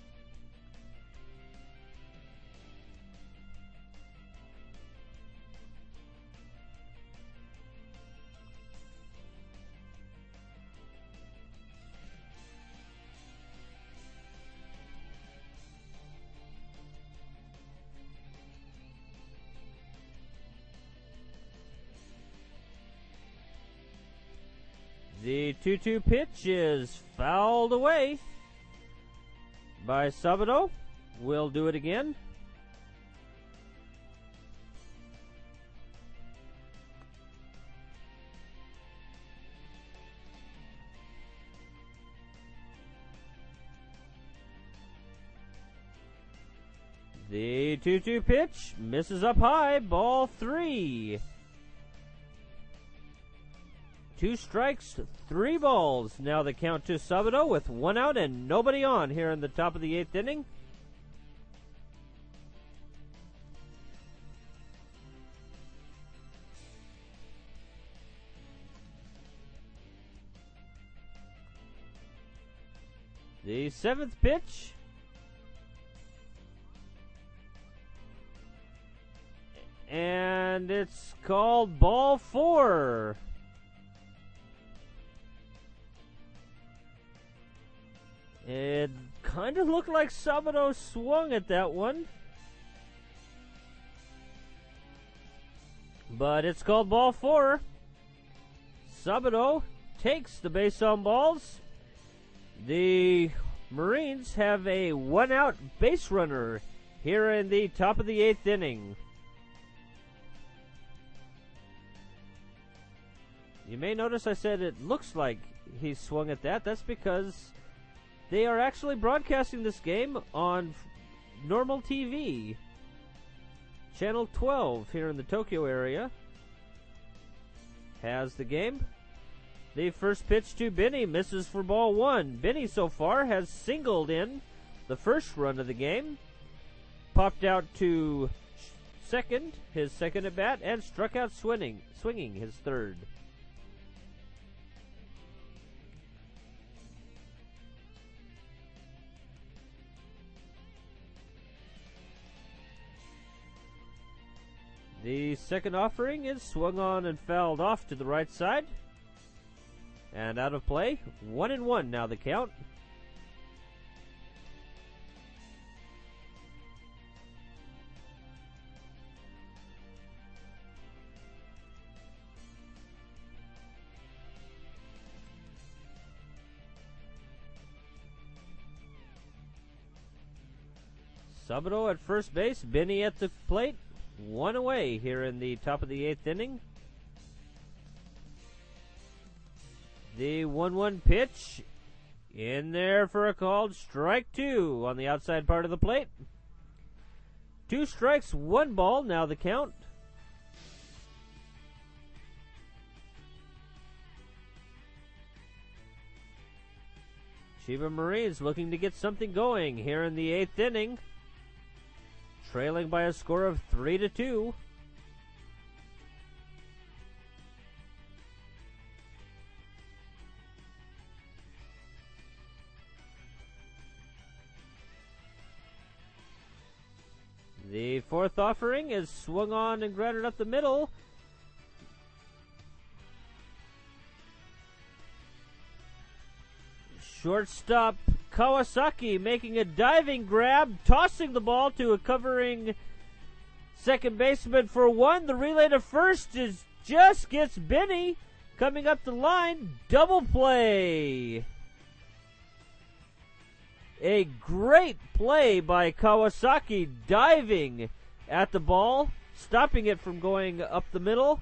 The two two pitch is fouled away by Sabato. We'll do it again. The two two pitch misses up high, ball three. Two strikes, three balls. Now the count to Sabato with one out and nobody on here in the top of the eighth inning. The seventh pitch. And it's called ball four. It kind of looked like Sabato swung at that one. But it's called ball four. Sabato takes the base on balls. The Marines have a one-out base runner here in the top of the eighth inning. You may notice I said it looks like he swung at that. That's because they are actually broadcasting this game on normal T V. Channel twelve here in the Tokyo area has the game. The first pitch to Benny misses for ball one. Benny so far has singled in the first run of the game. Popped out to second, his second at bat, and struck out swinging, swinging his third. The second offering is swung on and fouled off to the right side. And out of play. One and one now the count. Sabato at first base. Benny at the plate. One away here in the top of the eighth inning. The one one pitch in there for a called strike two on the outside part of the plate. Two strikes, one ball, now the count. Chiba Marines looking to get something going here in the eighth inning. Trailing by a score of three to two. The fourth offering is swung on and grounded up the middle. Shortstop Kawasaki making a diving grab, tossing the ball to a covering second baseman for one. The relay to first is just gets Benny coming up the line. Double play. A great play by Kawasaki, diving at the ball, stopping it from going up the middle.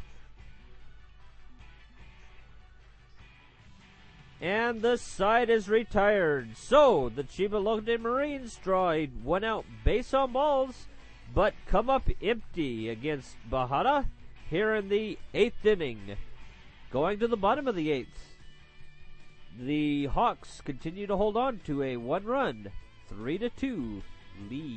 And the side is retired. So the Chiba Lotte Marines draw a one-out base on balls, but come up empty against Bahara here in the eighth inning. Going to the bottom of the eighth, the Hawks continue to hold on to a one-run, three to two lead.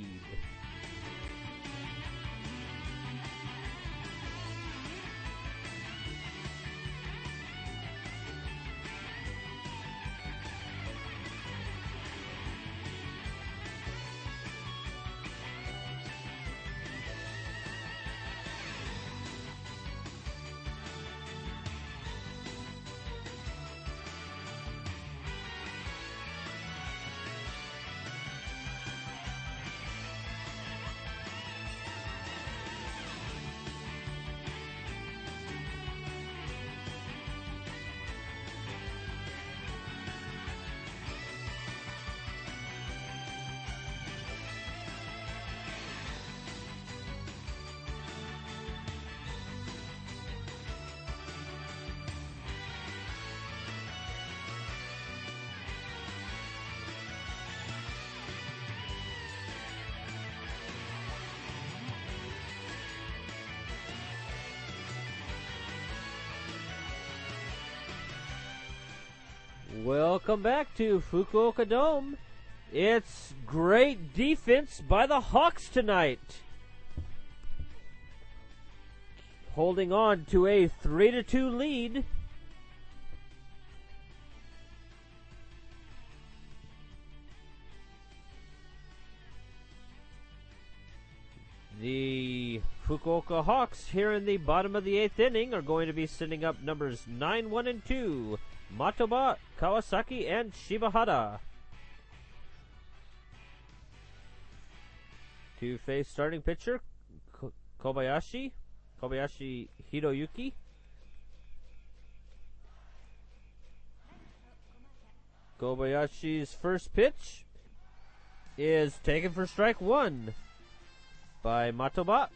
Welcome back to Fukuoka Dome. It's great defense by the Hawks tonight, holding on to a three to two lead. The Fukuoka Hawks here in the bottom of the eighth inning are going to be sending up numbers nine, one, and two, Matoba, Kawasaki, and Shibahara. To face starting pitcher Ko- Kobayashi, Kobayashi Hiroyuki. Kobayashi's first pitch is taken for strike one by Matoba.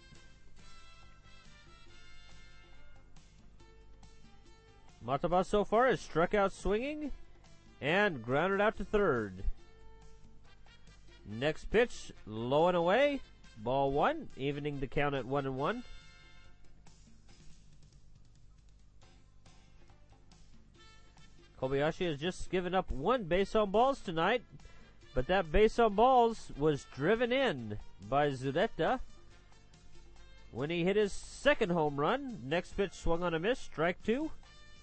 Matoba so far has struck out swinging and grounded out to third. Next pitch, low and away, ball one, evening the count at one and one. Kobayashi has just given up one base on balls tonight, but that base on balls was driven in by Zureta when he hit his second home run. Next pitch swung on a miss, strike two.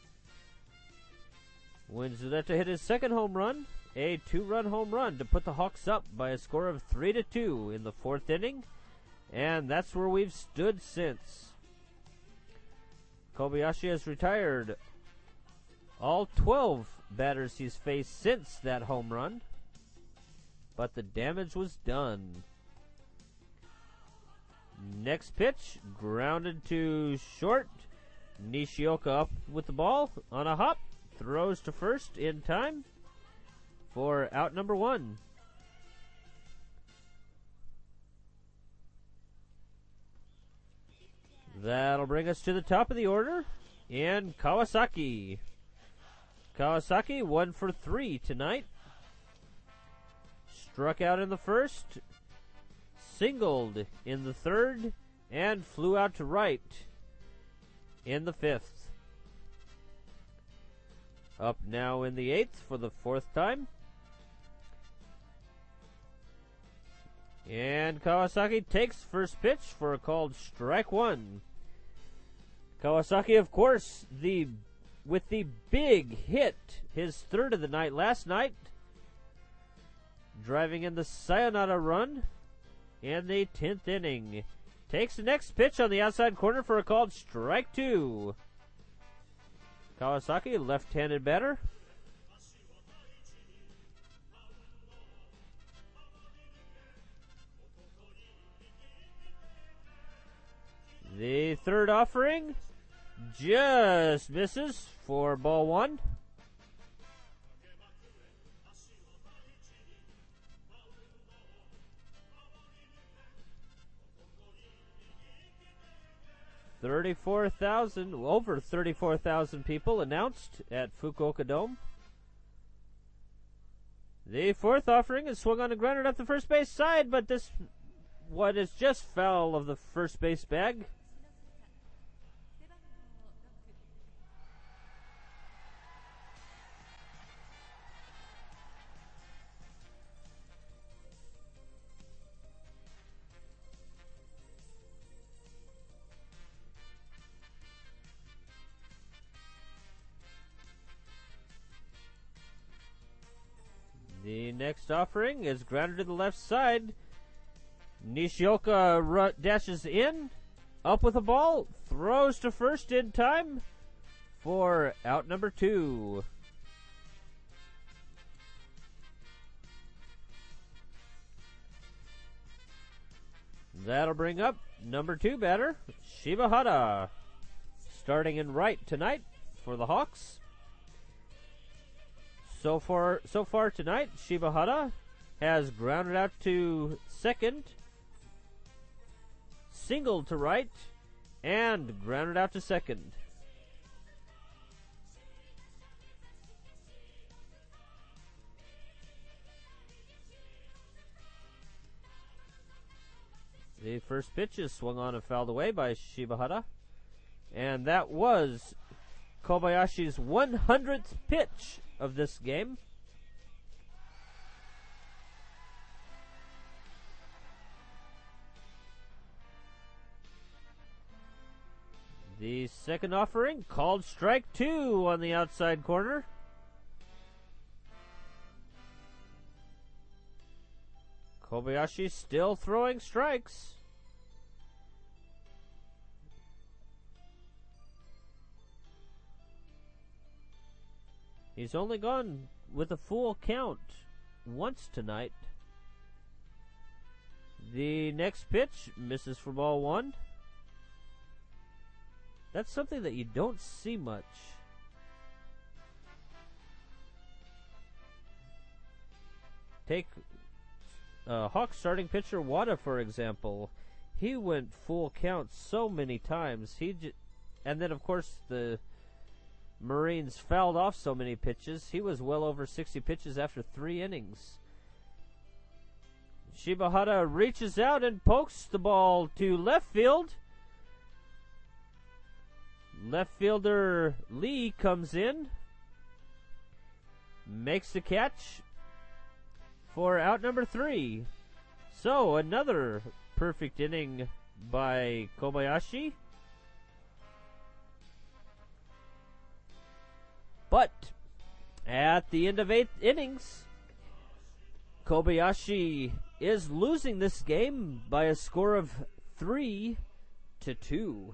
When Zureta hit his second home run, a two-run home run to put the Hawks up by a score of three to two in the fourth inning, and that's where we've stood since. Kobayashi has retired all twelve batters he's faced since that home run, but the damage was done. Next pitch, grounded to short. Nishioka up with the ball on a hop, throws to first in time for out number one. That'll bring us to the top of the order, and Kawasaki. Kawasaki one for three tonight. Struck out in the first, singled in the third, and flew out to right in the fifth. Up now in the eighth for the fourth time. And Kawasaki takes first pitch for a called strike one. Kawasaki, of course, the with the big hit, his third of the night last night, driving in the sayonara run in the tenth inning. Takes the next pitch on the outside corner for a called strike two. Kawasaki, left-handed batter. The third offering just misses for ball one. thirty-four thousand, over thirty-four thousand people announced at Fukuoka Dome. The fourth offering is swung on and grounded up the first base side, but this one is just foul of the first base bag. The next offering is grounded to the left side. Nishioka ru- dashes in, up with the ball, throws to first in time for out number two. That'll bring up number two batter, Shibahara, starting in right tonight for the Hawks. So far, so far tonight, Shibahara has grounded out to second, singled to right, and grounded out to second. The first pitch is swung on and fouled away by Shibahara, and that was Kobayashi's one hundredth pitch of this game. The second offering called strike two on the outside corner. Kobayashi still throwing strikes. He's only gone with a full count once tonight. The next pitch misses for ball one. That's something that you don't see much. Take uh, Hawks starting pitcher Wada, for example. He went full count so many times. He j- and then, of course, the Marines fouled off so many pitches. He was well over sixty pitches after three innings. Shibahara reaches out and pokes the ball to left field. Left fielder Lee comes in, makes the catch for out number three. So another perfect inning by Kobayashi. But at the end of eight innings, Kobayashi is losing this game by a score of three to two.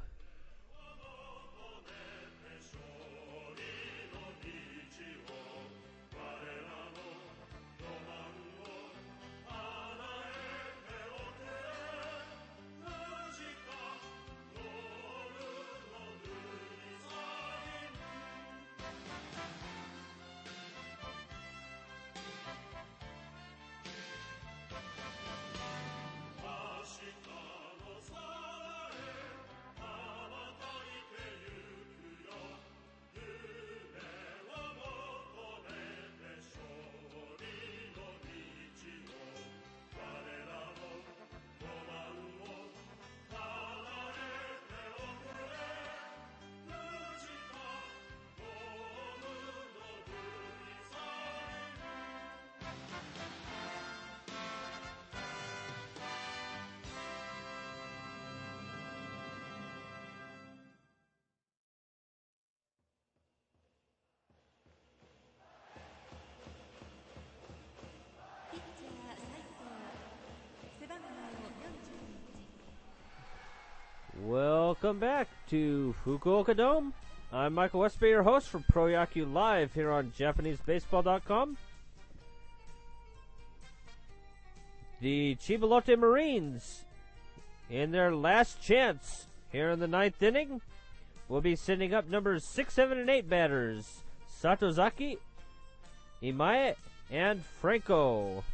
Welcome back to Fukuoka Dome. I'm Michael Westby, your host for Pro Yaku Live here on Japanese Baseball dot com. The Chibalote Marines, in their last chance here in the ninth inning, will be sending up numbers six, seven, and eight batters, Satozaki, Imae, and Franco.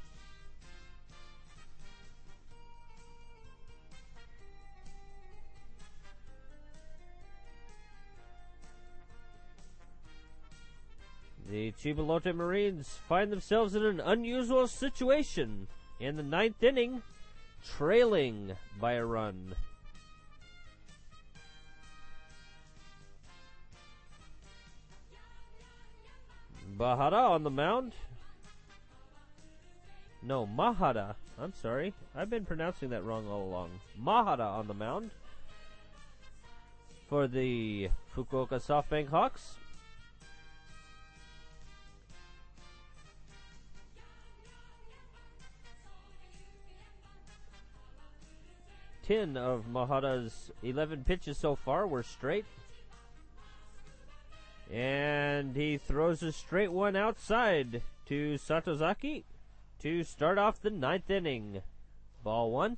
The Chibalote Marines find themselves in an unusual situation in the ninth inning, trailing by a run. Bahara on the mound. No, Mahara. I'm sorry. I've been pronouncing that wrong all along. Mahara on the mound for the Fukuoka SoftBank Hawks. ten of Mahara's eleven pitches so far were straight. And he throws a straight one outside to Satozaki to start off the ninth inning. Ball one.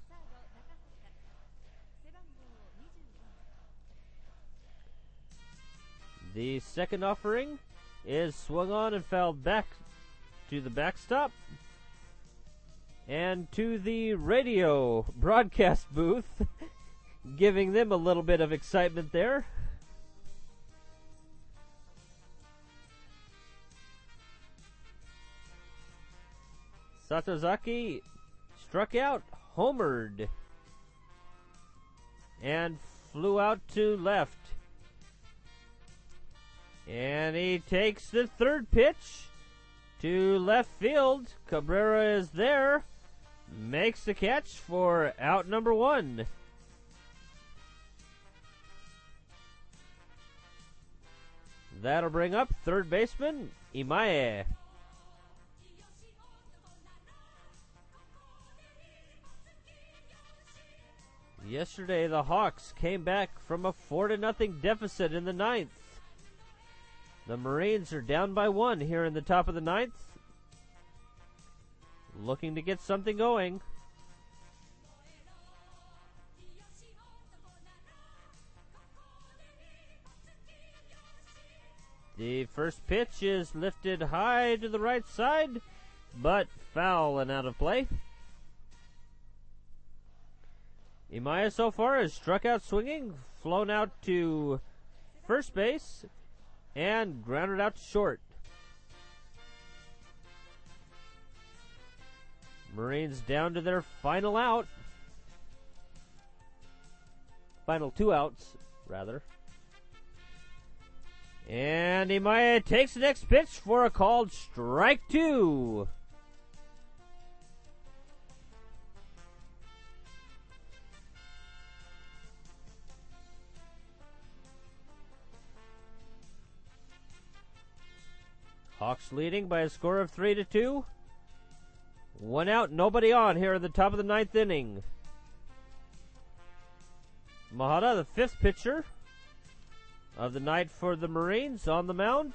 The second offering is swung on and fouled back to the backstop. And to the radio broadcast booth, giving them a little bit of excitement there. Satozaki struck out, homered, and flew out to left. And he takes the third pitch to left field. Cabrera is there. Makes the catch for out number one. That'll bring up third baseman Imae. Yesterday, the Hawks came back from a four to nothing deficit in the ninth. The Marines are down by one here in the top of the ninth, looking to get something going. The first pitch is lifted high to the right side, but foul and out of play. Imaya so far has struck out swinging, flown out to first base, and grounded out to short. Marines down to their final out. Final two outs, rather. And Imaya takes the next pitch for a called strike two. Hawks leading by a score of three to two. One out, nobody on here at the top of the ninth inning. Mahara, the fifth pitcher of the night for the Marines, on the mound.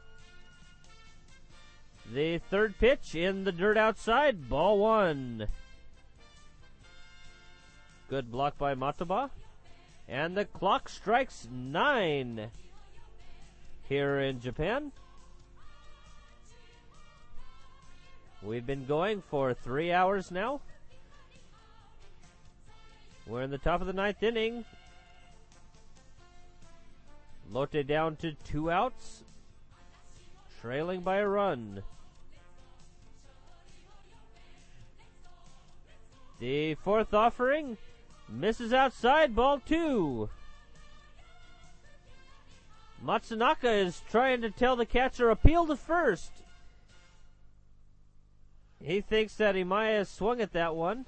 The third pitch in the dirt outside, ball one. Good block by Mataba. And the clock strikes nine here in Japan. We've been going for three hours now. We're in the top of the ninth inning. Lotte down to two outs, trailing by a run. The fourth offering misses outside, ball two. Matsunaka is trying to tell the catcher, appeal to first. He thinks that Imaya swung at that one.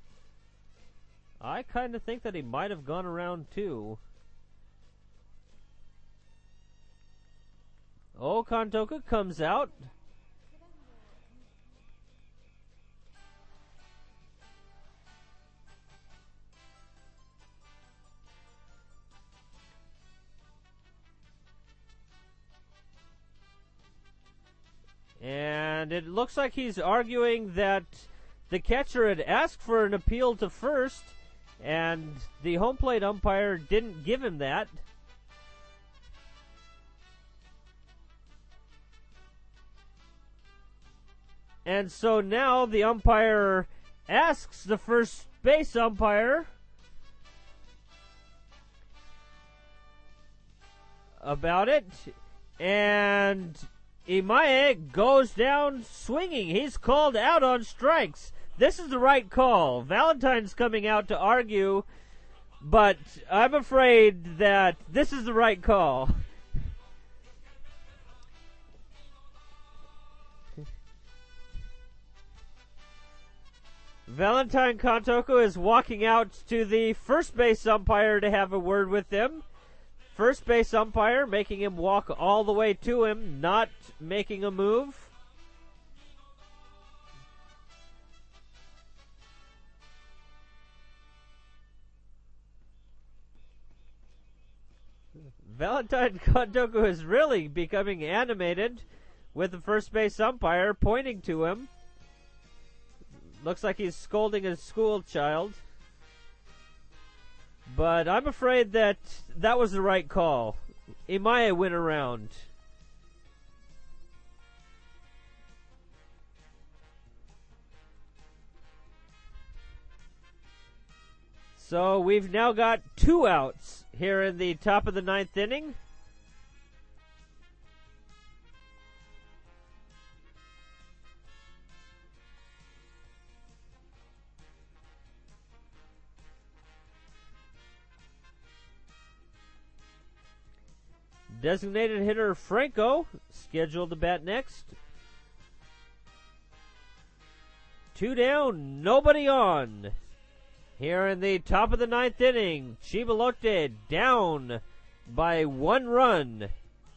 I kind of think that he might have gone around too. Oh, Kantoka comes out. And it looks like he's arguing that the catcher had asked for an appeal to first, and the home plate umpire didn't give him that. And so now the umpire asks the first base umpire about it, and Imae goes down swinging. He's called out on strikes. This is the right call. Valentine's coming out to argue, but I'm afraid that this is the right call. Valentine Kantoku is walking out to the first base umpire to have a word with him. First base umpire making him walk all the way to him, not making a move. Valentine Kantoku is really becoming animated with the first base umpire pointing to him. Looks like he's scolding a school child. But I'm afraid that that was the right call. Imaya went around. So we've now got two outs here in the top of the ninth inning. designated hitter Franco scheduled to bat next. Two down, nobody on. Here in the top of the ninth inning, Chibalote down by one run.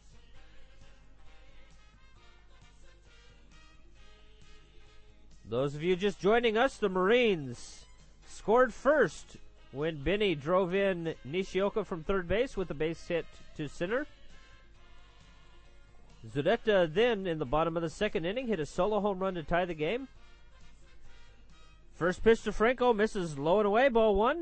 Those of you just joining us, the Marines scored first when Benny drove in Nishioka from third base with a base hit to center. Zureta then, in the bottom of the second inning, hit a solo home run to tie the game. First pitch to Franco misses low and away, ball one.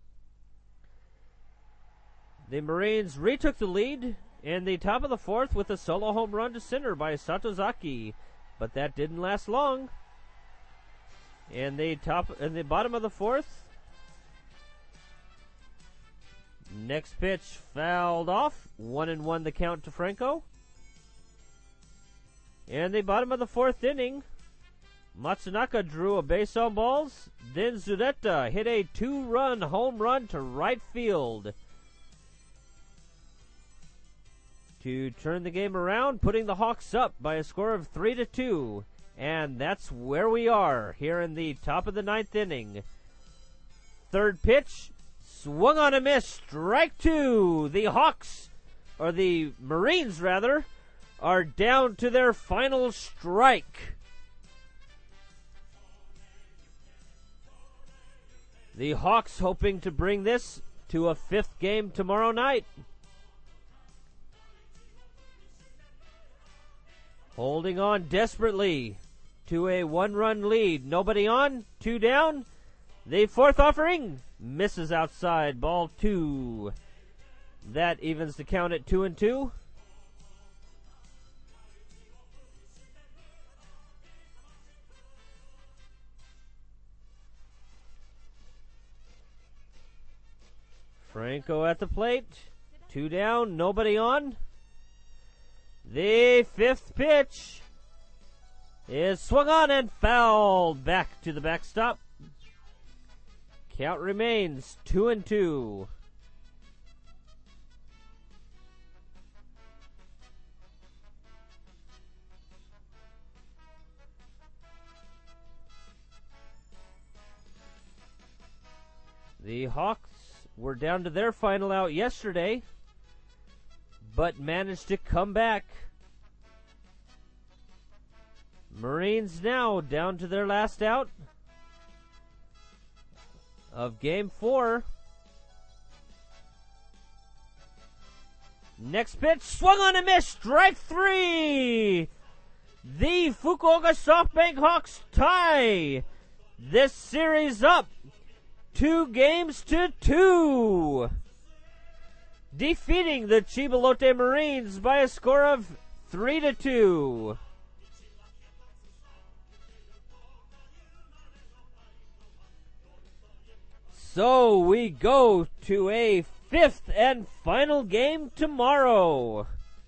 The Marines retook the lead in the top of the fourth with a solo home run to center by Satozaki, but that didn't last long. In the top, in the bottom of the fourth, next pitch fouled off. One and one the count to Franco. In the bottom of the fourth inning, Matsunaka drew a base on balls. Then Zureta hit a two-run home run to right field to turn the game around, putting the Hawks up by a score of three to two. And that's where we are here in the top of the ninth inning. Third pitch, swung on a miss, strike two. The Hawks, or the Marines rather, are down to their final strike. The Hawks hoping to bring this to a fifth game tomorrow night. Holding on desperately to a one-run lead. Nobody on, two down. The fourth offering misses outside, ball two. That evens the count at two and two. Franco at the plate. Two down, nobody on. The fifth pitch is swung on and fouled back to the backstop. Count remains two and two. The Hawks were down to their final out yesterday, but managed to come back. Marines now down to their last out of game four. Next pitch, swung on a miss, strike three. The Fukuoka SoftBank Hawks tie this series up two games to two, defeating the Chibalote Marines by a score of three to two. So we go to a fifth and final game tomorrow.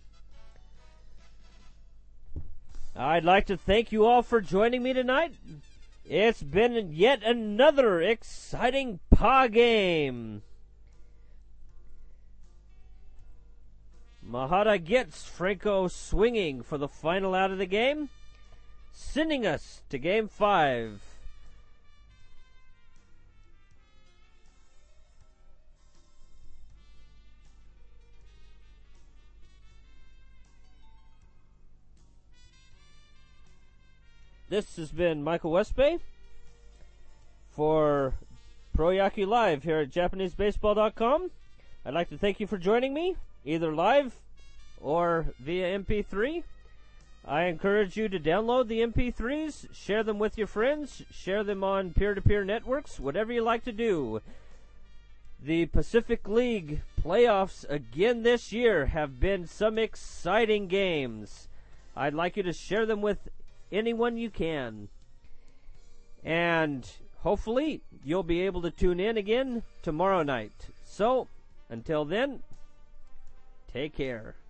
I'd like to thank you all for joining me tonight. It's been yet another exciting P A game. Mahara gets Franco swinging for the final out of the game, sending us to game five. This has been Michael Westbay for Pro Yaku Live here at Japanese Baseball dot com. I'd like to thank you for joining me, either live or via M P three. I encourage you to download the M P threes, share them with your friends, share them on peer-to-peer networks, whatever you like to do. The Pacific League playoffs again this year have been some exciting games. I'd like you to share them with anyone you can. And hopefully you'll be able to tune in again tomorrow night. So, until then, take care.